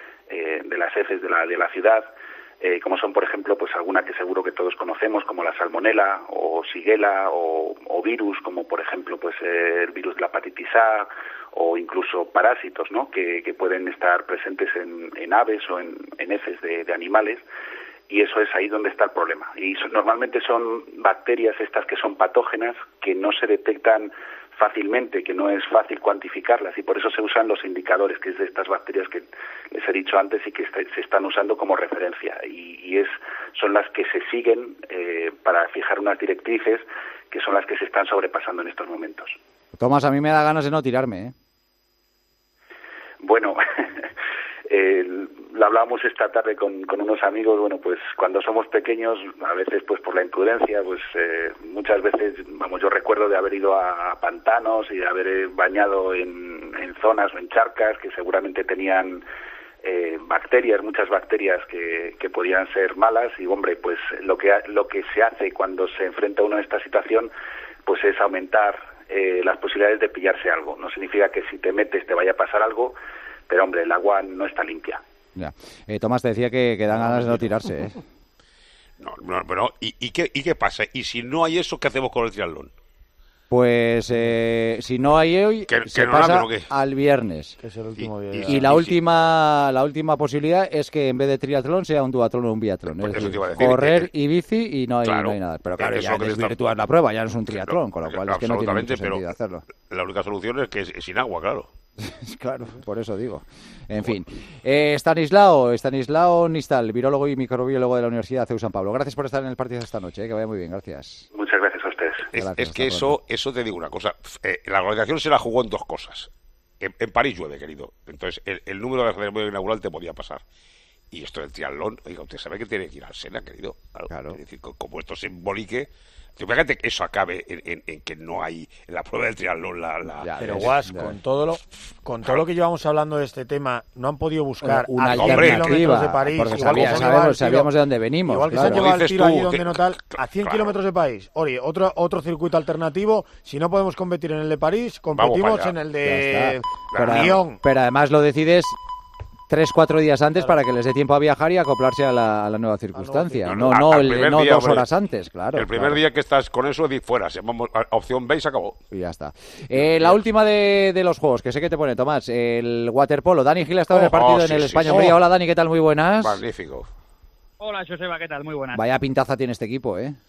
eh, de las heces de la, de la ciudad, eh, como son, por ejemplo, pues alguna que seguro que todos conocemos, como la salmonela o shigella, o, o virus, como por ejemplo pues eh, el virus de la hepatitis A, o incluso parásitos, ¿no?, que, que pueden estar presentes en, en aves o en, en heces de, de animales. y eso es ahí donde está el problema. Y so, normalmente son bacterias estas que son patógenas, que no se detectan fácilmente, que no es fácil cuantificarlas, y por eso se usan los indicadores, que es de estas bacterias que les he dicho antes y que está, se están usando como referencia, y, y es son las que se siguen eh, para fijar unas directrices, que son las que se están sobrepasando en estos momentos. Tomás, a mí me da ganas de no tirarme, ¿eh? Bueno, eh, lo hablábamos esta tarde con, con unos amigos. Bueno, pues cuando somos pequeños, a veces pues por la imprudencia, pues eh, muchas veces, vamos, yo recuerdo de haber ido a, a pantanos y de haber bañado en, en zonas o en charcas que seguramente tenían eh, bacterias, muchas bacterias que, que podían ser malas, y hombre, pues lo que lo que se hace cuando se enfrenta uno a esta situación, pues es aumentar eh, las posibilidades de pillarse algo. No significa que si te metes te vaya a pasar algo, pero hombre, el agua no está limpia. Ya. Eh, Tomás, te decía que, que dan ganas de no tirarse, ¿eh? No, no, bueno, ¿y, y, qué, ¿y qué pasa? ¿Y si no hay eso, qué hacemos con el triatlón? Pues eh, si no hay hoy, que, se que no pasa no, al viernes. Que es el último día. Y, y la última la última posibilidad es que en vez de triatlón sea un duatlón o un biatlón. Pues es decir, decir, correr que, y bici, y no hay, claro, no hay nada. Pero claro, que ya desvirtúas la prueba, ya no es un triatlón, con lo cual es que no tiene mucho sentido hacerlo. La única solución es que es, es sin agua, claro. Claro, por eso digo. En fin. Eh, Stanislao, Stanislao Nistal, virólogo y microbiólogo de la Universidad de San Pablo. Gracias por estar en el partido esta noche, eh, que vaya muy bien, gracias. Muchas gracias a ustedes. Es, gracias, es que eso, eso te digo una cosa. Eh, la organización se la jugó en dos cosas. En, en París llueve, querido. Entonces, el, el número de la ceremonia inaugural te podía pasar. Y esto del triatlón, oiga, usted sabe que tiene que ir al Sena, querido. Claro. claro. Es decir, como esto se embolique, fíjate que eso acabe en, en, en que no hay en la prueba del triatlón la... la ya, pero Guas, con todo lo con todo lo que llevamos hablando de este tema, no han podido buscar una a cien kilómetros de París, porque igual sabía, que sabemos, sabíamos de dónde venimos. Igual que claro. se han llevado el tiro tú, ahí donde te, no tal, a cien claro. kilómetros de París. Oye, otro, otro circuito alternativo, si no podemos competir en el de París, competimos en el de Lyon. Pero además lo decides tres, cuatro días antes claro. para que les dé tiempo a viajar y acoplarse a la, a la nueva circunstancia. No, no, no, el, no día, dos hombre, horas antes, claro. El primer claro. día que estás con eso, di fuera, se vamos a opción B y se acabó. Y ya está. Eh, la última de, de los juegos, que sé que te pone, Tomás, el waterpolo. Dani Gil ha estado oh, en el partido oh, sí, en el sí, España. Sí. Hola, Dani, ¿qué tal? Muy buenas. Magnífico. Hola, Joseba, ¿qué tal? Muy buenas. Vaya pintaza tiene este equipo, ¿eh?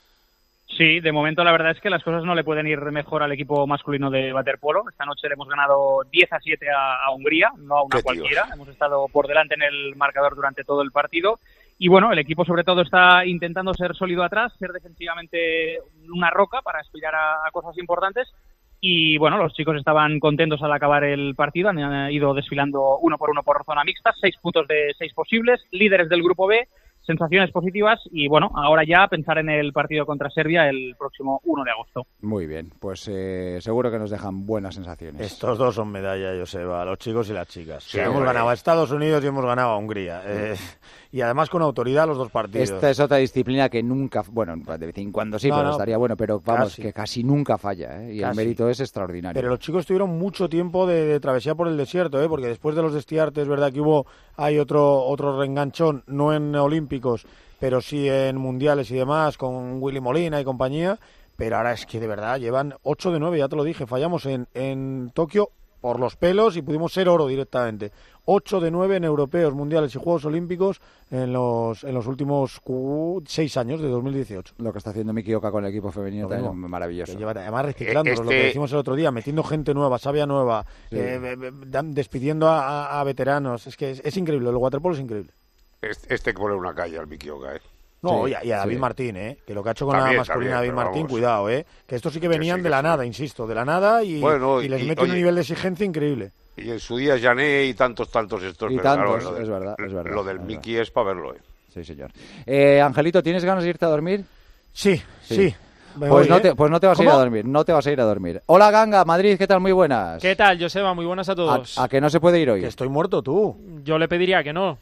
Sí, de momento la verdad es que las cosas no le pueden ir mejor al equipo masculino de waterpolo. Esta noche le hemos ganado diez a siete a, a Hungría, no a una cualquiera. Tío. Hemos estado por delante en el marcador durante todo el partido. Y bueno, el equipo sobre todo está intentando ser sólido atrás, ser defensivamente una roca para aspirar a, a cosas importantes. Y bueno, los chicos estaban contentos al acabar el partido, han ido desfilando uno por uno por zona mixta, seis puntos de seis posibles, líderes del grupo B. Sensaciones positivas y, bueno, ahora ya pensar en el partido contra Serbia el próximo uno de agosto. Muy bien, pues eh, seguro que nos dejan buenas sensaciones. Estos dos son medalla, Joseba, los chicos y las chicas. Sí, hemos ganado a Estados Unidos y hemos ganado a Hungría. Eh, y además con autoridad los dos partidos. Esta es otra disciplina que nunca, bueno, de vez en cuando sí, no, pero no, estaría bueno, pero vamos, casi. que casi nunca falla, ¿eh? Y casi. El mérito es extraordinario. Pero los chicos tuvieron mucho tiempo de, de travesía por el desierto, ¿eh? Porque después de los destiartes, es verdad que hubo, hay otro, otro reenganchón, no en olímpicos, pero sí en mundiales y demás, con Willy Molina y compañía, pero ahora es que de verdad llevan ocho de nueve, ya te lo dije, fallamos en, en Tokio por los pelos y pudimos ser oro directamente. ocho de nueve en europeos, mundiales y Juegos Olímpicos en los en los últimos seis años de dos mil dieciocho. Lo que está haciendo Miki Oka con el equipo femenino es maravilloso. Lleva, además reciclándonos, este... lo que decimos el otro día, metiendo gente nueva, sabia nueva, sí. eh, despidiendo a, a, a veteranos. Es que es, es increíble, el waterpolo es increíble. Este, este hay que poner una calle al Miki Oka, ¿eh? No, sí, y a, y a David sí. Martín, ¿eh? Que lo que ha hecho con también, la masculina también, David Martín, vamos. cuidado, ¿eh? Que estos sí que venían que sí, de la sí. nada, insisto, de la nada y, bueno, y les y, mete oye, un nivel de exigencia increíble. Y en su día Jané y tantos, tantos estos. Y pero tantos, claro, lo es del, verdad, es verdad. Lo del es Miki verdad. es para verlo, ¿eh? Sí, señor. Eh, Angelito, ¿tienes ganas de irte a dormir? Sí, sí. sí. Pues, voy, no ¿eh? te, pues no te vas ¿Cómo? a ir a dormir, no te vas a ir a dormir. Hola, Ganga, Madrid, ¿qué tal? Muy buenas. ¿Qué tal, Joseba? Muy buenas a todos. ¿A, a que no se puede ir hoy? Que estoy muerto, tú. Yo le pediría que no.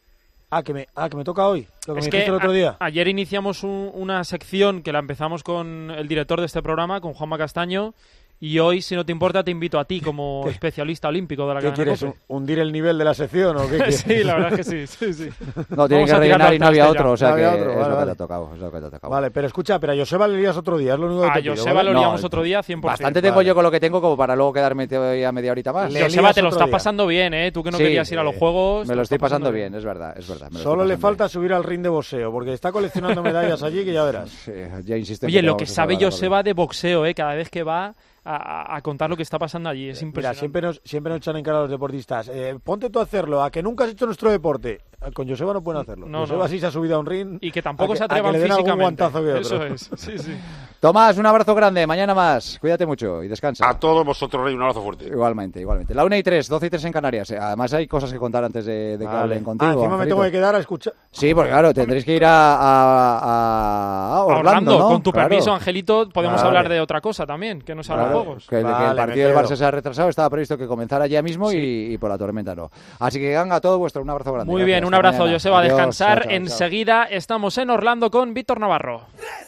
Ah, que me, ah, que me toca hoy, lo que es me que dijiste el otro día. A, ayer iniciamos un, una sección que la empezamos con el director de este programa, con Juanma Castaño, Y hoy, si no te importa, te invito a ti como especialista olímpico de la ¿Qué cadena quieres? COPE. ¿Hundir el nivel de la sección o qué quieres? Sí, la verdad es que sí, sí, sí. No, tiene Vamos que a rellenar tirarlo y no al había traste otro, ya. o sea No que había otro, es vale, lo que vale. te ha tocado, es lo que te ha tocado. Vale, pero escucha, pero a Joseba le lias otro día, es lo único que A te pido, Joseba ¿vale? lo liamos No, otro día, cien por ciento. Bastante tengo Vale. yo con lo que tengo como para luego quedarme todavía media horita más. Le Joseba, lías te lo otro estás día. pasando bien, ¿eh? Tú que no Sí, querías ir a los juegos. Me te lo estoy estás pasando bien, es verdad, es verdad. me lo Solo estoy le pasando falta subir al ring de boxeo, porque está coleccionando medallas allí que ya verás. bien. Sí, ya insisto en Oye, lo vamos que a sabe salvar a Joseba de boxeo, ¿eh? Cada vez que va a, a contar lo que está pasando allí, es Mira, impresionante. siempre nos, siempre nos echan en cara a los deportistas. Eh, ponte tú a hacerlo, a que nunca has hecho nuestro deporte. Con Joseba no pueden hacerlo. No, Joseba no. sí se ha subido a un ring. Y que tampoco a se a que atrevan le den algún físicamente. guantazo que otro. Eso es, sí, sí. Tomás, un abrazo grande, mañana más. Cuídate mucho y descansa. A todos vosotros, Rey, un abrazo fuerte. Igualmente, igualmente. La una y tres, doce y tres en Canarias. Además hay cosas que contar antes de, de que Vale. hablen contigo. Ah, encima me Angelito. tengo que quedar a escuchar. Sí, porque claro, tendréis que ir a, a, a Orlando, Orlando, ¿no? con tu Claro. permiso, Angelito, podemos Vale. hablar de otra cosa también, que no sean los Claro, juegos. que, que Vale, el me partido del quedo. Barça se ha retrasado, estaba previsto que comenzara ya mismo y, y por la tormenta no. Así que venga, todo vuestro, un abrazo grande. Muy Gracias, bien, un hasta abrazo, mañana. Joseba, a Adiós, descansar. chao, chao, chao. Enseguida estamos en Orlando con Víctor Navarro.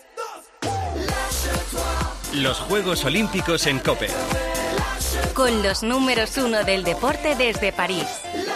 Los Juegos Olímpicos en COPE. Con los números uno del deporte desde París.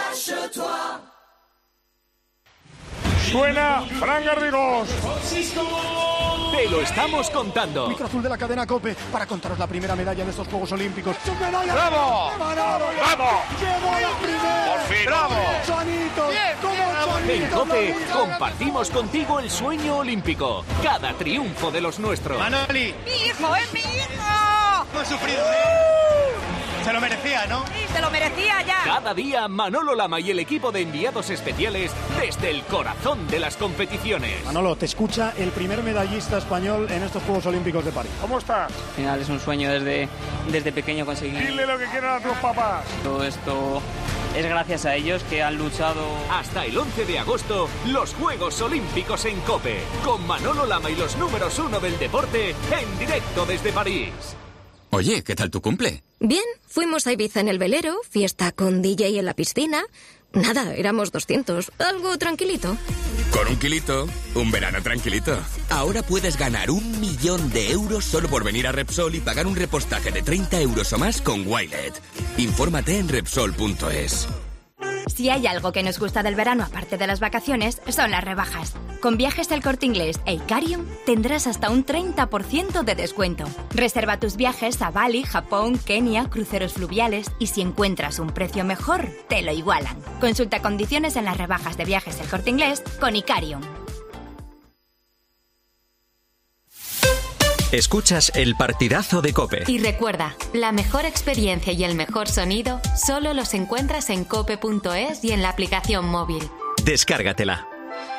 Suena Fran Garrigós. Te lo estamos contando. Micro azul de la cadena COPE para contaros la primera medalla de estos Juegos Olímpicos. ¡Medalla! ¡Bravo! ¡Manolo! ¡Vamos! ¡Llevo el primero! ¡Por fin! ¡Bravo! ¡Chanitos! ¡Como En Chanitos! COPE la vida! compartimos contigo el sueño olímpico. Cada triunfo de los nuestros. ¡Manoli! ¡Mi hijo, es mi hijo! Hemos sufrido, ¿eh? Se lo merecía, ¿no? Sí, se lo merecía ya. Cada día Manolo Lama y el equipo de enviados especiales desde el corazón de las competiciones. Manolo, te escucha el primer medallista español en estos Juegos Olímpicos de París. ¿Cómo estás? Al final es un sueño desde, desde pequeño conseguir Dile lo que quieran a tus papás. todo esto. Es gracias a ellos que han luchado. Hasta el once de agosto, los Juegos Olímpicos en COPE. Con Manolo Lama y los números uno del deporte en directo desde París. Oye, ¿qué tal tu cumple? Bien, fuimos a Ibiza en el velero, fiesta con D J en la piscina. Nada, éramos doscientos. Algo tranquilito. Con un kilito, un verano tranquilito. Ahora puedes ganar un millón de euros solo por venir a Repsol y pagar un repostaje de treinta euros o más con Wilet. Infórmate en Repsol punto es. Si hay algo que nos gusta del verano aparte de las vacaciones, son las rebajas. Con Viajes del Corte Inglés e Icarium tendrás hasta un treinta por ciento de descuento. Reserva tus viajes a Bali, Japón, Kenia, cruceros fluviales y si encuentras un precio mejor, te lo igualan. Consulta condiciones en las rebajas de Viajes del Corte Inglés con Icarium. Escuchas el partidazo de COPE. Y recuerda, la mejor experiencia y el mejor sonido solo los encuentras en cope punto es y en la aplicación móvil. Descárgatela.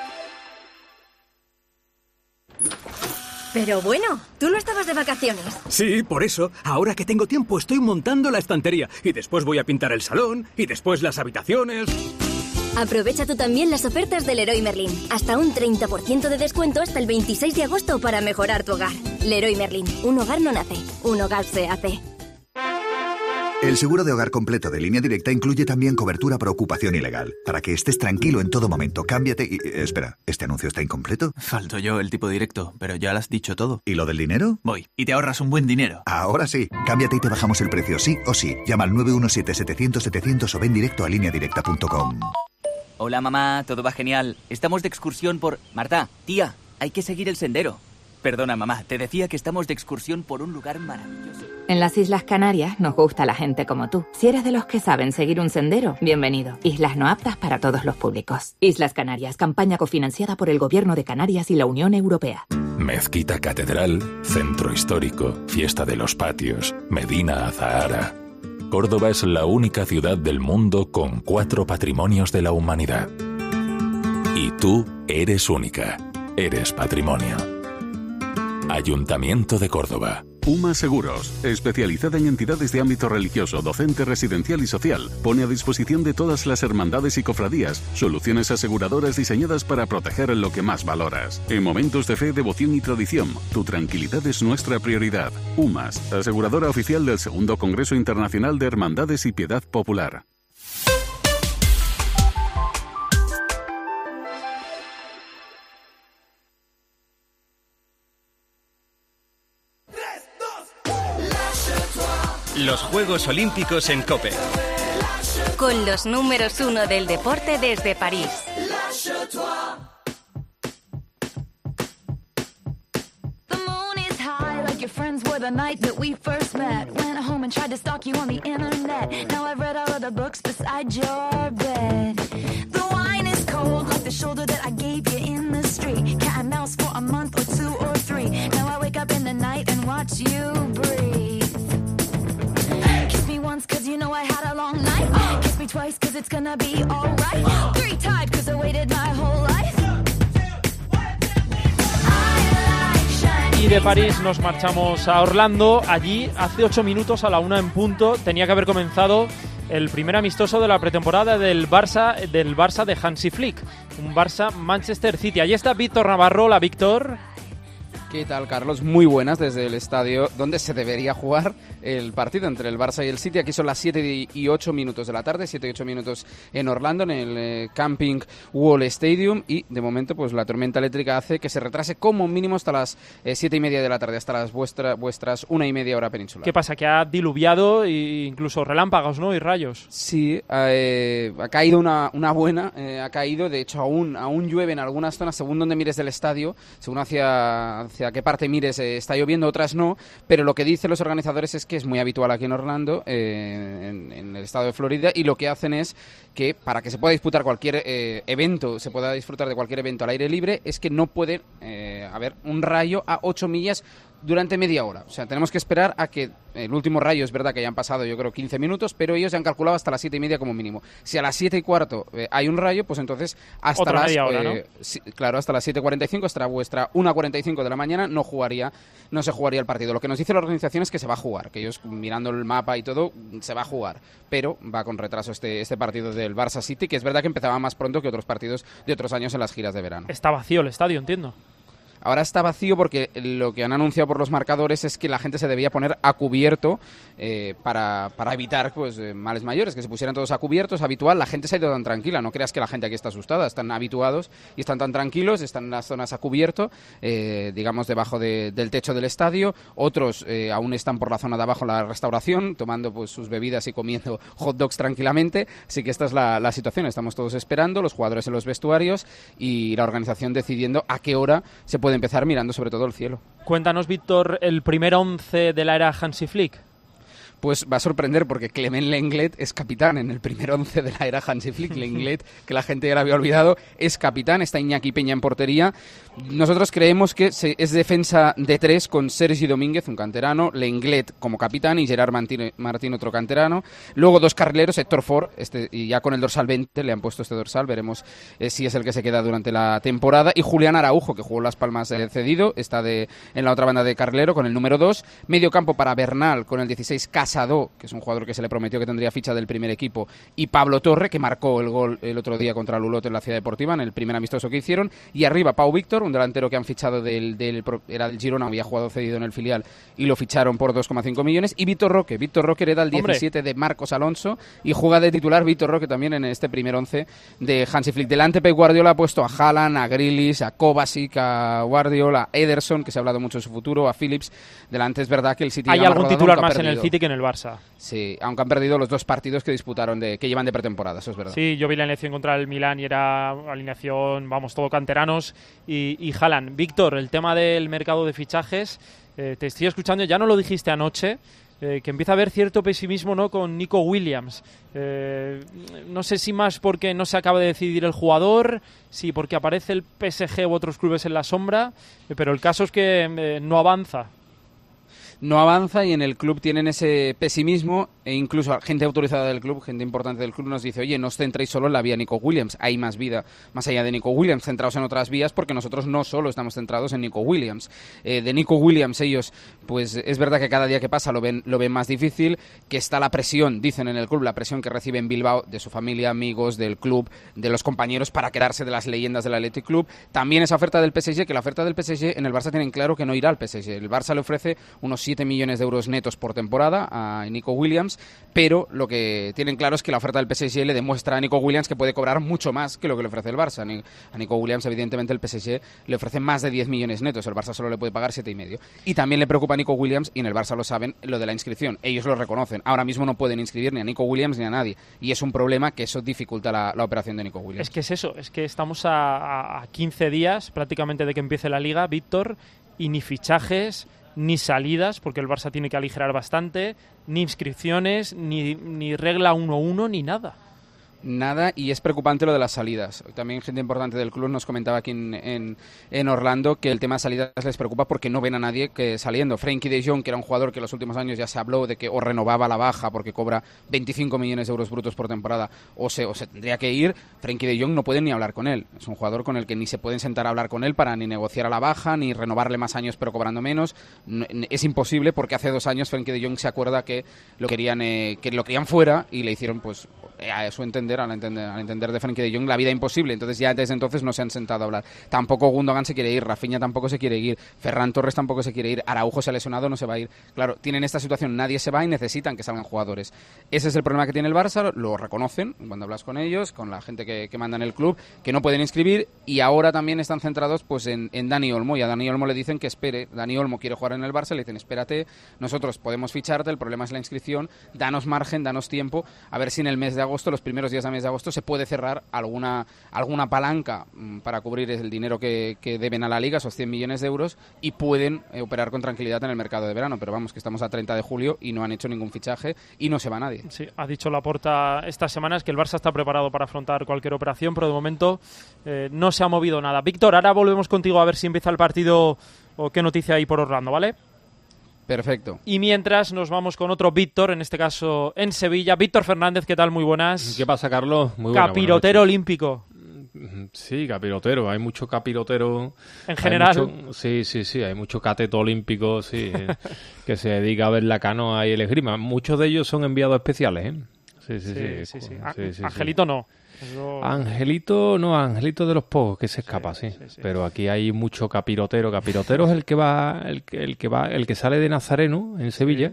Pero bueno, tú no estabas de vacaciones. Sí, por eso, ahora que tengo tiempo estoy montando la estantería y después voy a pintar el salón y después las habitaciones. Aprovecha tú también las ofertas del Leroy Merlin. Hasta un treinta por ciento de descuento hasta el veintiséis de agosto para mejorar tu hogar. Leroy Merlin. Un hogar no nace, un hogar se hace. El seguro de hogar completo de Línea Directa incluye también cobertura por ocupación ilegal. Para que estés tranquilo en todo momento, cámbiate y... eh, espera, ¿este anuncio está incompleto? Falto yo, el tipo directo, pero ya lo has dicho todo. ¿Y lo del dinero? Voy, y te ahorras un buen dinero. Ahora sí. Cámbiate y te bajamos el precio, sí o sí. Llama al nueve uno siete, setecientos, setecientos o ven directo a línea directa punto com. Hola mamá, todo va genial. Estamos de excursión por... Marta, tía, hay que seguir el sendero. Perdona mamá, te decía que estamos de excursión por un lugar maravilloso. En las Islas Canarias nos gusta la gente como tú. Si eres de los que saben seguir un sendero, bienvenido. Islas no aptas para todos los públicos. Islas Canarias, campaña cofinanciada por el Gobierno de Canarias y la Unión Europea. Mezquita Catedral, Centro Histórico, Fiesta de los Patios, Medina Azahara. Córdoba es la única ciudad del mundo con cuatro patrimonios de la humanidad. Y tú eres única. Eres patrimonio. Ayuntamiento de Córdoba. UMA Seguros, especializada en entidades de ámbito religioso, docente, residencial y social, pone a disposición de todas las hermandades y cofradías soluciones aseguradoras diseñadas para proteger lo que más valoras. En momentos de fe, devoción y tradición, tu tranquilidad es nuestra prioridad. UMAS, aseguradora oficial del segundo Congreso Internacional de Hermandades y Piedad Popular. Lâche-toi. Los Juegos Olímpicos en COPE. Con los números uno del deporte desde París. Your friends were the night that we first met. Went home and tried to stalk you on the internet. Now I've read all of the books beside your bed. The wine is cold like the shoulder that I gave you in the street. Cat and mouse for a month or two or three. Now I wake up in the night and watch you breathe. Kiss me once cause you know I had a long night. Kiss me twice cause it's gonna be alright. Three times cause I waited my whole life. Y de París nos marchamos a Orlando. Allí, hace ocho minutos, a la una en punto, tenía que haber comenzado el primer amistoso de la pretemporada del Barça, del Barça de Hansi Flick. Un Barça-Manchester City. Allí está Víctor Navarro. Hola, Víctor. ¿Qué tal, Carlos? Muy buenas desde el estadio donde se debería jugar el partido entre el Barça y el City. Aquí son las siete y ocho minutos de la tarde, siete y ocho minutos en Orlando, en el eh, Camping Wall Stadium, y de momento pues la tormenta eléctrica hace que se retrase como mínimo hasta las eh, siete y media de la tarde, hasta las vuestra, vuestras una y media hora peninsular. ¿Qué pasa? Que ha diluviado e incluso relámpagos, ¿no? Y rayos. Sí, eh, ha caído una, una buena, eh, ha caído, de hecho aún, aún llueve en algunas zonas, según donde mires del estadio, según hacia... hacia qué parte mires, eh, está lloviendo, otras no, pero lo que dicen los organizadores es que es muy habitual aquí en Orlando, eh, en, en el estado de Florida, y lo que hacen es que para que se pueda disputar cualquier eh, evento, se pueda disfrutar de cualquier evento al aire libre, es que no puede eh, haber un rayo a ocho millas durante media hora. O sea, tenemos que esperar a que el último rayo, es verdad que ya han pasado yo creo quince minutos, pero ellos ya han calculado hasta las siete y media como mínimo. Si a las siete y cuarto eh, hay un rayo, pues entonces hasta Otra las media hora, ¿no? eh, sí, claro, hasta las siete cuarenta y cinco, hasta vuestra una cuarenta y cinco de la mañana no jugaría, no se jugaría el partido. Lo que nos dice la organización es que se va a jugar, que ellos mirando el mapa y todo, se va a jugar, pero va con retraso este, este partido del Barça City, que es verdad que empezaba más pronto que otros partidos de otros años en las giras de verano. Está vacío el estadio, entiendo. Ahora está vacío porque lo que han anunciado por los marcadores es que la gente se debía poner a cubierto eh, para, para evitar pues eh, males mayores, que se pusieran todos a cubierto. Es habitual, la gente se ha ido tan tranquila, no creas que la gente aquí está asustada, están habituados y están tan tranquilos, están en las zonas a cubierto, eh, digamos debajo de, del techo del estadio. Otros eh, aún están por la zona de abajo en la restauración, tomando pues sus bebidas y comiendo hot dogs tranquilamente. Así que esta es la, la situación, estamos todos esperando, los jugadores en los vestuarios y la organización decidiendo a qué hora se puede empezar, mirando sobre todo el cielo. Cuéntanos, Víctor, el primer once de la era Hansi Flick. Pues va a sorprender porque Clement Lenglet es capitán en el primer once de la era Hansi Flick. Lenglet, que la gente ya lo había olvidado, es capitán. Está Iñaki Peña en portería. Nosotros creemos que se, es defensa de tres con Sergi Domínguez, un canterano, Lenglet como capitán y Gerard Martín, Martín otro canterano. Luego dos carrileros, Héctor Ford, este, y ya con el dorsal veinte le han puesto este dorsal, veremos eh, si es el que se queda durante la temporada. Y Julián Araujo, que jugó Las Palmas eh, cedido, está de, en la otra banda de carrilero con el número dos. Medio campo para Bernal con el dieciséis, Casado, que es un jugador que se le prometió que tendría ficha del primer equipo, y Pablo Torre, que marcó el gol el otro día contra Lulot en la Ciudad Deportiva, en el primer amistoso que hicieron. Y arriba Pau Víctor, un delantero que han fichado del, del era del Girona, había jugado cedido en el filial y lo ficharon por dos coma cinco millones. Y Víctor Roque, Víctor Roque hereda el diecisiete de Marcos Alonso y juega de titular Víctor Roque también en este primer once de Hansi Flick. Delante Pep Guardiola ha puesto a Haaland, a Grealish, a Kovacic, a Guardiola, a Ederson, que se ha hablado mucho de su futuro, a Phillips. Delante es verdad que el City... ¿Hay algún titular más en el City que en el Barça? Sí, aunque han perdido los dos partidos que disputaron, de, que llevan de pretemporada, eso es verdad. Sí, yo vi la alineación contra el Milán y era alineación, vamos, todo canteranos y, y Haaland. Víctor, el tema del mercado de fichajes, eh, te estoy escuchando, ya no lo dijiste anoche, eh, que empieza a haber cierto pesimismo, ¿no?, con Nico Williams. Eh, no sé si más porque no se acaba de decidir el jugador, si porque aparece el P S G u otros clubes en la sombra, eh, pero el caso es que eh, no avanza. No avanza y en el club tienen ese pesimismo e incluso gente autorizada del club, gente importante del club nos dice, oye, no os centréis solo en la vía Nico Williams, hay más vida más allá de Nico Williams, centrados en otras vías porque nosotros no solo estamos centrados en Nico Williams. Eh, de Nico Williams ellos, pues es verdad que cada día que pasa lo ven, lo ven más difícil, que está la presión, dicen en el club, la presión que recibe en Bilbao de su familia, amigos, del club, de los compañeros para quedarse de las leyendas del Athletic Club. También esa oferta del P S G, que la oferta del P S G en el Barça tienen claro que no irá al P S G. El Barça le ofrece unos siete millones de euros netos por temporada a Nico Williams pero lo que tienen claro es que la oferta del P S G le demuestra a Nico Williams que puede cobrar mucho más que lo que le ofrece el Barça. A Nico Williams, evidentemente, el P S G le ofrece más de diez millones netos, el Barça solo le puede pagar siete y medio. Y también le preocupa a Nico Williams, y en el Barça lo saben, lo de la inscripción. Ellos lo reconocen. Ahora mismo no pueden inscribir ni a Nico Williams ni a nadie, y es un problema que eso dificulta la, la operación de Nico Williams. Es que es eso, es que estamos a, a quince días prácticamente de que empiece la Liga, Víctor, y ni fichajes ni salidas, porque el Barça tiene que aligerar bastante, ni inscripciones, ni, ni regla uno uno, ni nada. Nada, y es preocupante lo de las salidas. También gente importante del club nos comentaba aquí en, en, en Orlando que el tema de salidas les preocupa porque no ven a nadie que saliendo. Frenkie de Jong, que era un jugador que en los últimos años ya se habló de que o renovaba la baja porque cobra veinticinco millones de euros brutos por temporada o se, o se tendría que ir. Frenkie de Jong no pueden ni hablar con él. Es un jugador con el que ni se pueden sentar a hablar con él para ni negociar a la baja, ni renovarle más años pero cobrando menos. No, es imposible porque hace dos años Frenkie de Jong se acuerda que lo querían, eh, que lo querían fuera y le hicieron, pues, a su entender, al entender, al entender de Frenkie de Jong, la vida imposible. Entonces ya desde entonces no se han sentado a hablar. Tampoco Gundogan se quiere ir, Rafinha tampoco se quiere ir, Ferran Torres tampoco se quiere ir, Araujo se ha lesionado, no se va a ir. Claro, tienen esta situación, nadie se va y necesitan que salgan jugadores. Ese es el problema que tiene el Barça, lo reconocen cuando hablas con ellos, con la gente que, que manda en el club, que no pueden inscribir, y ahora también están centrados pues en, en Dani Olmo, y a Dani Olmo le dicen que espere. Dani Olmo quiere jugar en el Barça, le dicen espérate, nosotros podemos ficharte, el problema es la inscripción, danos margen, danos tiempo, a ver si en el mes de agosto, los primeros días del mes de agosto, se puede cerrar alguna alguna palanca mmm, para cubrir el dinero que, que deben a la Liga, esos cien millones de euros, y pueden eh, operar con tranquilidad en el mercado de verano. Pero vamos, que estamos a treinta de julio y no han hecho ningún fichaje y no se va nadie. Sí, ha dicho Laporta estas semanas que el Barça está preparado para afrontar cualquier operación, pero de momento eh, no se ha movido nada. Víctor, ahora volvemos contigo a ver si empieza el partido o qué noticia hay por Orlando, ¿vale? Perfecto. Y mientras nos vamos con otro Víctor, en este caso en Sevilla. Víctor Fernández, ¿qué tal? Muy buenas. ¿Qué pasa, Carlos? Muy buena, Capirotero olímpico. Sí, capirotero. Hay mucho capirotero. En general. Mucho, sí, sí, sí. Hay mucho cateto olímpico, sí, que se dedica a ver la canoa y el esgrima. Muchos de ellos son enviados especiales, ¿eh? Sí, sí, sí. sí, sí, sí. sí, sí Angelito sí. no. Eso... Angelito, no, Angelito de los pocos que se escapa, sí, sí. sí, sí. Pero aquí hay mucho capirotero. Capirotero es el que va, el que, el que va, el que sale de Nazareno en Sevilla, sí.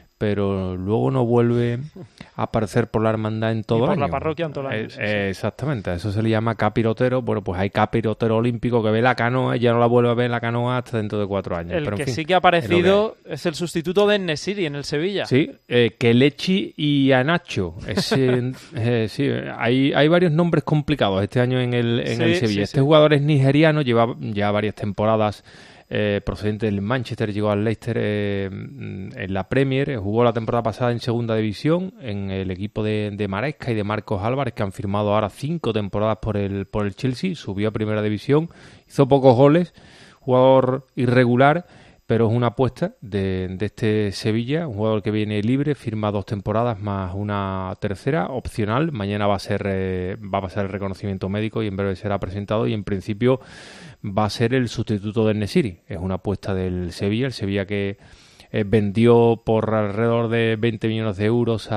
pero luego no vuelve a aparecer por la hermandad en todo y el por año. la parroquia en todo el año. Eh, sí, eh, sí. Exactamente, a eso se le llama capirotero. Bueno, pues hay capirotero olímpico que ve la canoa y ya no la vuelve a ver la canoa hasta dentro de cuatro años. El pero, en que fin, sí que ha aparecido es, es el sustituto de En-Nesyri en el Sevilla. Sí, eh, Kelechi y Anacho. Es, eh, eh, sí, hay, hay varios nombres complicados este año en el, en sí, el Sevilla. Sí, este sí. jugador es nigeriano, lleva ya varias temporadas Eh, procedente del Manchester, llegó al Leicester eh, en la Premier, jugó la temporada pasada en segunda división en el equipo de, de Maresca y de Marcos Álvarez, que han firmado ahora cinco temporadas por el, por el Chelsea, subió a primera división, hizo pocos goles, jugador irregular, pero es una apuesta de, de este Sevilla, un jugador que viene libre, firma dos temporadas más una tercera, opcional. Mañana va a ser eh, va a pasar el reconocimiento médico y en breve será presentado, y en principio va a ser el sustituto del En-Nesyri. Es una apuesta del Sevilla, el Sevilla que eh, vendió por alrededor de veinte millones de euros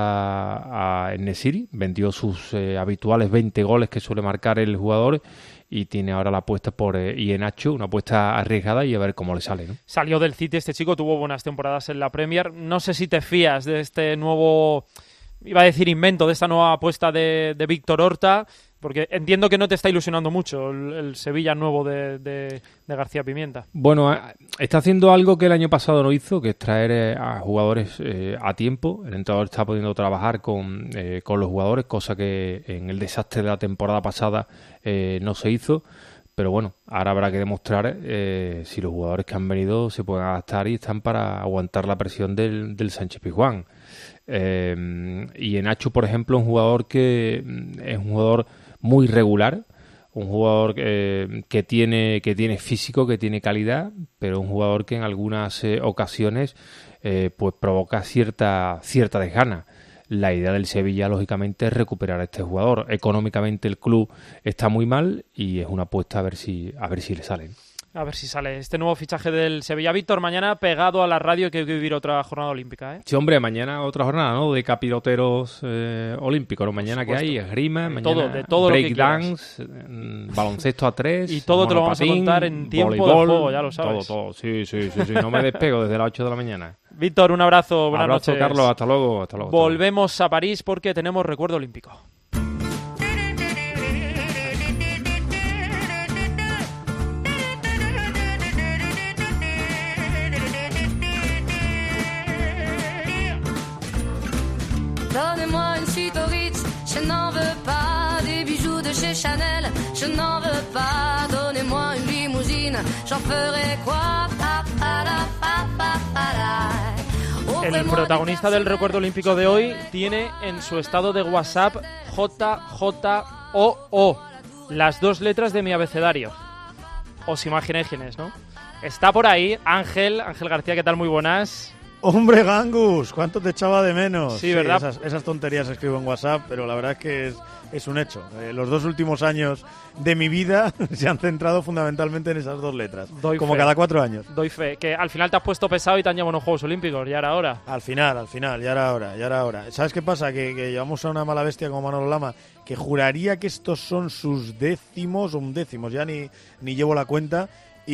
a, a En-Nesyri, vendió sus eh, habituales veinte goles que suele marcar el jugador, y tiene ahora la apuesta por eh, Iheanacho, una apuesta arriesgada, y a ver cómo le sale, ¿no? Salió del City este chico, tuvo buenas temporadas en la Premier. No sé si te fías de este nuevo, iba a decir invento, de esta nueva apuesta de, de Víctor Horta, porque entiendo que no te está ilusionando mucho el, el Sevilla nuevo de, de, de García Pimienta. Bueno, está haciendo algo que el año pasado no hizo, que es traer a jugadores eh, a tiempo. El entrenador está pudiendo trabajar con, eh, con los jugadores, cosa que en el desastre de la temporada pasada eh, no se hizo. Pero bueno, ahora habrá que demostrar eh, si los jugadores que han venido se pueden adaptar y están para aguantar la presión del, del Sánchez Pizjuán. Eh, y Iheanacho, por ejemplo, un jugador que es un jugador muy regular, un jugador eh, que tiene que tiene físico, que tiene calidad, pero un jugador que en algunas eh, ocasiones eh, pues provoca cierta cierta desgana. La idea del Sevilla, lógicamente, es recuperar a este jugador. Económicamente el club está muy mal y es una apuesta a ver si a ver si le salen. A ver si sale este nuevo fichaje del Sevilla. Víctor, mañana pegado a la radio, que hay que vivir otra jornada olímpica, ¿eh? Sí, hombre, mañana otra jornada, ¿no? De capiroteros eh, olímpicos, ¿no? Mañana que hay esgrima, mañana todo, de todo breakdance, baloncesto a tres, y todo te lo vamos a contar en tiempo de juego, ya lo sabes. Todo, todo, sí, sí, sí, sí. No me despego desde las ocho de la mañana. Víctor, un abrazo, buenas Abrazo, noches. Carlos, hasta luego, hasta luego. Volvemos a París porque tenemos recuerdo olímpico. Donnez-moi une suite au Ritz, je n'en veux pas. Des bijoux de chez Chanel, je n'en veux pas. Donnez-moi une limousine, j'en ferai quoi? Pa, pa, la, pa, pa, pa, la. El protagonista del recuerdo olímpico de hoy tiene en su estado de WhatsApp J J O O, las dos letras de mi abecedario. Os imagináis quién es, ¿no? Está por ahí Ángel, Ángel García, ¿qué tal? Muy buenas. Hombre, Gangus, ¿cuánto te echaba de menos? Sí, ¿verdad? Esas, esas tonterías escribo en WhatsApp, pero la verdad es que es, es un hecho. Eh, los dos últimos años de mi vida se han centrado fundamentalmente en esas dos letras. Doy como fe. cada cuatro años. Doy fe. Que al final te has puesto pesado y te han llevado a unos Juegos Olímpicos, ya era hora. Al final, al final, ya era hora, ya era hora. ¿Sabes qué pasa? Que, que llevamos a una mala bestia como Manolo Lama, que juraría que estos son sus décimos o undécimos, ya ni, ni llevo la cuenta.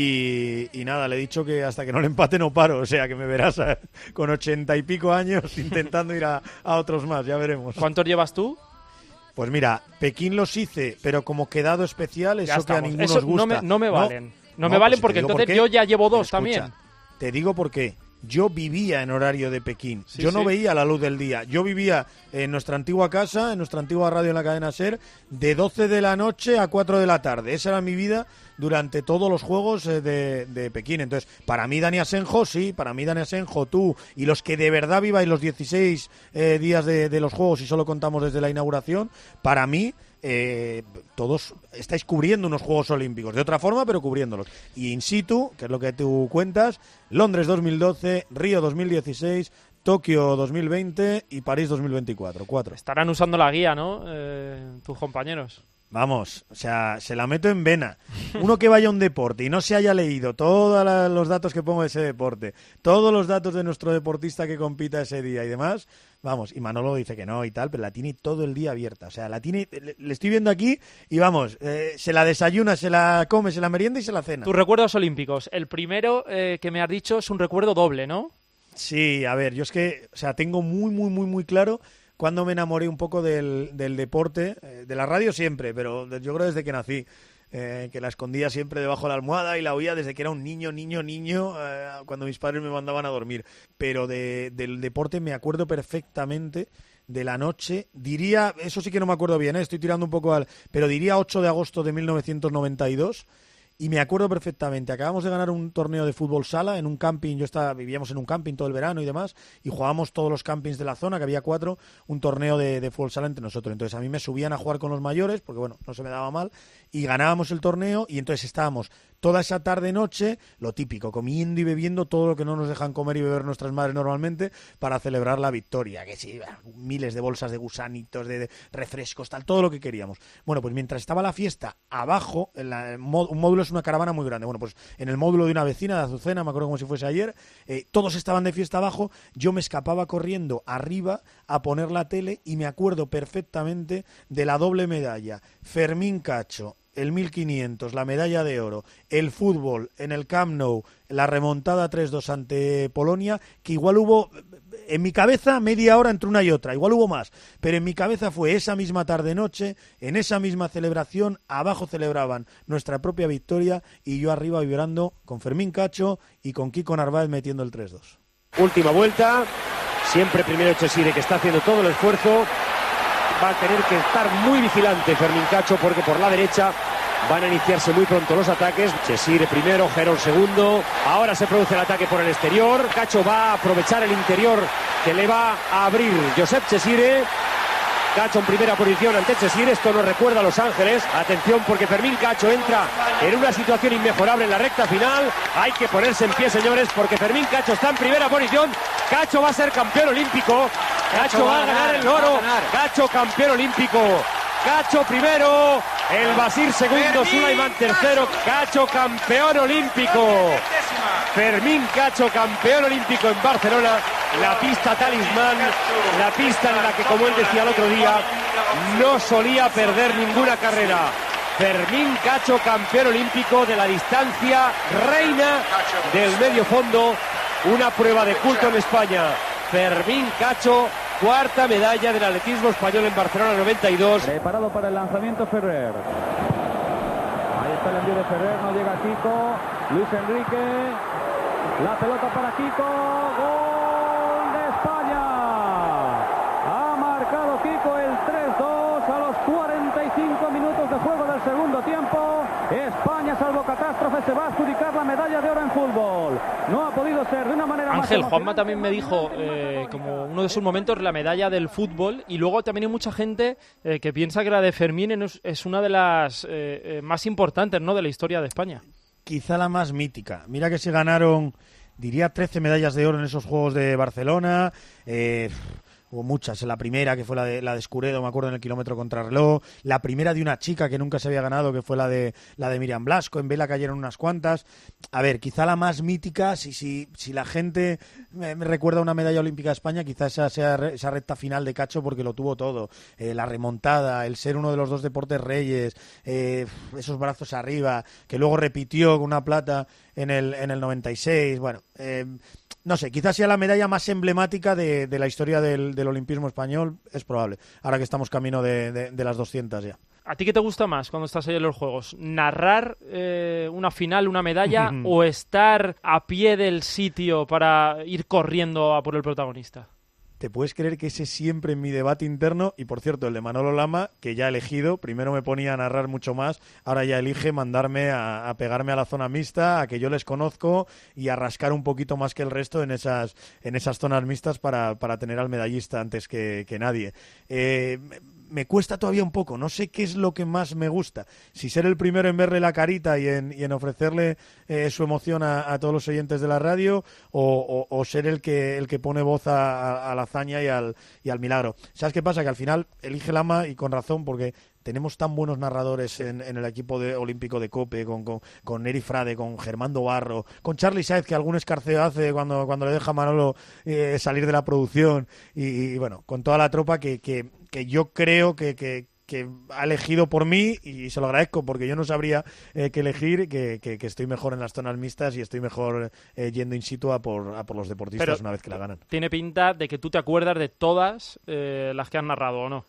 Y, y nada, le he dicho que hasta que no le empate no paro, o sea que me verás a, con ochenta y pico años intentando ir a, a otros más, ya veremos. ¿Cuántos llevas tú? Pues mira, Pekín los hice, pero como quedado especial, eso que a ninguno Eso os gusta. no me, no me valen. No, no, me valen pues porque te digo entonces por qué. yo ya llevo dos Escucha, también. Te digo por qué. Yo vivía en horario de Pekín. Sí, yo no sí. veía la luz del día. Yo vivía en nuestra antigua casa, en nuestra antigua radio en la cadena SER, de doce de la noche a cuatro de la tarde. Esa era mi vida durante todos los Juegos eh, de, de Pekín. Entonces, para mí, Dani Asenjo, sí, para mí, Dani Asenjo, tú y los que de verdad viváis los dieciséis eh, días de, de los Juegos y solo contamos desde la inauguración, para mí, eh, todos estáis cubriendo unos Juegos Olímpicos. De otra forma, pero cubriéndolos. Y in situ, que es lo que tú cuentas, Londres dos mil doce, Río dos mil dieciséis, Tokio dos mil veinte y París dos mil veinticuatro. Cuatro. Estarán usando la guía, ¿no? Eh, tus compañeros. Vamos, o sea, se la meto en vena. Uno que vaya a un deporte y no se haya leído todos la, los datos que pongo de ese deporte, todos los datos de nuestro deportista que compita ese día y demás, vamos, y Manolo dice que no y tal, pero la tiene todo el día abierta. O sea, la tiene, le, le estoy viendo aquí y vamos, eh, se la desayuna, se la come, se la merienda y se la cena. Tus recuerdos olímpicos. El primero eh, que me has dicho es un recuerdo doble, ¿no? Sí, a ver, yo es que, o sea, tengo muy, muy, muy, muy claro cuando me enamoré un poco del, del deporte, eh, de la radio siempre, pero yo creo desde que nací, eh, que la escondía siempre debajo de la almohada y la oía desde que era un niño, niño, niño, eh, cuando mis padres me mandaban a dormir. Pero de, del deporte me acuerdo perfectamente de la noche, diría, eso sí que no me acuerdo bien, ¿eh? Estoy tirando un poco al, pero diría ocho de agosto de mil novecientos noventa y dos. Y me acuerdo perfectamente, acabamos de ganar un torneo de fútbol sala en un camping, yo estaba, vivíamos en un camping todo el verano y demás, y jugábamos todos los campings de la zona, que había cuatro, un torneo de, de fútbol sala entre nosotros. Entonces a mí me subían a jugar con los mayores, porque bueno, no se me daba mal, y ganábamos el torneo, y entonces estábamos toda esa tarde-noche, lo típico, comiendo y bebiendo todo lo que no nos dejan comer y beber nuestras madres normalmente, para celebrar la victoria, que sí, miles de bolsas de gusanitos, de, de refrescos, tal, todo lo que queríamos. Bueno, pues mientras estaba la fiesta, abajo, en la, en mod, un módulo es una caravana muy grande, bueno, pues en el módulo de una vecina de Azucena, me acuerdo como si fuese ayer, eh, todos estaban de fiesta abajo, yo me escapaba corriendo arriba a poner la tele y me acuerdo perfectamente de la doble medalla, Fermín Cacho, el mil quinientos, la medalla de oro, el fútbol en el Camp Nou, la remontada tres dos ante Polonia, que igual hubo, en mi cabeza, media hora entre una y otra, igual hubo más, pero en mi cabeza fue esa misma tarde-noche, en esa misma celebración, abajo celebraban nuestra propia victoria y yo arriba vibrando con Fermín Cacho y con Kiko Narváez metiendo el tres dos. Última vuelta, siempre primero Chesire, que está haciendo todo el esfuerzo. Va a tener que estar muy vigilante Fermín Cacho porque por la derecha van a iniciarse muy pronto los ataques. Chesire primero, Gerón segundo. Ahora se produce el ataque por el exterior. Cacho va a aprovechar el interior que le va a abrir Josep Chesire. Cacho en primera posición ante Chesire, esto nos recuerda a Los Ángeles. Atención porque Fermín Cacho entra en una situación inmejorable en la recta final. Hay que ponerse en pie, señores, porque Fermín Cacho está en primera posición. Cacho va a ser campeón olímpico. Cacho va a ganar el oro. Cacho campeón olímpico. Cacho primero, el Basir segundo, Sulaiman tercero. Cacho campeón olímpico. Fermín Cacho campeón olímpico en Barcelona. La pista talismán, la pista en la que, como él decía el otro día, no solía perder ninguna carrera. Fermín Cacho campeón olímpico de la distancia reina del medio fondo. una prueba de culto en España. Fermín Cacho, cuarta medalla del atletismo español en Barcelona noventa y dos. Preparado para el lanzamiento Ferrer. Ahí está el envío de Ferrer, no llega Kiko. Luis Enrique, la pelota para Kiko. ¡Gol de España! Ha marcado Kiko el tres dos a los cuarenta y cinco minutos de juego del segundo tiempo. España, salvo catástrofe, se va a adjudicar la medalla de oro en fútbol. No ha podido ser de una manera más Ángel, Juanma también me dijo, eh, como uno de sus momentos, la medalla del fútbol. Y luego también hay mucha gente eh, que piensa que la de Fermín es, es una de las eh, eh, más importantes, ¿no?, de la historia de España. Quizá la más mítica. Mira que se ganaron, diría, trece medallas de oro en esos Juegos de Barcelona. Eh... Hubo muchas, la primera que fue la de la de Escuredo, me acuerdo, en el kilómetro contrarreloj, la primera de una chica que nunca se había ganado, que fue la de la de Miriam Blasco, en vela cayeron unas cuantas. A ver, quizá la más mítica, si si, si la gente me, me recuerda a una medalla olímpica de España, quizá esa sea esa recta final de Cacho, porque lo tuvo todo, eh, la remontada, el ser uno de los dos deportes reyes, eh, esos brazos arriba, que luego repitió con una plata en el en el noventa y seis, bueno, eh, no sé, quizás sea la medalla más emblemática de, de la historia del, del olimpismo español, es probable, ahora que estamos camino de, de, de las doscientas ya. ¿A ti qué te gusta más cuando estás ahí en los Juegos? ¿Narrar eh, una final, una medalla, o estar a pie del sitio para ir corriendo a por el protagonista? ¿Te puedes creer que ese es siempre mi debate interno? Y por cierto, el de Manolo Lama, que ya ha elegido, primero me ponía a narrar mucho más, ahora ya elige mandarme a, a pegarme a la zona mixta, a que yo les conozco y a rascar un poquito más que el resto en esas, en esas zonas mixtas para, para tener al medallista antes que, que nadie. Eh, me cuesta todavía un poco, no sé qué es lo que más me gusta, si ser el primero en verle la carita y en, y en ofrecerle eh, su emoción a, a todos los oyentes de la radio, o, o, o ser el que el que pone voz a, a, a la hazaña y al, y al milagro. ¿Sabes qué pasa? Que al final elige Lama, y con razón, porque tenemos tan buenos narradores en, en el equipo de, olímpico de COPE, con, con, con Neri Frade, con Germando Barro, con Charly Sáez, que algún escarceo hace cuando, cuando le deja a Manolo eh, salir de la producción, y, y bueno, con toda la tropa que, que, que yo creo que, que, que ha elegido por mí, y se lo agradezco, porque yo no sabría eh, qué elegir, que, que, que estoy mejor en las zonas mixtas y estoy mejor eh, yendo in situ a por, a por los deportistas. Pero una vez que la ganan. Tiene pinta de que tú te acuerdas de todas eh, las que han narrado, ¿o no?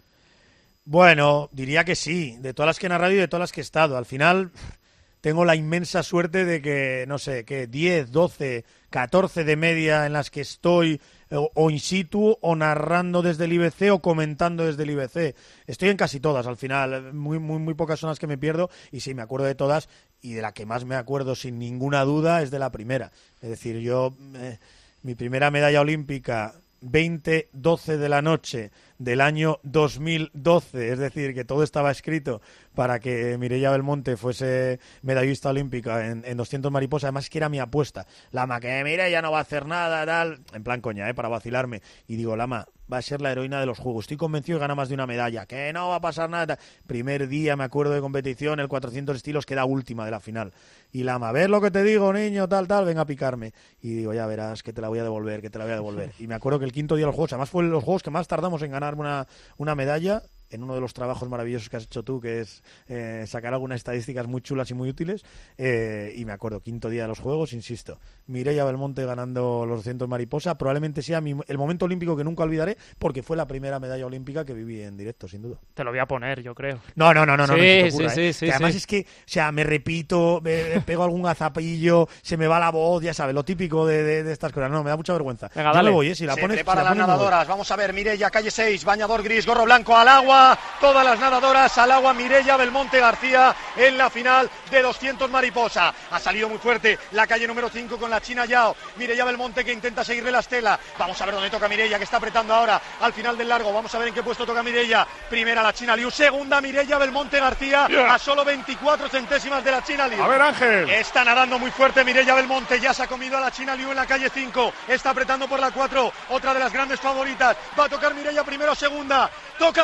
Bueno, diría que sí, de todas las que he narrado y de todas las que he estado. Al final tengo la inmensa suerte de que, no sé, que diez, doce, catorce de media en las que estoy o, o in situ, o narrando desde el I B C, o comentando desde el I B C. Estoy en casi todas al final, muy muy muy pocas son las que me pierdo, y sí, me acuerdo de todas, y de la que más me acuerdo sin ninguna duda es de la primera. Es decir, yo, eh, mi primera medalla olímpica, veinte doce de la noche del año dos mil doce, es decir, que todo estaba escrito para que Mireia Belmonte fuese medallista olímpica en, en doscientos mariposa. Además, que era mi apuesta. Lama, que Mireia no va a hacer nada, tal, en plan coña, ¿eh? Para vacilarme. Y digo, Lama va a ser la heroína de los Juegos. Estoy convencido que gana más de una medalla, que no va a pasar nada. Primer día, me acuerdo, de competición, el cuatrocientos estilos, queda última de la final. Y Lama, ¿ves lo que te digo, niño? Tal, tal, venga a picarme. Y digo, ya verás, que te la voy a devolver, que te la voy a devolver. Y me acuerdo que el quinto día de los Juegos, además fue los Juegos que más tardamos en ganar una, una medalla, en uno de los trabajos maravillosos que has hecho tú, que es eh, sacar algunas estadísticas muy chulas y muy útiles, eh, y me acuerdo, quinto día de los Juegos, insisto, Mireia Belmonte ganando los doscientos mariposa, probablemente sea mi, el momento olímpico que nunca olvidaré, porque fue la primera medalla olímpica que viví en directo, sin duda. Te lo voy a poner, yo creo. No, no, no, no, sí, no, no se te ocurra, sí, ¿eh? sí, Que además sí. es que, o sea, me repito, me, me pego algún gazapillo, se me va la voz, ya sabes, lo típico de, de, de estas cosas. No, me da mucha vergüenza. Venga, yo dale. me voy, ¿eh? Si la Se pones, prepara si la las pones, me voy. nadadoras. Vamos a ver, Mireia, calle seis, bañador gris, gorro blanco al agua. Todas las nadadoras al agua. Mireia Belmonte García en la final de doscientos mariposa. Ha salido muy fuerte la calle número cinco con la China Yao. Mireia Belmonte que intenta seguirle la estela. Vamos a ver dónde toca Mireia, que está apretando ahora al final del largo. Vamos a ver en qué puesto toca Mireia. Primera la China Liu, segunda Mireia Belmonte García, yeah. a solo veinticuatro centésimas de la China Liu. A ver, Ángel. Está nadando muy fuerte Mireia Belmonte, ya se ha comido a la China Liu en la calle cinco. Está apretando por la cuatro, otra de las grandes favoritas. Va a tocar Mireia primero, segunda. Toca Mireia en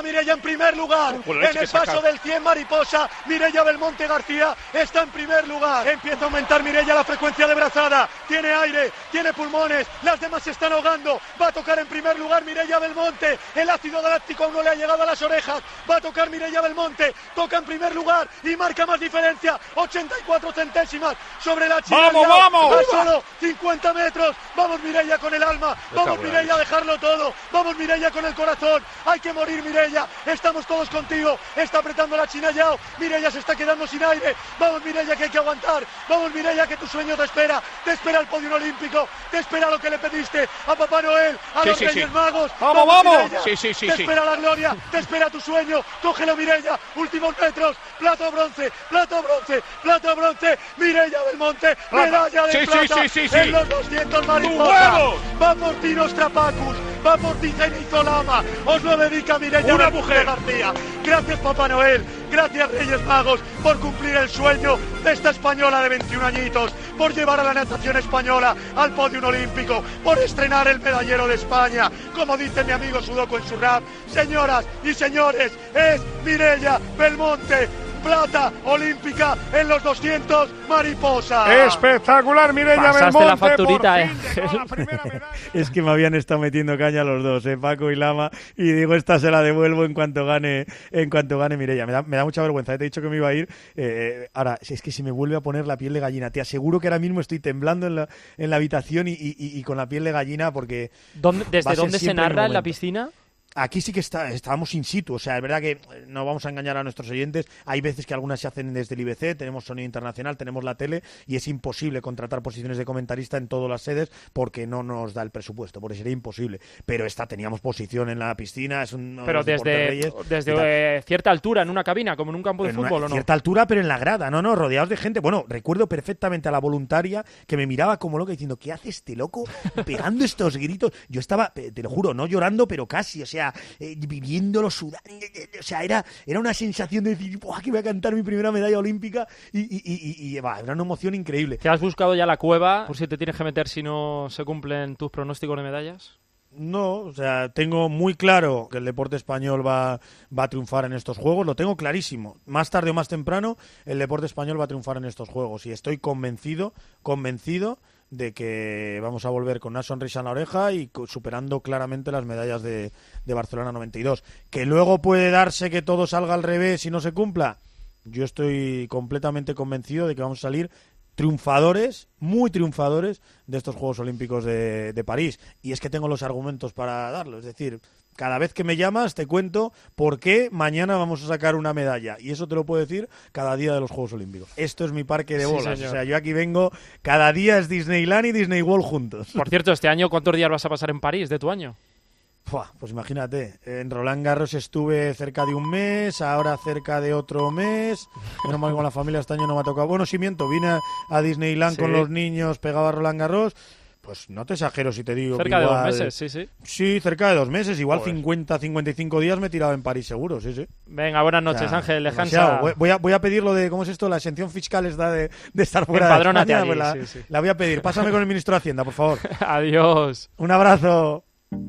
primer lugar. Bueno, en el paso del cien mariposa, Mireia Belmonte García está en primer lugar. Empieza a aumentar Mireia la frecuencia de brazada. Tiene aire, tiene pulmones, las demás se están ahogando. Va a tocar en primer lugar Mireia Belmonte. El ácido láctico aún no le ha llegado a las orejas. Va a tocar Mireia Belmonte. Toca en primer lugar y marca más diferencia. ochenta y cuatro centésimas sobre la China. ¡Vamos, vamos! A solo cincuenta metros. Vamos Mireia con el alma. Vamos Mireia a dejarlo todo. Vamos Mireia con el corazón. Hay que morir Mireia. Estamos todos contigo. Está apretando la China Yao. Mireia se está quedando sin aire. Vamos Mireia que hay que aguantar. Vamos Mireia que tu sueño te espera. Te espera el podio olímpico. Te espera lo que le pediste a Papá Noel, a sí, los sí, Reyes sí. Magos. ¡Vamos, vamos! Mireia. Sí, sí, sí, Te sí. espera la gloria. Te espera tu sueño. Cógelo Mireia. Últimos metros. Plata o bronce. Plata o bronce. Plata o bronce. Mireia Belmonte. Medalla de Sí, sí, plata sí, sí, sí. en los doscientos mariposa. huevos! Va por ti Nostrapacus. Va por ti Cenizolama. Lama. Os lo dedica Mireia Una Belmonte mujer. García. Gracias Papá Noel. Gracias Reyes Magos por cumplir el sueño de esta española de veintiún añitos, por llevar a la natación española al podio olímpico, por estrenar el medallero de España. Como dice mi amigo Sudoku en su rap, señoras y señores, es Mireia Belmonte, plata olímpica en los doscientos mariposa. Espectacular, Mireia Pasaste Belmonte. la facturita, por eh. fin llegó a la primera medalla. Es que me habían estado metiendo caña los dos, eh, Paco y Lama, y digo, esta se la devuelvo en cuanto gane en cuanto gane Mireia. Me da, me da mucha vergüenza, eh, te he dicho que me iba a ir. Eh, ahora, es que se me vuelve a poner la piel de gallina. Te aseguro que ahora mismo estoy temblando en la, en la habitación y, y, y con la piel de gallina porque... ¿Dónde, va a ¿Desde ser dónde se siempre mi narra en la momento. piscina? Aquí sí que está, estábamos in situ, o sea, es verdad que no vamos a engañar a nuestros oyentes, hay veces que algunas se hacen desde el I B C, tenemos sonido internacional, tenemos la tele y es imposible contratar posiciones de comentarista en todas las sedes porque no nos da el presupuesto, porque sería imposible, pero esta teníamos posición en la piscina, es un... Pero desde, desde eh, cierta altura, en una cabina, como en un campo de en fútbol, una ¿o no? cierta altura, pero en la grada, no, no, rodeados de gente. Bueno, recuerdo perfectamente a la voluntaria que me miraba como loca diciendo, ¿qué hace este loco pegando estos gritos? Yo estaba, te lo juro, no llorando, pero casi, o sea, eh, viviéndolo, sudando, o sea, era, era una sensación de decir, ¡buah, que voy a cantar mi primera medalla olímpica! Y, y, y, y, y bah, era una emoción increíble. ¿Te has buscado ya la cueva por si te tienes que meter si no se cumplen tus pronósticos de medallas? No, o sea, tengo muy claro que el deporte español va, va a triunfar en estos Juegos, lo tengo clarísimo. Más tarde o más temprano, el deporte español va a triunfar en estos Juegos y estoy convencido, convencido de que vamos a volver con una sonrisa en la oreja y superando claramente las medallas de, de Barcelona noventa y dos. Que luego puede darse que todo salga al revés y no se cumpla. Yo estoy completamente convencido de que vamos a salir triunfadores, muy triunfadores de estos Juegos Olímpicos de, de París. Y es que tengo los argumentos para darlo. Es decir, cada vez que me llamas te cuento por qué mañana vamos a sacar una medalla. Y eso te lo puedo decir cada día de los Juegos Olímpicos. Esto es mi parque de Sí, bolas. señor. O sea, yo aquí vengo, cada día es Disneyland y Disney World juntos. Por cierto, este año, ¿cuántos días vas a pasar en París de tu año? Fua, pues imagínate, en Roland Garros estuve cerca de un mes, ahora cerca de otro mes. Menos mal que con la familia este año no me ha tocado. Bueno, sí miento, vine a, a Disneyland Sí. con los niños, pegaba a Roland Garros. Pues no te exagero si te digo Cerca que de igual... dos meses, sí, sí. Sí, cerca de dos meses. Igual Joder. cincuenta, cincuenta y cinco días me he tirado en París seguro, sí, sí. Venga, buenas noches, O sea, Ángel. demasiado. Descansa. Voy, voy a, voy a pedir lo de, ¿cómo es esto? La exención fiscal está de, de estar fuera Empadrónate de España. allí, Pues la, sí, sí. la voy a pedir. Pásame con el ministro de Hacienda, por favor. Adiós. Un abrazo.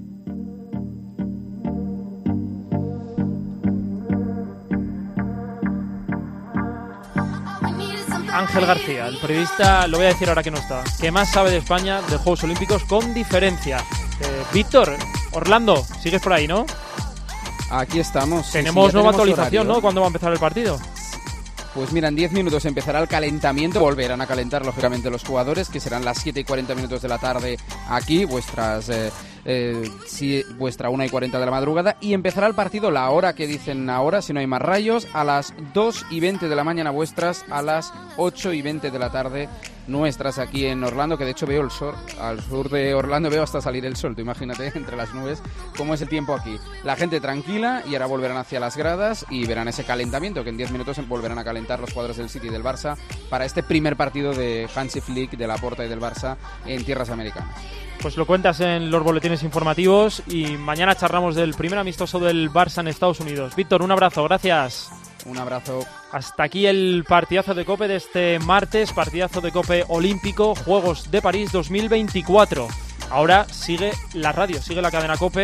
Ángel García, el periodista, lo voy a decir ahora que no está, que más sabe de España, de Juegos Olímpicos, con diferencia. Eh, Víctor, Orlando, sigues por ahí, ¿no? Aquí estamos. sí, Tenemos sí, ya nueva tenemos actualización, horario. ¿no? ¿Cuándo va a empezar el partido? Pues mira, en diez minutos empezará el calentamiento. Volverán a calentar, lógicamente, los jugadores, que serán las siete y cuarenta minutos de la tarde aquí, vuestras eh, eh, si, vuestra una y cuarenta de la madrugada. Y empezará el partido, la hora que dicen ahora, si no hay más rayos, a las dos y veinte de la mañana vuestras, a las ocho y veinte de la tarde nuestras aquí en Orlando, que de hecho veo el sol, al sur de Orlando veo hasta salir el sol, tú imagínate, entre las nubes, cómo es el tiempo aquí. La gente tranquila y ahora volverán hacia las gradas y verán ese calentamiento, que en diez minutos volverán a calentar los cuadros del City y del Barça para este primer partido de Hansi Flick, de Laporta y del Barça en tierras americanas. Pues lo cuentas en los boletines informativos y mañana charlamos del primer amistoso del Barça en Estados Unidos. Víctor, un abrazo, gracias. Un abrazo. Hasta aquí el partidazo de COPE de este martes, partidazo de COPE olímpico, Juegos de París dos mil veinticuatro. Ahora sigue la radio, sigue la cadena COPE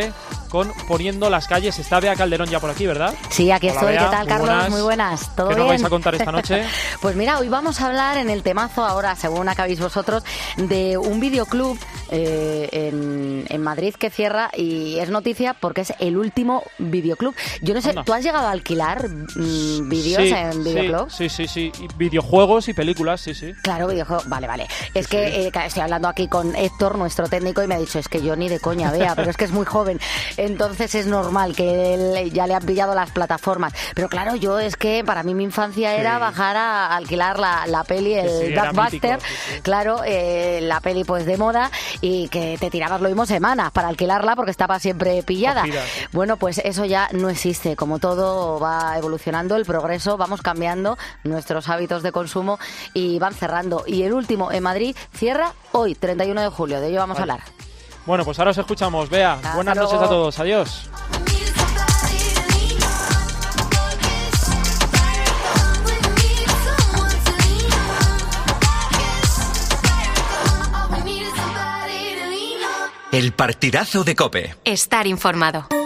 con Poniendo las calles. Está Bea Calderón ya por aquí, ¿verdad? Sí, aquí Hola, estoy. Bea. ¿Qué tal, Muy Carlos? buenas. Muy buenas. ¿Todo ¿Qué bien? nos vais a contar esta noche? Pues mira, hoy vamos a hablar en el temazo ahora, según acabéis vosotros, de un videoclub eh, en, en Madrid que cierra y es noticia porque es el último videoclub. Yo no sé, Anda. ¿tú has llegado a alquilar mm, vídeos Sí, en videoclubs? Sí, sí, sí, sí. Y videojuegos y películas, sí, sí. Claro, videojuegos. Vale, vale. Es que eh, estoy hablando aquí con Héctor, nuestro técnico, y me ha dicho, es que yo ni de coña, Bea, pero es que es muy joven. Entonces es normal que él ya le han pillado las plataformas. Pero claro, yo es que para mí mi infancia era bajar a alquilar la, la peli, el Sí, sí, era Blockbuster. mítico, sí, sí. Claro, eh, la peli pues de moda y que te tirabas lo mismo semanas para alquilarla porque estaba siempre pillada. Cogida, sí. Bueno, pues eso ya no existe. Como todo va evolucionando, el progreso, vamos cambiando nuestros hábitos de consumo y van cerrando. Y el último en Madrid cierra hoy, treinta y uno de julio. De ello vamos Vale. a hablar. Bueno, pues ahora os escuchamos. Bea, Hasta buenas luego. noches a todos. Adiós. El partidazo de COPE. Estar informado.